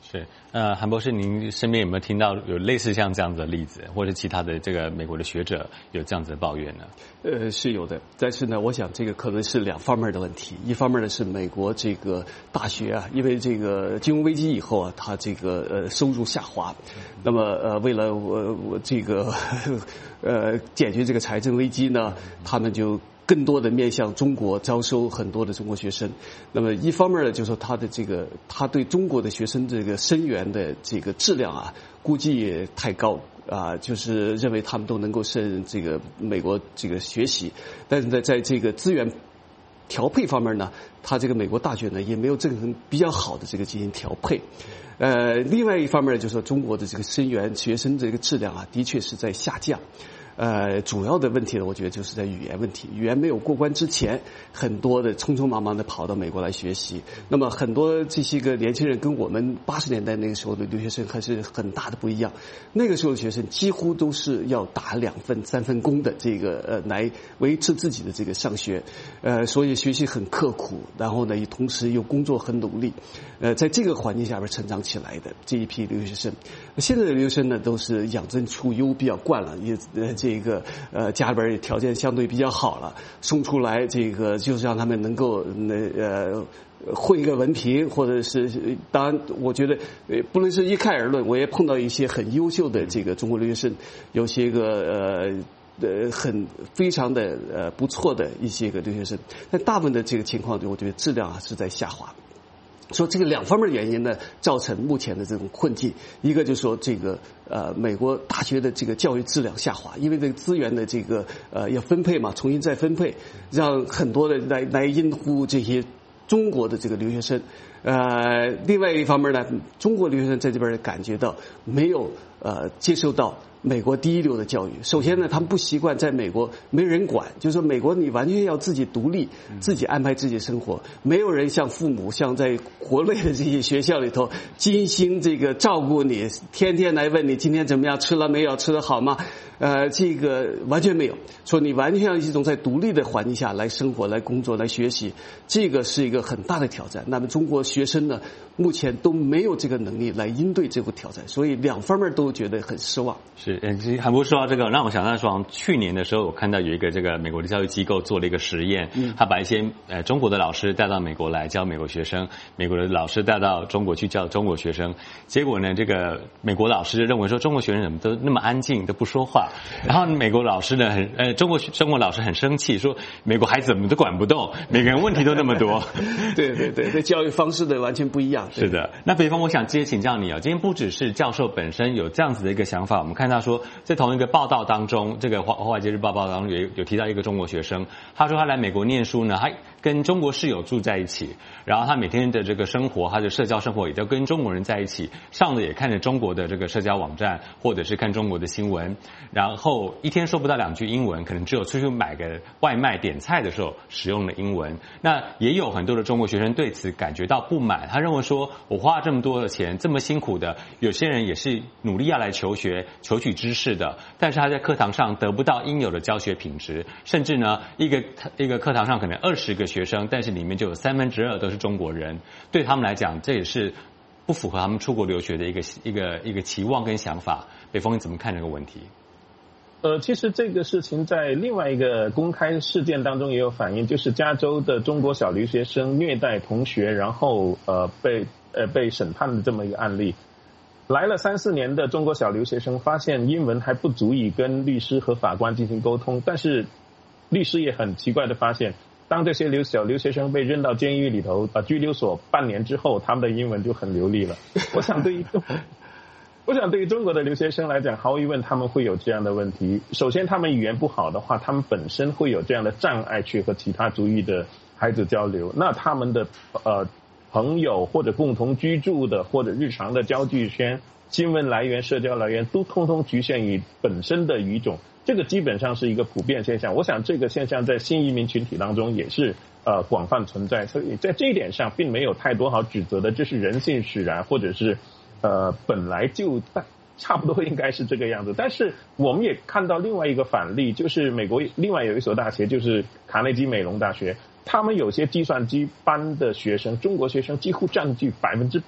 Speaker 16: 是，呃，韩博士，您身边有没有听到有类似像这样子的例子，或者其他的这个美国的学者有这样子的抱怨呢？
Speaker 11: 呃，是有的，但是呢，我想这个可能是两方面的问题。一方面呢是美国这个大学啊，因为这个金融危机以后啊，它这个呃收入下滑，那么呃为了我我这个呃解决这个财政危机呢，他们就更多的面向中国招收很多的中国学生。那么一方面呢，就是说他的这个他对中国的学生这个生源的这个质量啊，估计也太高啊，就是认为他们都能够胜这个美国这个学习，但是呢，在这个资源调配方面呢，他这个美国大学呢也没有这个比较好的这个进行调配。呃，另外一方面就是说中国的这个生源学生这个质量啊，的确是在下降。呃，主要的问题呢，我觉得就是在语言问题。语言没有过关之前，很多的匆匆忙忙的跑到美国来学习。那么很多这些个年轻人跟我们八十年代那个时候的留学生还是很大的不一样。那个时候的学生几乎都是要打两份、三份工的，这个呃来维持自己的这个上学。呃，所以学习很刻苦，然后呢，同时又工作很努力。呃，在这个环境下边成长起来的这一批留学生，现在的留学生呢都是养尊处优比较惯了，也呃这。这个呃家里边条件相对比较好了，送出来这个就是让他们能够呃混一个文凭，或者是当然我觉得呃不能是一概而论，我也碰到一些很优秀的这个中国留学生，有些个呃。呃，很非常的呃不错的一些个留学生，但大部分的这个情况，我觉得质量啊是在下滑。说这个两方面的原因呢，造成目前的这种困境。一个就是说这个呃美国大学的这个教育质量下滑，因为这个资源的这个呃要分配嘛，重新再分配，让很多的来来应付这些中国的这个留学生。呃，另外一方面呢，中国留学生在这边感觉到没有呃接受到美国第一流的教育。首先呢，他们不习惯在美国没人管，就是说美国你完全要自己独立，自己安排自己的生活，没有人像父母像在国内的这些学校里头精心这个照顾你，天天来问你今天怎么样，吃了没有，吃得好吗？呃，这个完全没有，说你完全要一种在独立的环境下来生活、来工作、来学习，这个是一个很大的挑战。那么中国学生呢，目前都没有这个能力来应对这个挑战，所以两方面都觉得很失望。
Speaker 16: 是，嗯，韩博士说到这个，让我想到说，去年的时候，我看到有一个这个美国的教育机构做了一个实验，嗯、他把一些呃中国的老师带到美国来教美国学生，美国的老师带到中国去教中国学生，结果呢，这个美国老师认为说中国学生怎么都那么安静，都不说话。然后美国老师呢，很呃，中国中国老师很生气，说美国孩子怎么都管不动，每个人问题都那么多。
Speaker 11: 对对对，这教育方式的完全不一样。
Speaker 16: 是的，那北方，我想直接请教你啊，今天不只是教授本身有这样子的一个想法，我们看到说，在同一个报道当中，这个华华尔街日报报道当中有有提到一个中国学生，他说他来美国念书呢，他跟中国室友住在一起，然后他每天的这个生活，他的社交生活也都跟中国人在一起，上的也看着中国的这个社交网站，或者是看中国的新闻，然后一天说不到两句英文，可能只有出去买个外卖点菜的时候使用了英文。那也有很多的中国学生对此感觉到不满，他认为说，我花了这么多的钱，这么辛苦的，有些人也是努力要来求学、求取知识的，但是他在课堂上得不到应有的教学品质，甚至呢，一个一个课堂上可能二十个学生，但是里面就有三分之二都是中国人，对他们来讲，这也是不符合他们出国留学的一个一个一个期望跟想法。北峰，你怎么看这个问题？
Speaker 12: 呃，其实这个事情在另外一个公开事件当中也有反映，就是加州的中国小留学生虐待同学，然后呃被呃被审判的这么一个案例。来了三四年的中国小留学生发现英文还不足以跟律师和法官进行沟通，但是律师也很奇怪的发现，当这些留小留学生被扔到监狱里头啊、呃、拘留所半年之后，他们的英文就很流利了。我想对于我想对于中国的留学生来讲，毫无疑问他们会有这样的问题。首先他们语言不好的话，他们本身会有这样的障碍去和其他族裔的孩子交流，那他们的呃朋友或者共同居住的或者日常的交际圈、新闻来源、社交来源都通通局限于本身的语种，这个基本上是一个普遍现象。我想这个现象在新移民群体当中也是呃广泛存在，所以在这一点上并没有太多好指责的，这是人性使然，或者是呃本来就差不多应该是这个样子。但是我们也看到另外一个反例，就是美国另外有一所大学，就是卡内基梅隆大学，他们有些计算机班的学生，中国学生几乎占据百分之百，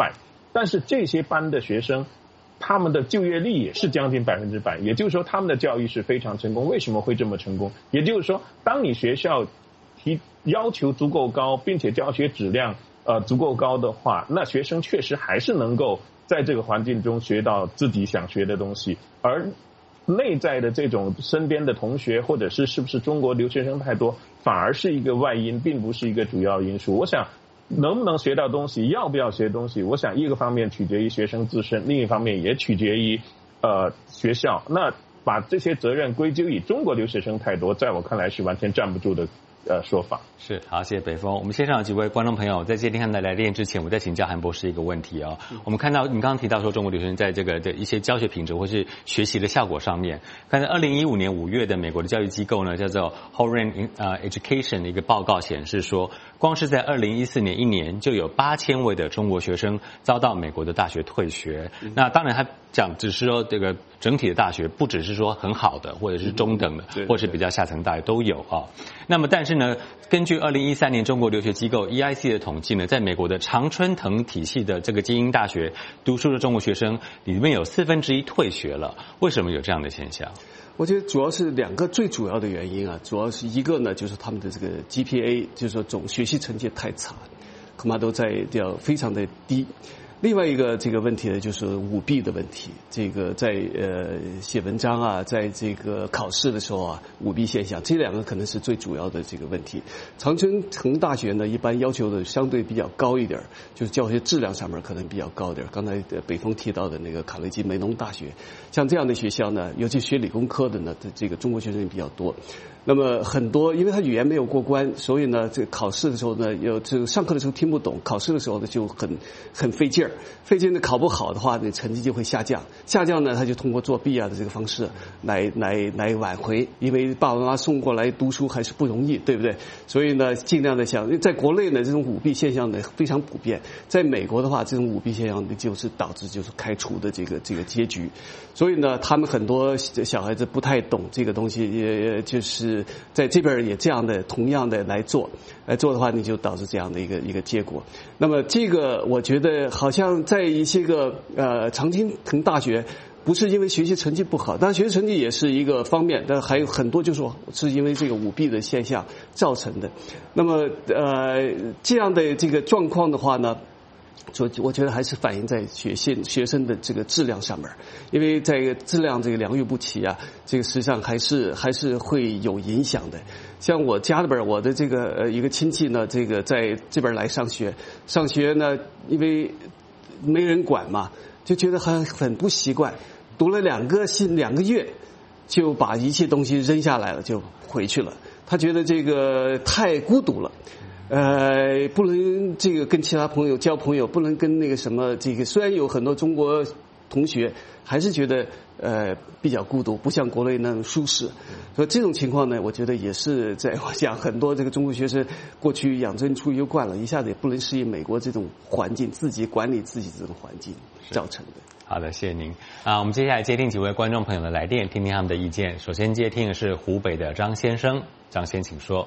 Speaker 12: 但是这些班的学生，他们的就业率也是将近百分之百，也就是说他们的教育是非常成功。为什么会这么成功？也就是说，当你学校提要求足够高，并且教学质量呃足够高的话，那学生确实还是能够在这个环境中学到自己想学的东西。而内在的这种身边的同学，或者是是不是中国留学生太多，反而是一个外因，并不是一个主要因素。我想能不能学到东西，要不要学东西，我想一个方面取决于学生自身，另一方面也取决于呃学校。那把这些责任归咎于中国留学生太多，在我看来是完全站不住的呃说法。
Speaker 16: 是，好，谢谢北风。我们线上有几位观众朋友在接听他们的来电之前，我再请教韩博士一个问题哦。嗯、我们看到你刚刚提到说中国留学生在这个的一些教学品质或是学习的效果上面，看在二零一五年五月的美国的教育机构呢叫做 Horan 呃 Education 的一个报告显示说，光是在二零一四年一年就有八千位的中国学生遭到美国的大学退学。嗯、那当然他讲只是说这个整体的大学不只是说很好的或者是中等的，嗯、或是比较下层大学都有啊。那么但是呢，根据二零一三年中国留学机构 E I C 的统计呢，在美国的常春藤体系的这个精英大学读书的中国学生里面有四分之一退学了。为什么有这样的现象？
Speaker 11: 我觉得主要是两个最主要的原因啊，主要是一个呢，就是他们的这个 G P A， 就是说总学习成绩太差，恐怕都在要非常的低。另外一个这个问题呢，就是舞弊的问题。这个在呃写文章啊，在这个考试的时候啊，舞弊现象，这两个可能是最主要的这个问题。常春藤大学呢，一般要求的相对比较高一点，就是教学质量上面可能比较高一点。刚才北风提到的那个卡内基梅隆大学，像这样的学校呢，尤其学理工科的呢，这个中国学生也比较多。那么很多，因为他语言没有过关，所以呢，这个考试的时候呢，有这个上课的时候听不懂，考试的时候呢就很很费劲儿，费劲的考不好的话，你成绩就会下降。下降呢，他就通过作弊啊的这个方式来来来挽回，因为爸爸妈妈送过来读书还是不容易，对不对？所以呢，尽量的想，在国内呢，这种舞弊现象呢非常普遍，在美国的话，这种舞弊现象就是导致就是开除的这个这个结局。所以呢，他们很多小孩子不太懂这个东西，也就是在这边也这样的同样的来做，来做的话，你就导致这样的一个一个结果。那么这个我觉得好像在一些个呃常青藤大学，不是因为学习成绩不好，当然学习成绩也是一个方面，但还有很多就是说是因为这个舞弊的现象造成的。那么呃这样的这个状况的话呢，所以我觉得还是反映在学现学生的这个质量上面，因为在质量这个良莠不齐啊，这个实际上还是还是会有影响的。像我家里边，我的这个呃一个亲戚呢，这个在这边来上学，上学呢，因为没人管嘛，就觉得很很不习惯，读了两个星两个月，就把一切东西扔下来了，就回去了。他觉得这个太孤独了。呃，不能这个跟其他朋友交朋友，不能跟那个什么这个，虽然有很多中国同学，还是觉得呃比较孤独，不像国内那种舒适。所以这种情况呢，我觉得也是在我想很多这个中国学生过去养尊处优惯了，一下子也不能适应美国这种环境，自己管理自己这种环境造成的。
Speaker 16: 好的，谢谢您啊。我们接下来接听几位观众朋友的来电，听听他们的意见。首先接听的是湖北的张先生，张先请说。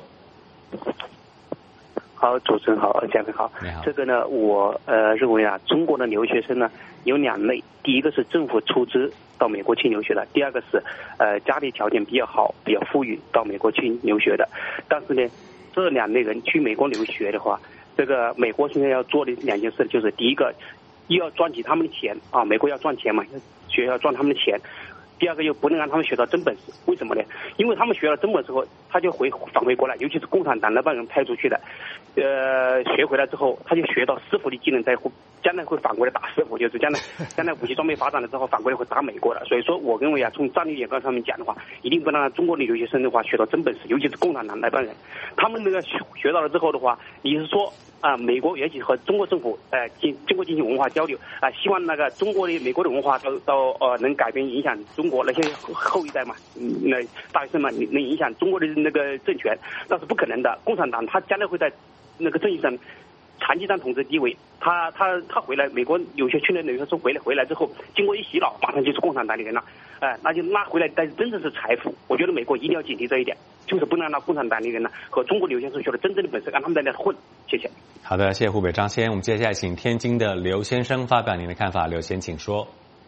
Speaker 14: 好，主持人好，嘉宾好。
Speaker 16: 你好。
Speaker 14: 这个呢，我呃认为啊，中国的留学生呢有两类，第一个是政府出资到美国去留学的，第二个是呃家里条件比较好、比较富裕到美国去留学的。但是呢，这两类人去美国留学的话，这个美国现在要做的两件事，就是第一个，又要赚取他们的钱啊，美国要赚钱嘛，学校赚他们的钱。第二个又不能让他们学到真本事，为什么呢？因为他们学了真本事后，他就回返回过来，尤其是共产党那帮人派出去的，呃，学回来之后，他就学到师傅的技能，在将来会反过来打师傅，就是将来将来武器装备发展了之后，反过来会打美国的。所以说我认为啊，从战略眼光上面讲的话，一定不能让中国的留学生的话学到真本事，尤其是共产党那帮人，他们那个学学到了之后的话，你是说啊，美国也许和中国政府呃经经过进行文化交流啊，希望那个中国的美国的文化都都呃能改变影响中国那些后一代嘛，那大学生嘛，能影响中国的那个政权，那是不可能的。共产党他将来会在那个政治上长期占统治地位，他他他回来，美国有些去年留学生回来回来之后，经过一洗脑，马上就是共产党的人了，哎、呃，那就拉回来，但是真正是财富。我觉得美国一定要警惕这一点。 就是不能让共产党的人呢和中国留学生学的真正的本事，让他们在那混。谢谢。
Speaker 16: 好的，谢谢湖北张先。我们接下来请天津的刘先生发表您的看法。刘先，请说。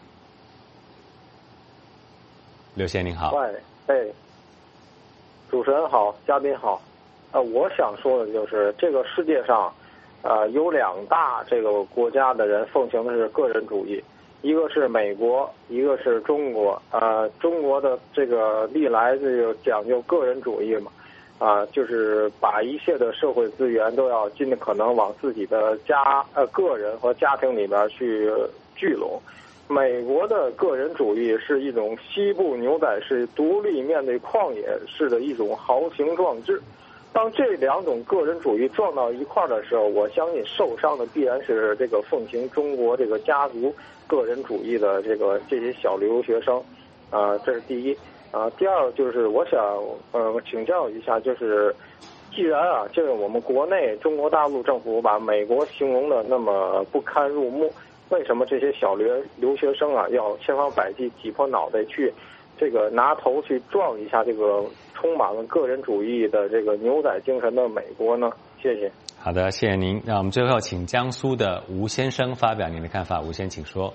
Speaker 16: 刘先，您好。
Speaker 2: 喂，哎，主持人好，嘉宾好。呃，我想说的就是这个世界上，呃，有两大这个国家的人奉行的是个人主义。一个是美国，一个是中国。呃，中国的这个历来这个讲究个人主义嘛，啊、呃，就是把一切的社会资源都要尽可能往自己的家呃个人和家庭里边去聚拢。美国的个人主义是一种西部牛仔式独立面对旷野式的一种豪情壮志。当这两种个人主义撞到一块儿的时候，我相信受伤的必然是这个奉行中国这个家族个人主义的这个这些小留学生，啊、呃，这是第一。啊、呃，第二就是我想呃请教一下，就是既然啊，这个我们国内中国大陆政府把美国形容的那么不堪入目，为什么这些小留留学生啊要千方百计挤破脑袋去这个拿头去撞一下这个充满了个人主义的这个牛仔精神的美国呢？谢谢。
Speaker 16: 好的，谢谢您。那我们最后请江苏的吴先生发表您的看法。吴先，请说。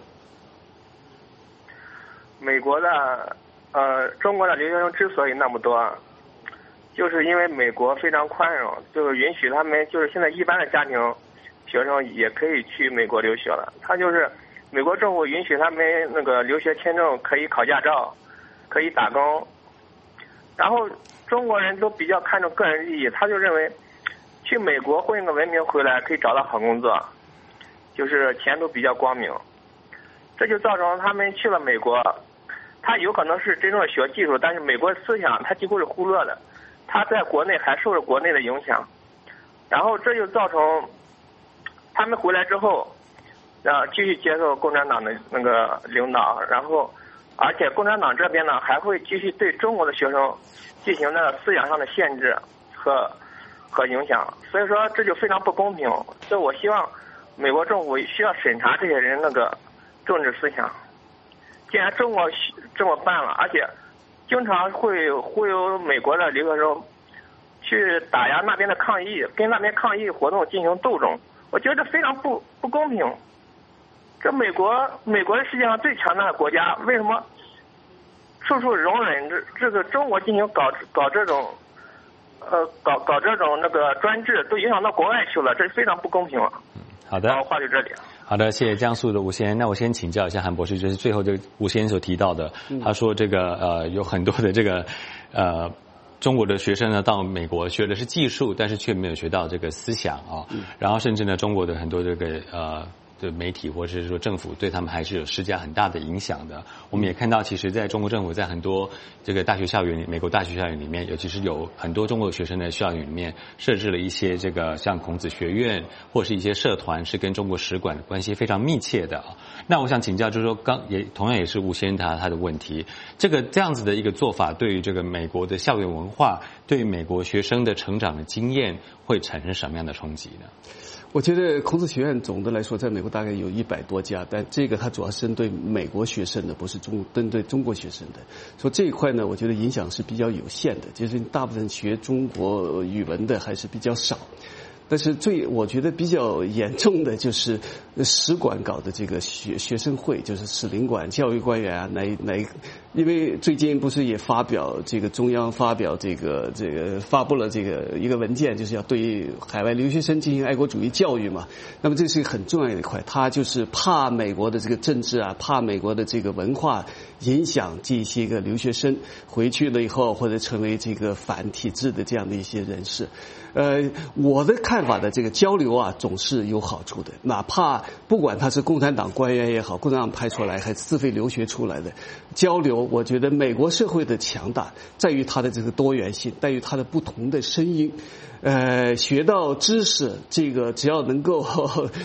Speaker 15: 美国的呃，中国的留学生之所以那么多，就是因为美国非常宽容，就是允许他们，就是现在一般的家庭学生也可以去美国留学了。他就是美国政府允许他们那个留学签证可以考驾照，可以打工。然后中国人都比较看重个人利益，他就认为去美国混个文凭回来可以找到好工作，就是前途比较光明。这就造成他们去了美国，他有可能是真正的学技术，但是美国思想他几乎是忽略的，他在国内还受着国内的影响。然后这就造成他们回来之后，啊，继续接受共产党的那个领导，然后而且共产党这边呢还会继续对中国的学生进行那个思想上的限制和和影响，所以说这就非常不公平。所以我希望美国政府需要审查这些人那个政治思想。既然中国这么办了，而且经常会忽悠美国的留学生去打压那边的抗议，跟那边抗议活动进行斗争，我觉得这非常不不公平。这美国美国是世界上最强大的国家，为什么处处容忍这这个中国进行搞搞这种呃搞搞这种那个专制，都影响到国外去了，这是非常不公平了。
Speaker 16: 好的，
Speaker 15: 好，话就这里。
Speaker 16: 好的，谢谢江苏的吴先生。那我先请教一下韩博士，就是最后这个吴先生所提到的，
Speaker 11: 嗯、
Speaker 16: 他说这个呃有很多的这个呃中国的学生呢到美国学的是技术，但是却没有学到这个思想啊，嗯、然后甚至呢中国的很多这个呃。的媒体或者是说政府对他们还是有施加很大的影响的。我们也看到，其实在中国政府在很多这个大学校园，美国大学校园里面，尤其是有很多中国学生的校园里面设置了一些这个像孔子学院或是一些社团，是跟中国使馆的关系非常密切的。那我想请教，就是说刚也同样也是吴先生他他的问题，这个这样子的一个做法，对于这个美国的校园文化，对于美国学生的成长的经验，会产生什么样的冲击呢？
Speaker 11: 我觉得孔子学院总的来说，在美国大概有一百多家，但这个它主要是针对美国学生的，不是中针对中国学生的。所以这一块呢，我觉得影响是比较有限的，就是大部分学中国语文的还是比较少。但是最我觉得比较严重的就是使馆搞的这个学学生会，就是使领馆教育官员啊，来来，因为最近不是也发表这个中央发表这个这个发布了这个一个文件，就是要对海外留学生进行爱国主义教育嘛。那么这是一个很重要的一块，他就是怕美国的这个政治啊，怕美国的这个文化影响这些个留学生回去了以后，或者成为这个反体制的这样的一些人士。呃，我的看法的这个交流啊，总是有好处的。哪怕不管他是共产党官员也好，共产党派出来还是自费留学出来的交流，我觉得美国社会的强大在于它的这个多元性，在于它的不同的声音。呃，学到知识，这个只要能够呵呵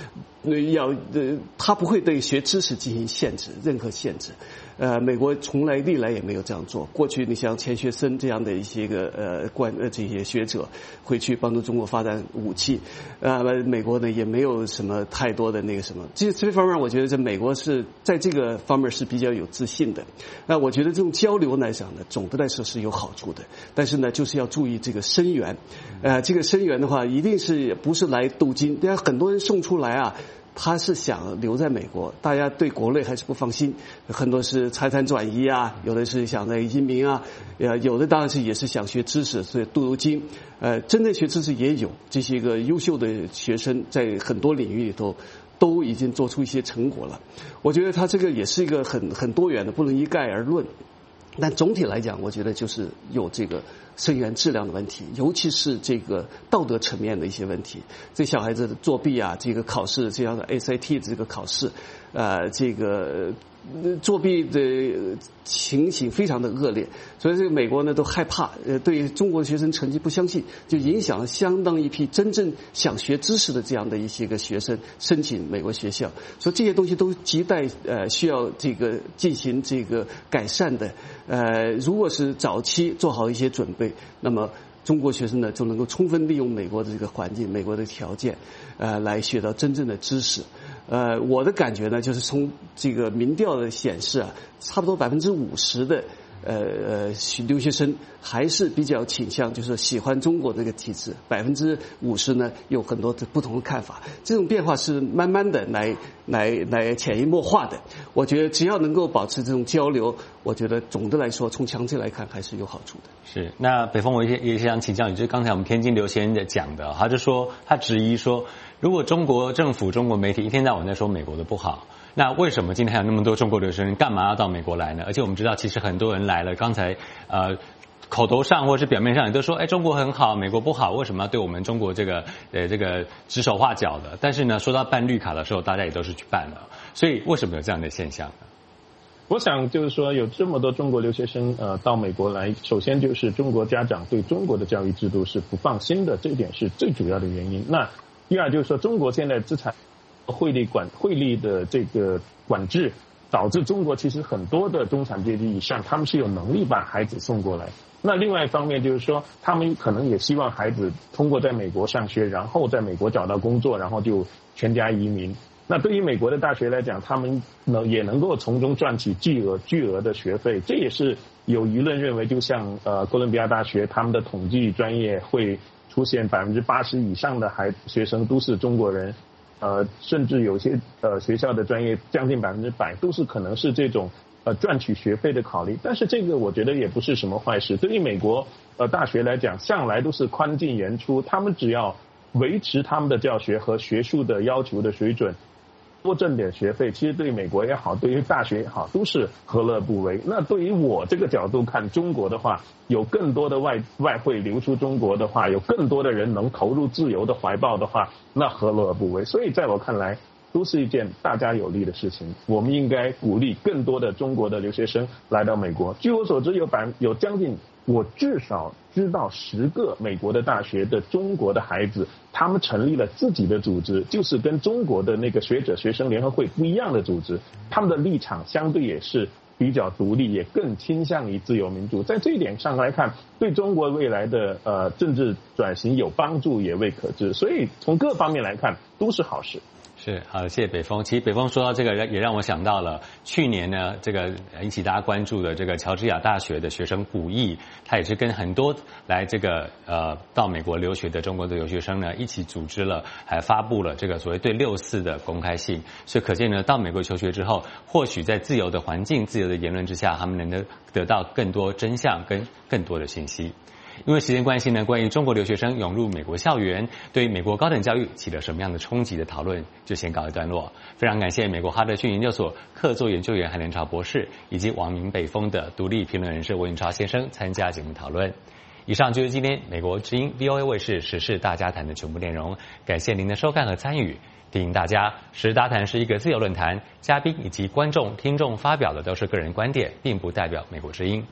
Speaker 11: 要呃，他不会对学知识进行限制，任何限制。呃，美国从来历来也没有这样做。过去你像钱学森这样的一些个呃官呃这些学者会去帮助中国发展武器，呃，美国呢也没有什么太多的那个什么。这这方面，我觉得在美国是在这个方面是比较有自信的。那我觉得这种交流来讲呢，总的来说是有好处的，但是呢，就是要注意这个生源。呃，这个生源的话，一定是不是来镀金？但很多人送出来啊。他是想留在美国，大家对国内还是不放心，很多是财产转移啊，有的是想在移民啊，呃，有的当然是也是想学知识，所以镀金。呃，真正学知识也有这些个优秀的学生，在很多领域里头都已经做出一些成果了。我觉得他这个也是一个很很多元的，不能一概而论。但总体来讲，我觉得就是有这个生源质量的问题，尤其是这个道德层面的一些问题。这小孩子的作弊啊，这个考试这样的 S A T 这个考试，呃，这个作弊的情形非常的恶劣，所以这个美国呢都害怕，呃，对中国的学生成绩不相信，就影响了相当一批真正想学知识的这样的一些个学生申请美国学校，所以这些东西都亟待呃需要这个进行这个改善的。呃，如果是早期做好一些准备，那么中国学生呢就能够充分利用美国的这个环境、美国的条件，呃，来学到真正的知识。呃，我的感觉呢，就是从这个民调的显示啊，差不多百分之五十的呃呃留学生还是比较倾向，就是喜欢中国这个体制，百分之五十呢有很多的不同的看法。这种变化是慢慢的来来来潜移默化的。我觉得只要能够保持这种交流，我觉得总的来说从长期来看还是有好处的。
Speaker 16: 是，那北风我也也想请教你，就是刚才我们天津刘先生讲的，他就说他质疑说，如果中国政府、中国媒体一天到晚在说美国的不好，那为什么今天还有那么多中国留学生干嘛要到美国来呢？而且我们知道，其实很多人来了，刚才呃口头上或是表面上也都说，哎，中国很好，美国不好，为什么要对我们中国这个呃这个指手画脚的？但是呢，说到办绿卡的时候，大家也都是去办了，所以为什么有这样的现象呢？
Speaker 12: 我想就是说，有这么多中国留学生呃到美国来，首先就是中国家长对中国的教育制度是不放心的，这一点是最主要的原因。那第二就是说，中国现在资产汇率管汇率的这个管制，导致中国其实很多的中产阶级以上，他们是有能力把孩子送过来。那另外一方面就是说，他们可能也希望孩子通过在美国上学，然后在美国找到工作，然后就全家移民。那对于美国的大学来讲，他们能也能够从中赚取巨额巨额的学费，这也是有舆论认为，就像呃哥伦比亚大学他们的统计专业会出现百分之八十以上的孩学生都是中国人，呃，甚至有些呃学校的专业将近百分之百都是可能是这种呃赚取学费的考虑。但是这个我觉得也不是什么坏事，对于美国呃大学来讲，向来都是宽进严出，他们只要维持他们的教学和学术的要求的水准，多挣点学费，其实对美国也好，对于大学也好，都是何乐不为。那对于我这个角度看中国的话，有更多的外外汇流出中国的话，有更多的人能投入自由的怀抱的话，那何乐而不为？所以在我看来，都是一件大家有利的事情。我们应该鼓励更多的中国的留学生来到美国。据我所知，有百有将近我至少知道十个美国的大学的中国的孩子，他们成立了自己的组织，就是跟中国的那个学者学生联合会不一样的组织，他们的立场相对也是比较独立，也更倾向于自由民主。在这一点上来看，对中国未来的呃政治转型有帮助也未可知。所以从各方面来看都是好事。
Speaker 16: 是，好，谢谢北风。其实北风说到这个，也让我想到了去年呢，这个引起大家关注的这个乔治亚大学的学生古义，他也是跟很多来这个呃到美国留学的中国的留学生呢一起组织了，还发布了这个所谓对六四的公开信。所以可见呢，到美国求学之后，或许在自由的环境、自由的言论之下，他们能够得到更多真相跟更多的信息。因为时间关系呢，关于中国留学生涌入美国校园，对于美国高等教育起了什么样的冲击的讨论，就先告一段落。非常感谢美国哈德逊研究所客座研究员韩连超博士，以及网民北风的独立评论人士文云超先生参加节目讨论。以上就是今天美国之音 V O A 卫视时事大家谈的全部内容，感谢您的收看和参与。提醒大家，时事大谈是一个自由论坛，嘉宾以及观众、听众发表的都是个人观点，并不代表美国之音。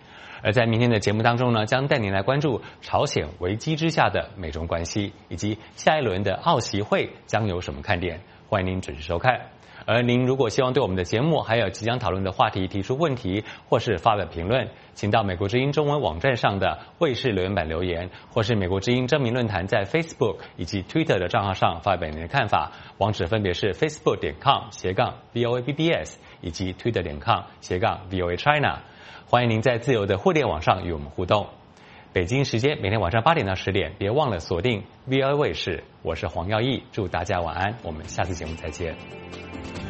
Speaker 16: 而在明天的节目当中呢，将带您来关注朝鲜危机之下的美中关系，以及下一轮的澳协会将有什么看点。欢迎您准时收看。而您如果希望对我们的节目还有即将讨论的话题提出问题，或是发表评论，请到美国之音中文网站上的卫视留言板留言，或是美国之音真名论坛在 Facebook 以及 Twitter 的账号上发表您的看法。网址分别是 facebook 点 com 斜杠 V O A B B S 以及 Twitter 点 com 斜杠 V O A China。欢迎您在自由的互联网上与我们互动。北京时间每天晚上八点到十点，别忘了锁定 V O A 卫视。我是黄耀义，祝大家晚安，我们下次节目再见。